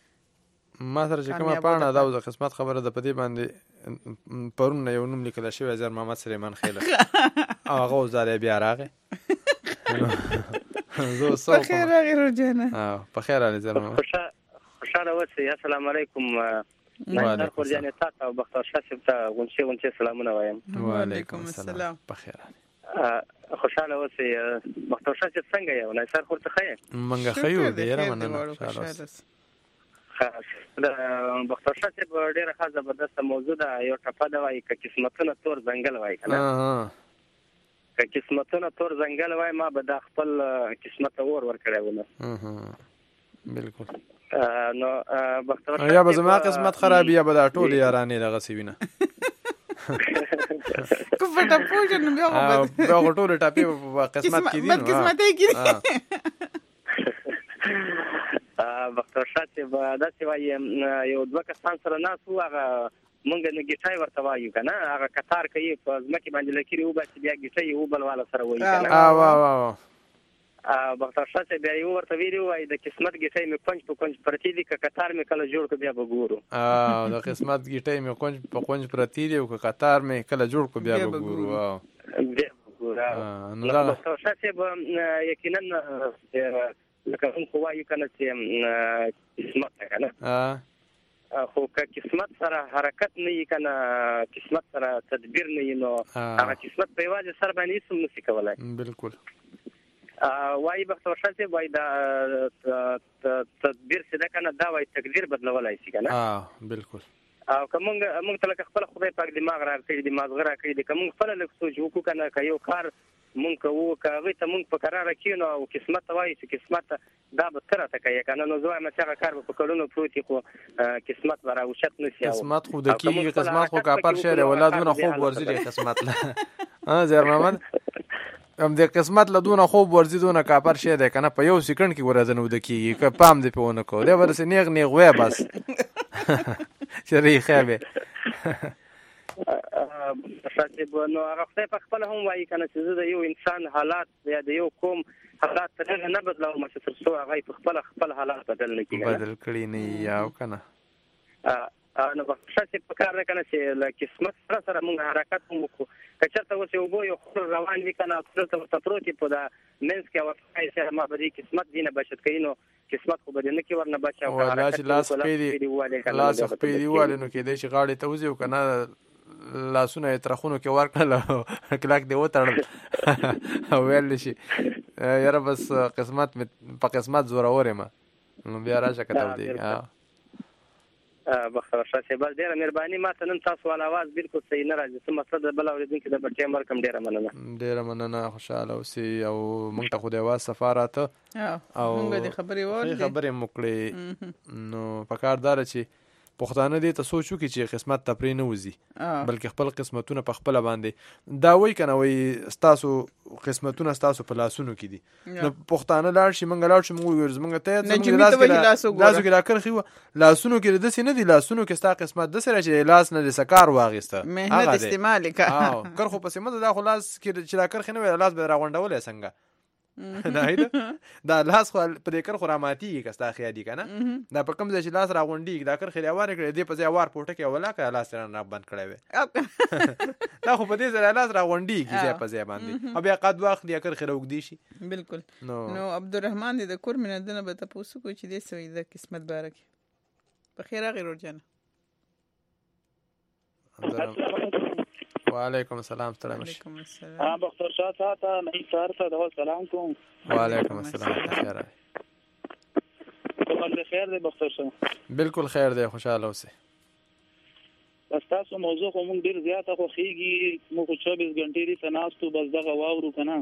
ما سره چې کومه پاڼه دا د قسمت خبره د پدې باندې پرون یو نوم لیکل شوی وزیر محمد سلیمان خیله هغه زاره بیا راغی زه سو په خیر راغی روزانه په خیر علي زره خوشاله اوسئ السلام علیکم نظر خورجان تاسو او بختور شاسب ته ونشي سلامونه وایم وعلیکم السلام په خیر خوشاله اوسئ بختور شاسب څنګه یو نظر خورته خیر منګه خیو ډیره مننه د بختور شاسب ډیره ښه زبردست موضوع ده یو ټپه ده وایي که قسمتونه تور ځنګل وایي کنه که قسمتونه تور ځنګل وایي ما به دا خپل قسمت اور ورکړی ونه بالکل نو بختور یا به زما قسمت خراب یا به دا ټول یارانې دغه سوینه کو پټه پوجا نو بیا ټول ټاپي په قسمت کې دي نو قسمت یې کې بختور شاسب دا چې وایي یو دوه کسان سره ناسو هغه مونږ نه ګټای ورته وایو کنه هغه کتار کوي په ځمکه باندې لکيري او بس بیا ګټي یو بل والا سره وایي کنه وا بختور شاسب بیا یو ورته ویلو وایي د قسمت ګټي مې پنځ په پنځ پرتی دي که کتار مې کله جوړ کو بیا وګورو د قسمت ګټي مې پنځ په پنځ پرتی دي او که کتار مې کله جوړ کو بیا وګورو نو بختور شاسب یقینا لکه هم وایو کنه چې قسمت کنه خو که قسمت سره حرکت نه وي کنه قسمت سره تدبیر نه وي نو هغه قسمت په یوازې سر باندې هیڅ هم نشي کولی بالکل وایي بختور شاسب وایي دا تدبیر چې ده کنه دا وایي تقدیر بدلولی شي کنه بالکل او که موږ ته لکه خپله خدای پاک دماغ راکړي دي مازغه راکړي دي که موږ خپله لږ سوچ وکړو کنه که یو کار مونږ کوو که هغوی ته مونږ په قراره کښېنو او قسمت ته وایي چې قسمت دا به ته راته کوې که نه نو زه وایم چې هغه کار به په کلونو پروت وي خو قسمت به راوچت نه شي قسمت خو د کېږي قسمت خو کاپر شی دی ولادونه خوب ورځي دی قسمت له زیر محمد هم د قسمت له دونه خوب ورځي دونه کاپر شی دی که نه په یو سیکنډ کې ورځ نه وده کېږي که پام دې پې ونه کوو دی به داسې نیغ نیغ وی بس چې ریښی به شاسب نو هغه خدای په خپله هم وایي که نه چې زه د یو انسان حالات یا د یو قوم حالات تر هغه نه بدلوم چې تر څو هغه په خپله خپل حالات بدل نه کړي بدل کړي نه یا او که نه نو شاسب په کار ده که نه چې له قسمت سره مونږ حرکت هم وکړو که چېرته اوس یو اوبو یو خور روان وي که نه دلته ورته پروت وي په دا منځ کې او سره ما به دې قسمت ځینې بچت کوي نو قسمت خو به نه کې ورنه بچا او لا چې لاس خپې دی والي نو کې دی چې غاړې ته وځي او کنه لاسونه یې ترخونو کې ورکړل کلاک دی وتړل او ویل شي یاره بس قسمت په قسمت زورور یم نو بیا راشه کته دی بخیر شاسه بس ډیره مهرباني ما ته نن تاسو ول आवाज بالکل صحیح نه راځي څه مطلب د بل اوریدونکو د بټي مرکم ډیره مننه خوشاله اوسې او موږ ته خو د आवाज سفارت او موږ د خبرې موکړې نو پکاردار چې پښتانه دې ته سوچو کې چې قسمت ته پرې نه وځي بلکې خپل قسمتونه په خپل باندې دا وای کنه وای تاسو قسمتونه تاسو په لاسونو کې دي نو پښتانه لاړ شي منګ لاړ شي موږ زمونږ ته لاسو کې راکر خو لاسونو کې د سینې دي لاسونو کې ستا قسمت د سره چې لاس نه د سکار واغسته مهنت استعمال کا کر خو پسې مده دا خلاص کې چې راکر خنه لاس به راغونډول څنګه دا لاس خو په دې کر خراماتي کستا خیالي کنه دا په کوم ځای چې لاس راغونډي دا کر خلیا واره کړې دې په ځای وار پورټه کې ولا کا لاس نه بند کړی وي دا خو په دې ځای لاس راغونډي کې په ځای باندې بیا قد واخ دې کر خلوګ دی شي بالکل نو عبدالرحمن دې د کور من دنه به تاسو کو چې دې سوي د قسمت بارک په خیر غیر ورجن وعلیکم السلام ستړی مشه بختر شاه صاحب ته نه سر ته د سلام کوم وعلیکم السلام خیر ته خیر دی بختر شاه بالکل خیر دی خوشاله اوسې بس تاسو موضوع خو مونږ ډیر زیاته خو خيږي مو 24 غنټې لري تناستو بس دغه واورو کنه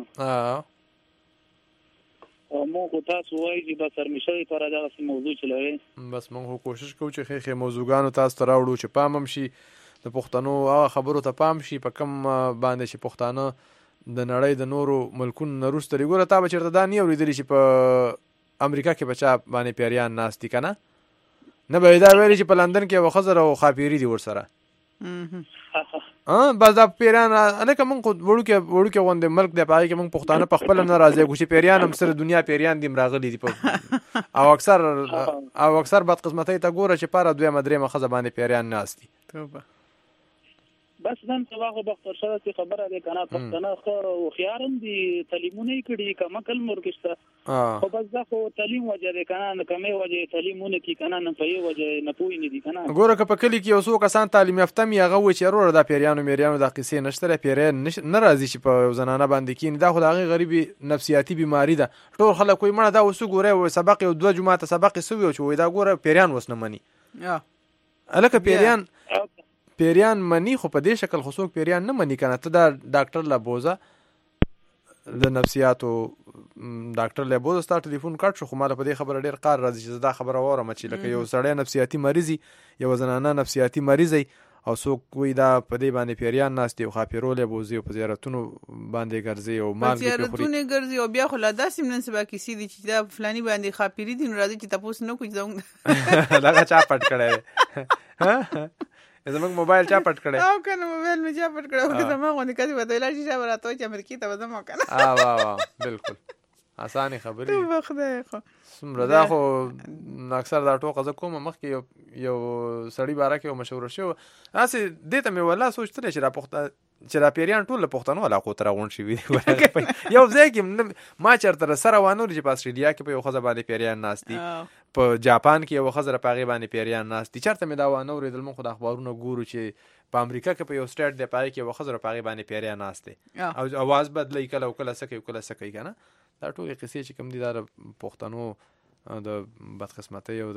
مو کو تاسو وایي چې بس هرمشه پر دغه موضوع چلوي بس مونږ کوشش کوو چې خېخه موضوعګانو تاسو ته راوړو چې پامم شي د پښتنو هغه خبرو ته پام شي په کم باندې چې پښتانه د نړۍ د نورو ملکونو نه وروسته ګوره تا به چېرته دا نه اورېدلي چې په امریکا کې بچا باندې پیریان ناست دي که نه نه به یې دا ویلي چې په لندن کې یوه ښځه او خاپیري دي ورسره بس دا پیریان هلکه مونږ خو وړوکې غوندې ملک دی په هغې کې مونږ پښتانه په خپله نه راځېږو چې پیریان هم سره دنیا پیریان دي هم راغلي دي او اکثر بدقسمتۍ ته ګوره چې پاره دویمه درېیمه ښځه باندې پیریان ناست دي بس نن سبا خو بختر شاه چې خبره ده کنه پښتنه خو خيارم دي تعلیمونه کړي کما کل مرګشته خو بس دا خو تعلیم وجه ده کنه نه کمه وجه تعلیمونه کی کنه نه په وجه نه پوي نه دي کنه ګوره که په کلی کې اوسو کسان تعلیم یافته می هغه و چې ورور د پیریانو میریانو د قصې نشته پیریان نه راځي چې په زنانه باندې کین دا خو د غریبي نفسیاتی بیماری ده ټول خلک کوئی مړه دا اوسو ګوره سبق یو 2 جمعه ته سبق سوي او چې دا ګوره پیریان وسنه مني الکه پیریان منی خو په دې شکل خصوص پیریان نه منی کنه ته دا ډاکټر لا بوزه د نفسیاتو ډاکټر له بوزه ستاسو ټلیفون کارت شو خو مال په دې خبره ډیر قار راځي چې دا خبره وره مچ لکه یو سړی نفسیاتی مریضي یو زنانه نفسیاتی مریضي او څوک وي دا په دې باندې پیریان ناست او خاپیرول بوزي او په زیارتونو باندې ګرځي او مال کې زیارتونه ګرځي او بیا خو لا داسې نن سبا کې سي دي چې دا فلاني باندې خاپيري دي نو راځي چې تاسو نه کوی ځم دا چا پټ کړی زموږ موبایل چا پټ کړی او کنه موبایل مې چا پټ کړی او زما غونډه کړي وته لا چې راته چې امریکای ته وځم کنه واه بالکل اسانه خبرې ته خدای خو سمره دا خو اکثر دا ټوکه ز کوم مخکې یو سړی باره کې مشهور شو اسه دې ته مې ولا سوچتل چې را پخته چې را پیریان ټول پښتنو ولا خو تر غون شي یو ځای کې ما چرته سره وانه چې په استرالیا کې په یو خزه باندې پیریان ناشتي په جاپان کې یو خزه په غي باندې پیریان ناشتي چرته مې دا وانه ورېدل مخ د اخبارونو ګورو چې په امریکا کې په یو سټیټ دی پای کې یو خزه په غي باندې پیریان ناشتي او आवाज بدلې کله او کله سکه کنه دا ټول قصې چې کوم دي دا پښتنو د بدقسمتۍ او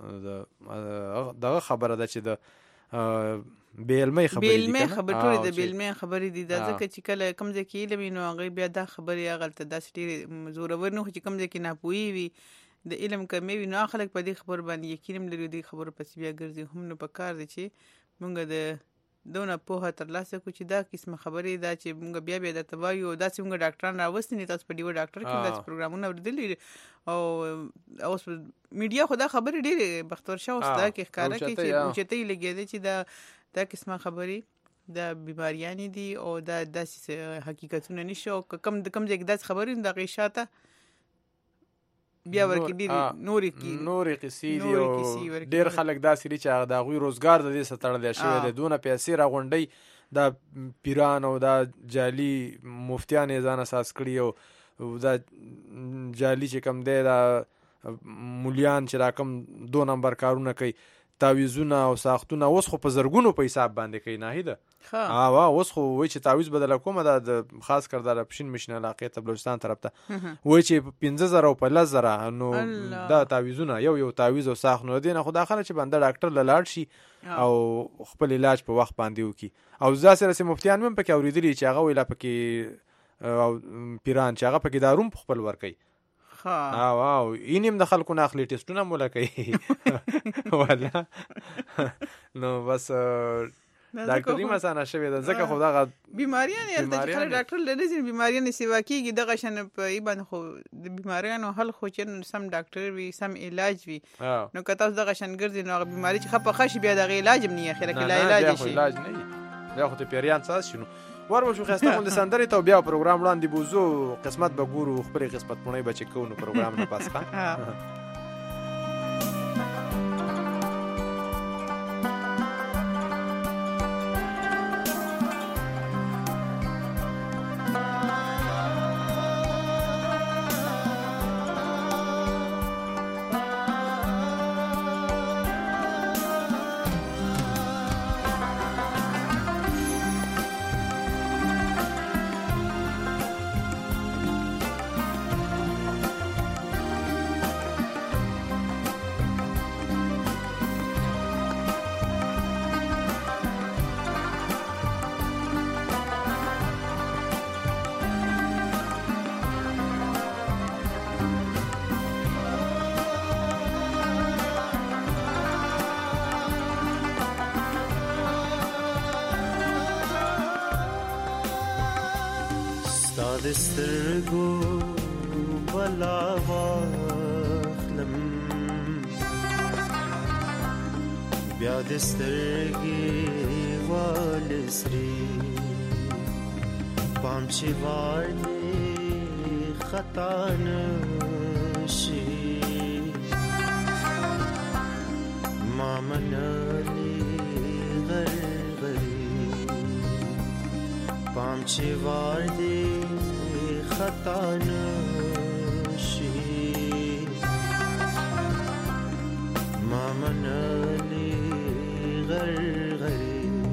د خبره ده چې د بیلمه خبرې د بیلمه خبرې دي دا ځکه چې کله کم ځای کې علم نو هغه بیا دا خبرې غلطه داسې ډېر زورور نه چې کم ځای کې ناپوهي وي د علم کمې وي نو خلک په دې خبر باندې یقین لري د خبرو پس بیا ګرځي هم نو پکار دي چې مونږ د دونه په تر لاسه کو چې دا قسمه خبرې دا چې مونږ بیا د توایو دا چې مونږ ډاکټران راوستنی تاسو په دیو ډاکټر کې داسې پروګرامونه ورېدلې او اوس میډیا خو دا خبرې ډېرې بختور شاه اوس دا کې ښکاره کوي چې چته لګېدې چې دا قسمه خبرې د بیماریان دي او دا داسې حقیقتونه نشو کم ځای کې داسې خبرې د غیشاته بیا ورکې دي نورې قصې دي او ډېر خلک داسې دي چې د هغوی روزګار د دې سره تړلی شوی دی دونه پیسې راغونډوي دا پیران او دا جعلي مفتیان یې ځان اساس کړي او دا جعلي چې کوم دی دا مولیان چې راکم 2 نمبر کارونه کوي تعویزونه او ساختونه اوس خو په زرګونو په حساب باندې کوي ناهیده اوس خو وای چې تعویز بدل کومه د خاص کر د پښین مشن علاقې ته بلوچستان طرف ته وای چې 15000 او 15000 نو دا تعویزونه یو تعویز او ساختونه دي نه خو داخله چې بنده ډاکټر لاړ شي او خپل علاج په وخت باندې وکي او ځاسره سي مفتیان هم پکې اوریدلی چې هغه ویلا پکې او پیران چې هغه پکې داروم خپل ور کوي واو اینیم د خلکو نه اخلي ټیسټونه مولا کوي ولا نو بس ډاکټري مسانه شوی د ځکه خو دا بیماریان یې د خلک ډاکټر لري چې بیماریان سیوا کیږي دغه شن په ای باندې خو د بیماریانو حل خو چې سم ډاکټر وي سم علاج وي نو کته دغه شن ګرځي نو بیماری چې خپه خشي بیا دغه علاج هم نه اخره کې علاج شي علاج نه بیا خو ته پیریان ساس شنو ورو شو خسته غونډه سندري ته بیا پروګرام وړاندې بوزو قسمت به ګورو خبري قسمت پونه بچ کو نو پروګرام نه پاسخه سترګو بلا واخلم بیا د سترګې والسري پام چې وړې خطا نشي ما منلي غرغري پام چې وړې خطا نشي ما منلي غرغري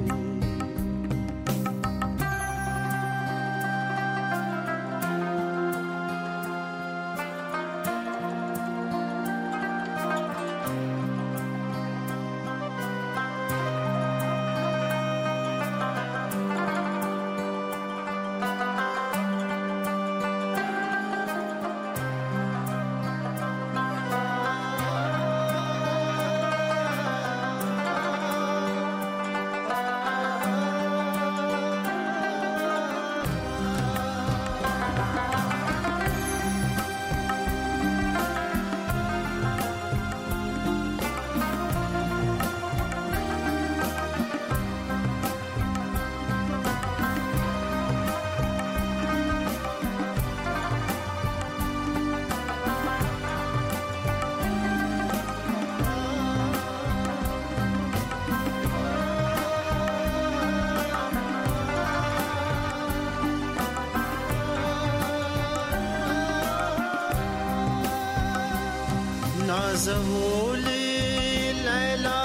زهولي ليلى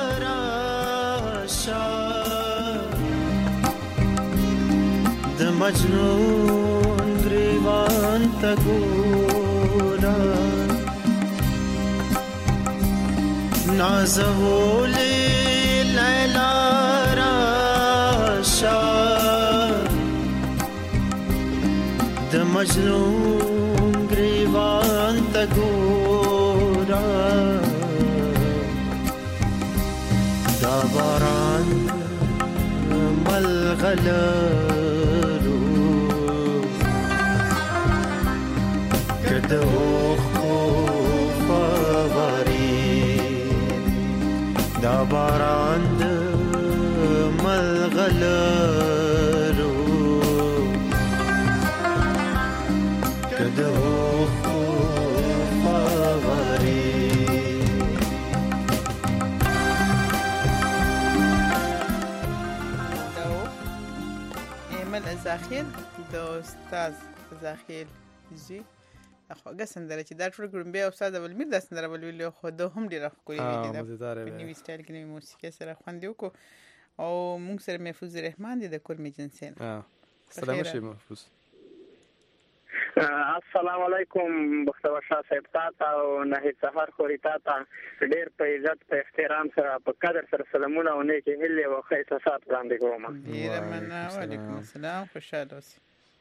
راشا د مجنون گریوان تگورا نازهولي ليلى راشا د مجنون گریوان تگورا دا باران ملغلرو کده خوف واری دا باران ملغلرو کده زاخیل د استاد زاخیل زی خوږه سندره چې دا ټول ګړم بیا استاد ولمیر دا سندره ولوي خو دوه هم ډیره ښکلې دي مزیدار په نیو سټایل کې نوې موسیقي سره خوند وکړو او موږ سره محفوظ رحمان دی د کورمي جنسین سلام شي محفوظ السلام علیکم بختور شاه صاحب تاسو او نه سحر خوري تاسو ډېر په عزت په احترام سره په قدر سره سلامونه او نیکه هلي او خیر سات وړاندې کوم. ډېر مننه. وعلیکم السلام. خوشاله اوسئ.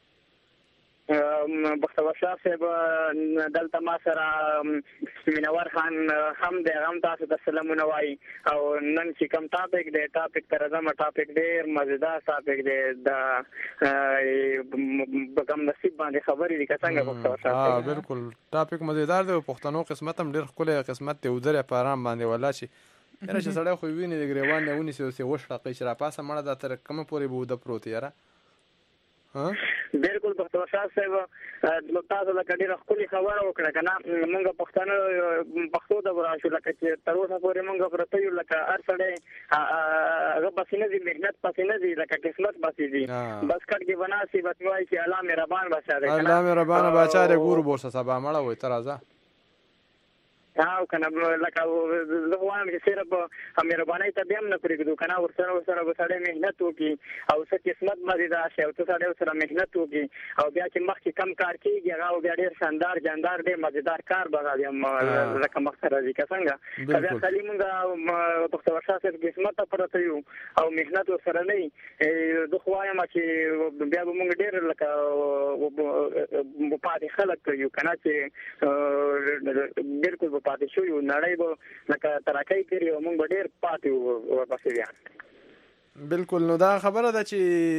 بختور شاه صاحب دلته ما سره مینور خان هم د غم تاسو د سلامونه وای او نن چې کوم ټاپک دی ټاپک تر زما ټاپک ډیر مزیدار ټاپک دی د کوم نصیب باندې خبرې دي څنګه بختور شاه صاحب بالکل ټاپک مزیدار دی پښتنو قسمت هم ډیر ښکلی قسمت دی ودره په آرام باندې ولا شي یاره چې سړی خو ویني د ګریوان نه ونی سي وشړه چې را پاسه مړه د تر کوم پورې بو د پروت یاره بالکل بختور شاه صاحب تاسو له کډیر خپل خبره وکړه کنه موږ پښتانه پښتو د وراشو لکه چې تر اوسه پورې موږ پرته یو لکه ارسړې هغه بسینه دي مهنت پسینه دي لکه قسمت بسې دي بس کټ کې بناسي بس وای چې الله مهربان بچا دې الله مهربان بچا دې ګور بورسه سبا مړه وي ترازه او کنه لکه زه وایم چې صرف مهرباني ته بیا نه پرېږدو کنه ورسره وسړی مهنت وکړي او څه قسمت باندې دا شي او ته سړی سره مهنت وکړي او بیا چې مخکې کم کار کېږي هغه بیا ډېر شاندار جاندار ډېر مزیدار کار به لکه مخته راځي که څنګه که بیا خالي مونږ بختور شاه صاحب قسمت ته پرته یو او مهنت ورسره نه وي زه خو وایم چې بیا به مونږ ډېر لکه پاتې خلک یو که نه چې بالکل پاتې شو یو نړۍ به لکه ترقۍ کړي او موږ به ډېر پاتې ورپسې بیا بالکل نو دا خبره ده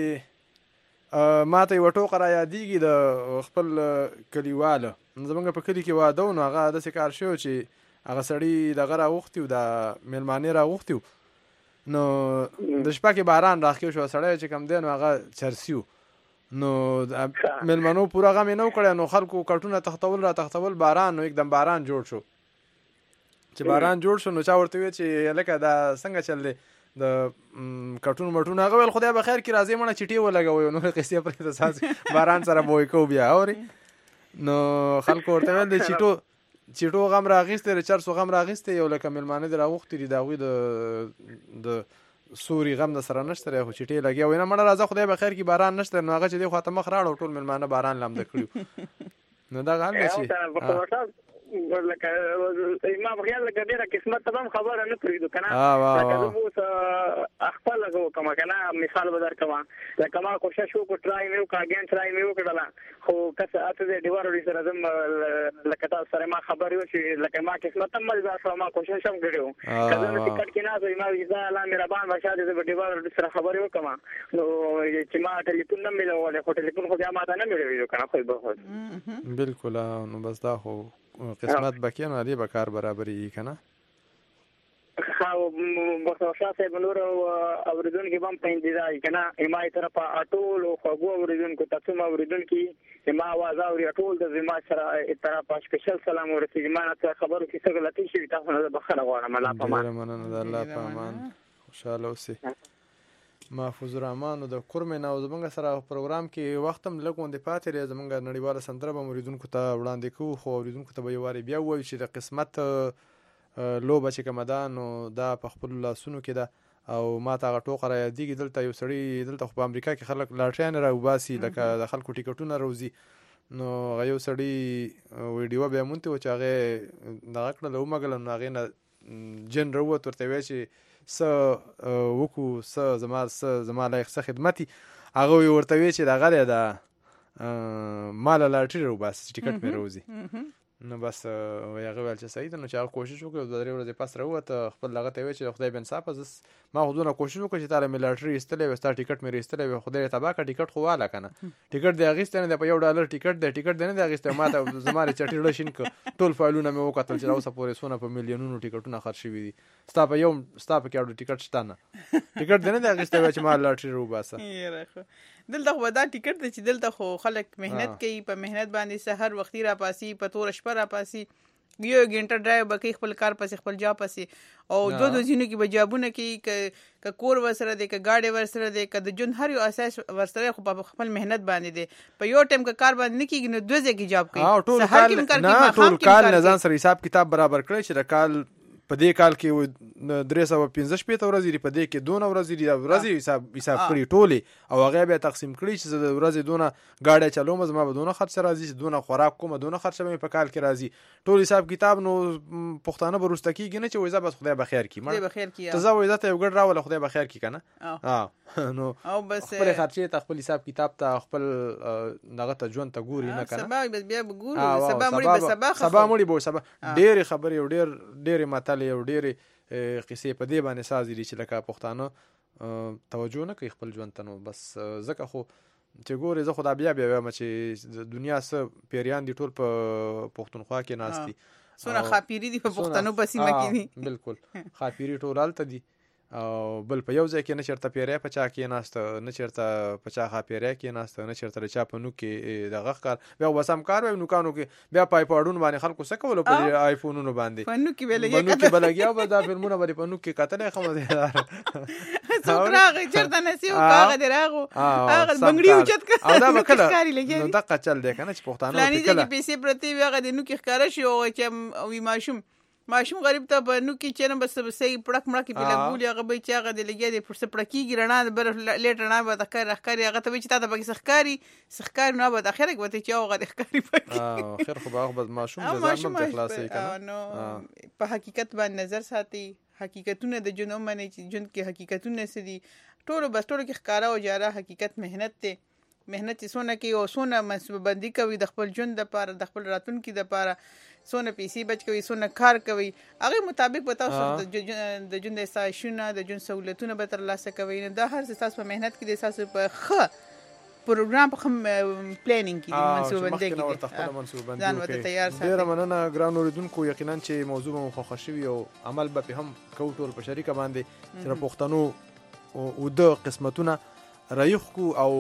چې ما ته یوه ټوکه را یادېږي د خپل کلیواله زموږ په کلي کې واده و نو هغه داسې کار شوی چې هغه سړي دغه راغوښتي و د مېلمانې راغوښتي و نو د شپه کې باران راښکې شو سړی چې کوم دی نو هغه چرسي و نو مېلمنو پوره غم یې نه و کړی نو خلکو کټونه تختول باران نو एकदम باران جوړ شو چې باران جوړ شو نو چا ورته وی چې لکه دا څنګه چل دی د کټون مټون هغه ول خدای به خیر کې راځي مړه چټي ولګوي نو قصې پرې د ساس باران سره بوې کو بیا اوري نو خلکو ورته ویل د چټو غم راغسته رچر سو غم راغسته یو لکه ملمانه دراغوختي دی داوی د سوري غم د سره نشته خو چټي لګي وینه مړه راځه خدای به خیر کې باران نشته نو هغه چې دی خاطر مخ راړو ټول ملمانه باران لام د کړو نو دا غل شي لکه ما بغیر لکه ډیره قسمت ته هم خبره نه پرېږدو که نه لکه زه اوس خپله وکړم که نه مثال به درکړم لکه ما کوشش وکړو ټرای مې وکړه اګین ټرای مې وکړله خو که اته د ډیوارډي سره زم لکه تاسو سره ما خبرې وشي لکه ما قسمت هم مزدار شو ما کوشش هم کړی و که زه نه ټکټ کې ناست ما ویزا الله مهربان بچا دې زه به ډیوارډي سره خبرې وکړم نو چې ما ټلیفون نه میلولی خو ټلیفون خو بیا ما ته نه میلوي که نه خو به بالکل نو بس دا خو قسمت بکی نو علی بکار برابرۍ کنه خو بختور شاه صاحب نور اوریدونکو هم په انتظار کنه ما طرفه ټول خو اوریدونکو تاسو ما اوریدونکو ما आवाज اوري ټول د زما سره طرفه سپیشل سلام ورسېږي ما نه خبرو کې څه غلطي شي تاسو نه بخښنه غواړم الله پامان مننه د الله پامان خوشاله اوسئ محفوظ الرحمن د کورمه نو زمونږ سره پروګرام کې وخت هم لګوندې پاتې لري زمونږ نړیواله سندره به اوریدونکو ته وړاندې کوو خو اوریدونکو ته به یو واری بیا وایو چې د قسمت لوبه چې کومه ده نو دا په خپل لاسونو کې ده او ما ته هغه ټوکه را یادېږي دلته یو سړی دلته خو په امریکا کې خلک لاټریان راوباسي لکه د خلکو ټیکټونه روزي نو هغه یو سړی ویډیو بیا مونته و چې هغې دغه کړله ومږله نو هغې نه جن راووت ورته وایي چې څه وکړو څه زما لایق څه خدمتي هغه ورته وایي چې دغه دی د ماله لاټري راوباسي چې ټیکټ مې روزي نو بس هغه ویل چې صحیح ده نو چې هغه کوشش وکړي 2-3 ورځې پس راووت خپل هغه ته وایي چې خدای بې انصافه ما خو دونه کوشش وکړ چې تا له مې لاټري ایستلی وي ستا ټیکټ مې ایستلی وي خدای یې تباه کړه ټیکټ خو واله که نه ټیکټ دې اخیستی نه دی په $1 ټیکټ دی ټیکټ دې نه دی اخیستی ما ته زما د چټي زړه شین کړ ټول فایلونه مې وکتل چې اوسه پورې څونه په میلیونونو ټیکټونه خرڅ شوي دي ستا په کې ټیکټ شته نه ټیکټ دې نه دی اخیستی وی چې ما لاټري راوباسه دلته خو دا ټیکټ دی چې دلته خو خلک مهنت کوي په مهنت باندې سحر وختي راپاسي په تور شپه راپاسي یو غنټه ډرایو به کوي خپل کار پسې خپل جاب پسې او دو ځینو کې به جابونه کوي ک کور ورسره دی ک گاډي ورسره دی ک د جون هر یو اساس ورسره خو په خپل مهنت باندې دی په یو ټیم ک کار باندې نه کیږي نو دوه ځکه جاب کوي سهار کې ټول کال نه ځان سره حساب کتاب برابر کړی چې د کال په دې کال کې 315 ورځې په دې کې 2 ورځې حساب کړی ټولې او هغه به تقسیم کړی چې د ورځې دونه گاډي چلوم زما به دونه خرچ راځي چې دونه خوراک کوم دونه خرچ به په کال کې راځي ټول حساب کتاب نو پښتانه برسته کیږي نه چې وایي بس خدای بخیر کی ته زه وایي ته یو ګډ راول خدای بخیر کی کنه نو او بس خپل خرچې ته خپل حساب کتاب ته خپل دغه ته ژوند ته ګوري نه کنه سبا بیا ګورو سبا مړي به سبا ډېر خبرې ډېر ماته یو ډېرې قصې په دې باندې سازي دي چې لکه پښتانه توجه نه کوي خپل ژوند ته نو بس ځکه خو چې ګورې زه خو دا بیا وایم چې دنیا څه پیریان دي ټول په پښتونخوا کې ناست دي څونه خاپیري دي په پښتنو په سیمه کې دي بالکل خاپیري ټول هلته دي او بل په یو ځای کې نه چېرته پیری په چا کې ناسته نه چېرته په چا خاپیری کې ناسته نه چېرته د چا په نوک کې دغه ښکار بیا بس هم کار وی نوکانو کې بیا په آیپاډونو باندې خلکو څه کولو په آیفونونو باندې په نوک کې به لګیا به دا فلمونه به په نوک کې کتلی ښه مزېدار څوک راغی چېرته نسي هغه دې راغو هغه بنګړي اوچت کړ او دا به کله نو دقه چل دی که نه چې پښتانه فلاني ځای کې پیسې پرتې وي هغه د نوک کې ښکاره شي او چې وي ماشوم غریب ته په نو کې چې نه بس صحیح پړک مړه کې په لګولي هغه به چې هغه د لګیا دی پر څه پړکېږي رڼا د برف لیټ رڼا به د ښکاري هغه ته وایي چې تا ته پکې څه ښکاري نو به د اخره کې به چې هغه د ښکاري پکې خیر خو به هغه به ماشوم د ځان هم ته خلاصوي که نو په حقیقت باندې نظر ساتي حقیقتونه د ژوند ومنئ چې ژوند کې حقیقتونه څه دي ټولو کې ښکاره او جاره حقیقت مهنت دی مهنت چې څونه کوي او څونه منصوبه بندي کوي د خپل ژوند دپاره د خپل راتلونکي دپاره څونه پیسې بچ کوي څونه کار کوي هغې مطابق به تاسو د ژوند اسایشونه د ژوند سهولتونه به ترلاسه کوئ نو دا هر څه ستاسو په محنت کې دی ستاسو په ښه پروګرام په ښه پلانینګ کې دي منصوبه بندۍ کې دي ځان ورته تیار ساتئ ډېره مننه ګران اورېدونکو یقینا چې موضوع به مو خوښه شوي او عمل به پرې هم کوو ټول په شریکه باندې چې د پښتنو اوده قسمتونه رایخ کو او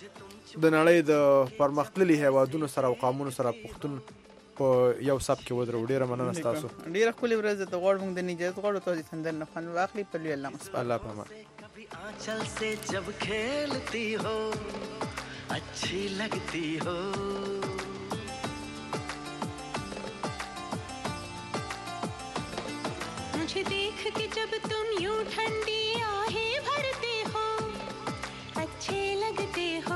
د نړۍ د پرمختللي هیوادونو سره او قومونو سره پښتون په یو سب کې ودرو ډېره مننه ستاسو ډېره ښکلې ورځ ده غواړم موږ د اجازت غواړو تاسو سندر نه خوند واخلي په لوی الله مسپارو الله په امان आंचल से जब खेलती हो अच्छी लगती हो मुझे देख के जब तुम यूं ठंडी आहें भरते हो अच्छे लगते हो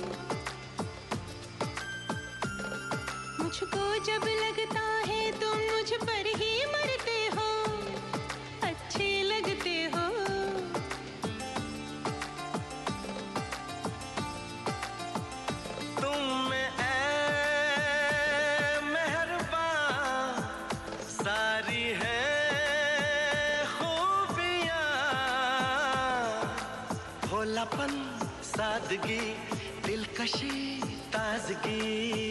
मुझको जब लगता है तुम मुझ पर ही मरते हो अच्छे लगते हो भोलापन सादगी दिलकशी ताजगी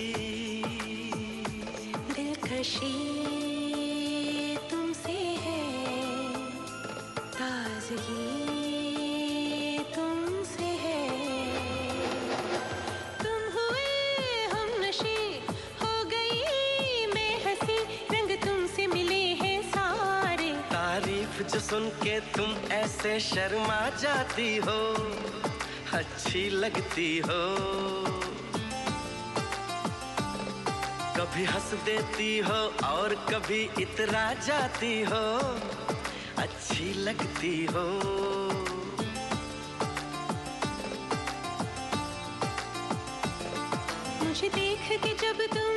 दिलकशी तुमसे है ताजगी तुमसे है तुम हुए हमनशी हो गई मैं हंसी रंग तुमसे मिले हैं सारे तारीफ जो सुन के तुम ऐसे शर्मा जाती हो अच्छी लगती हो कभी हंस देती हो और कभी इतरा जाती हो अच्छी लगती हो मुझे देख के जब तुम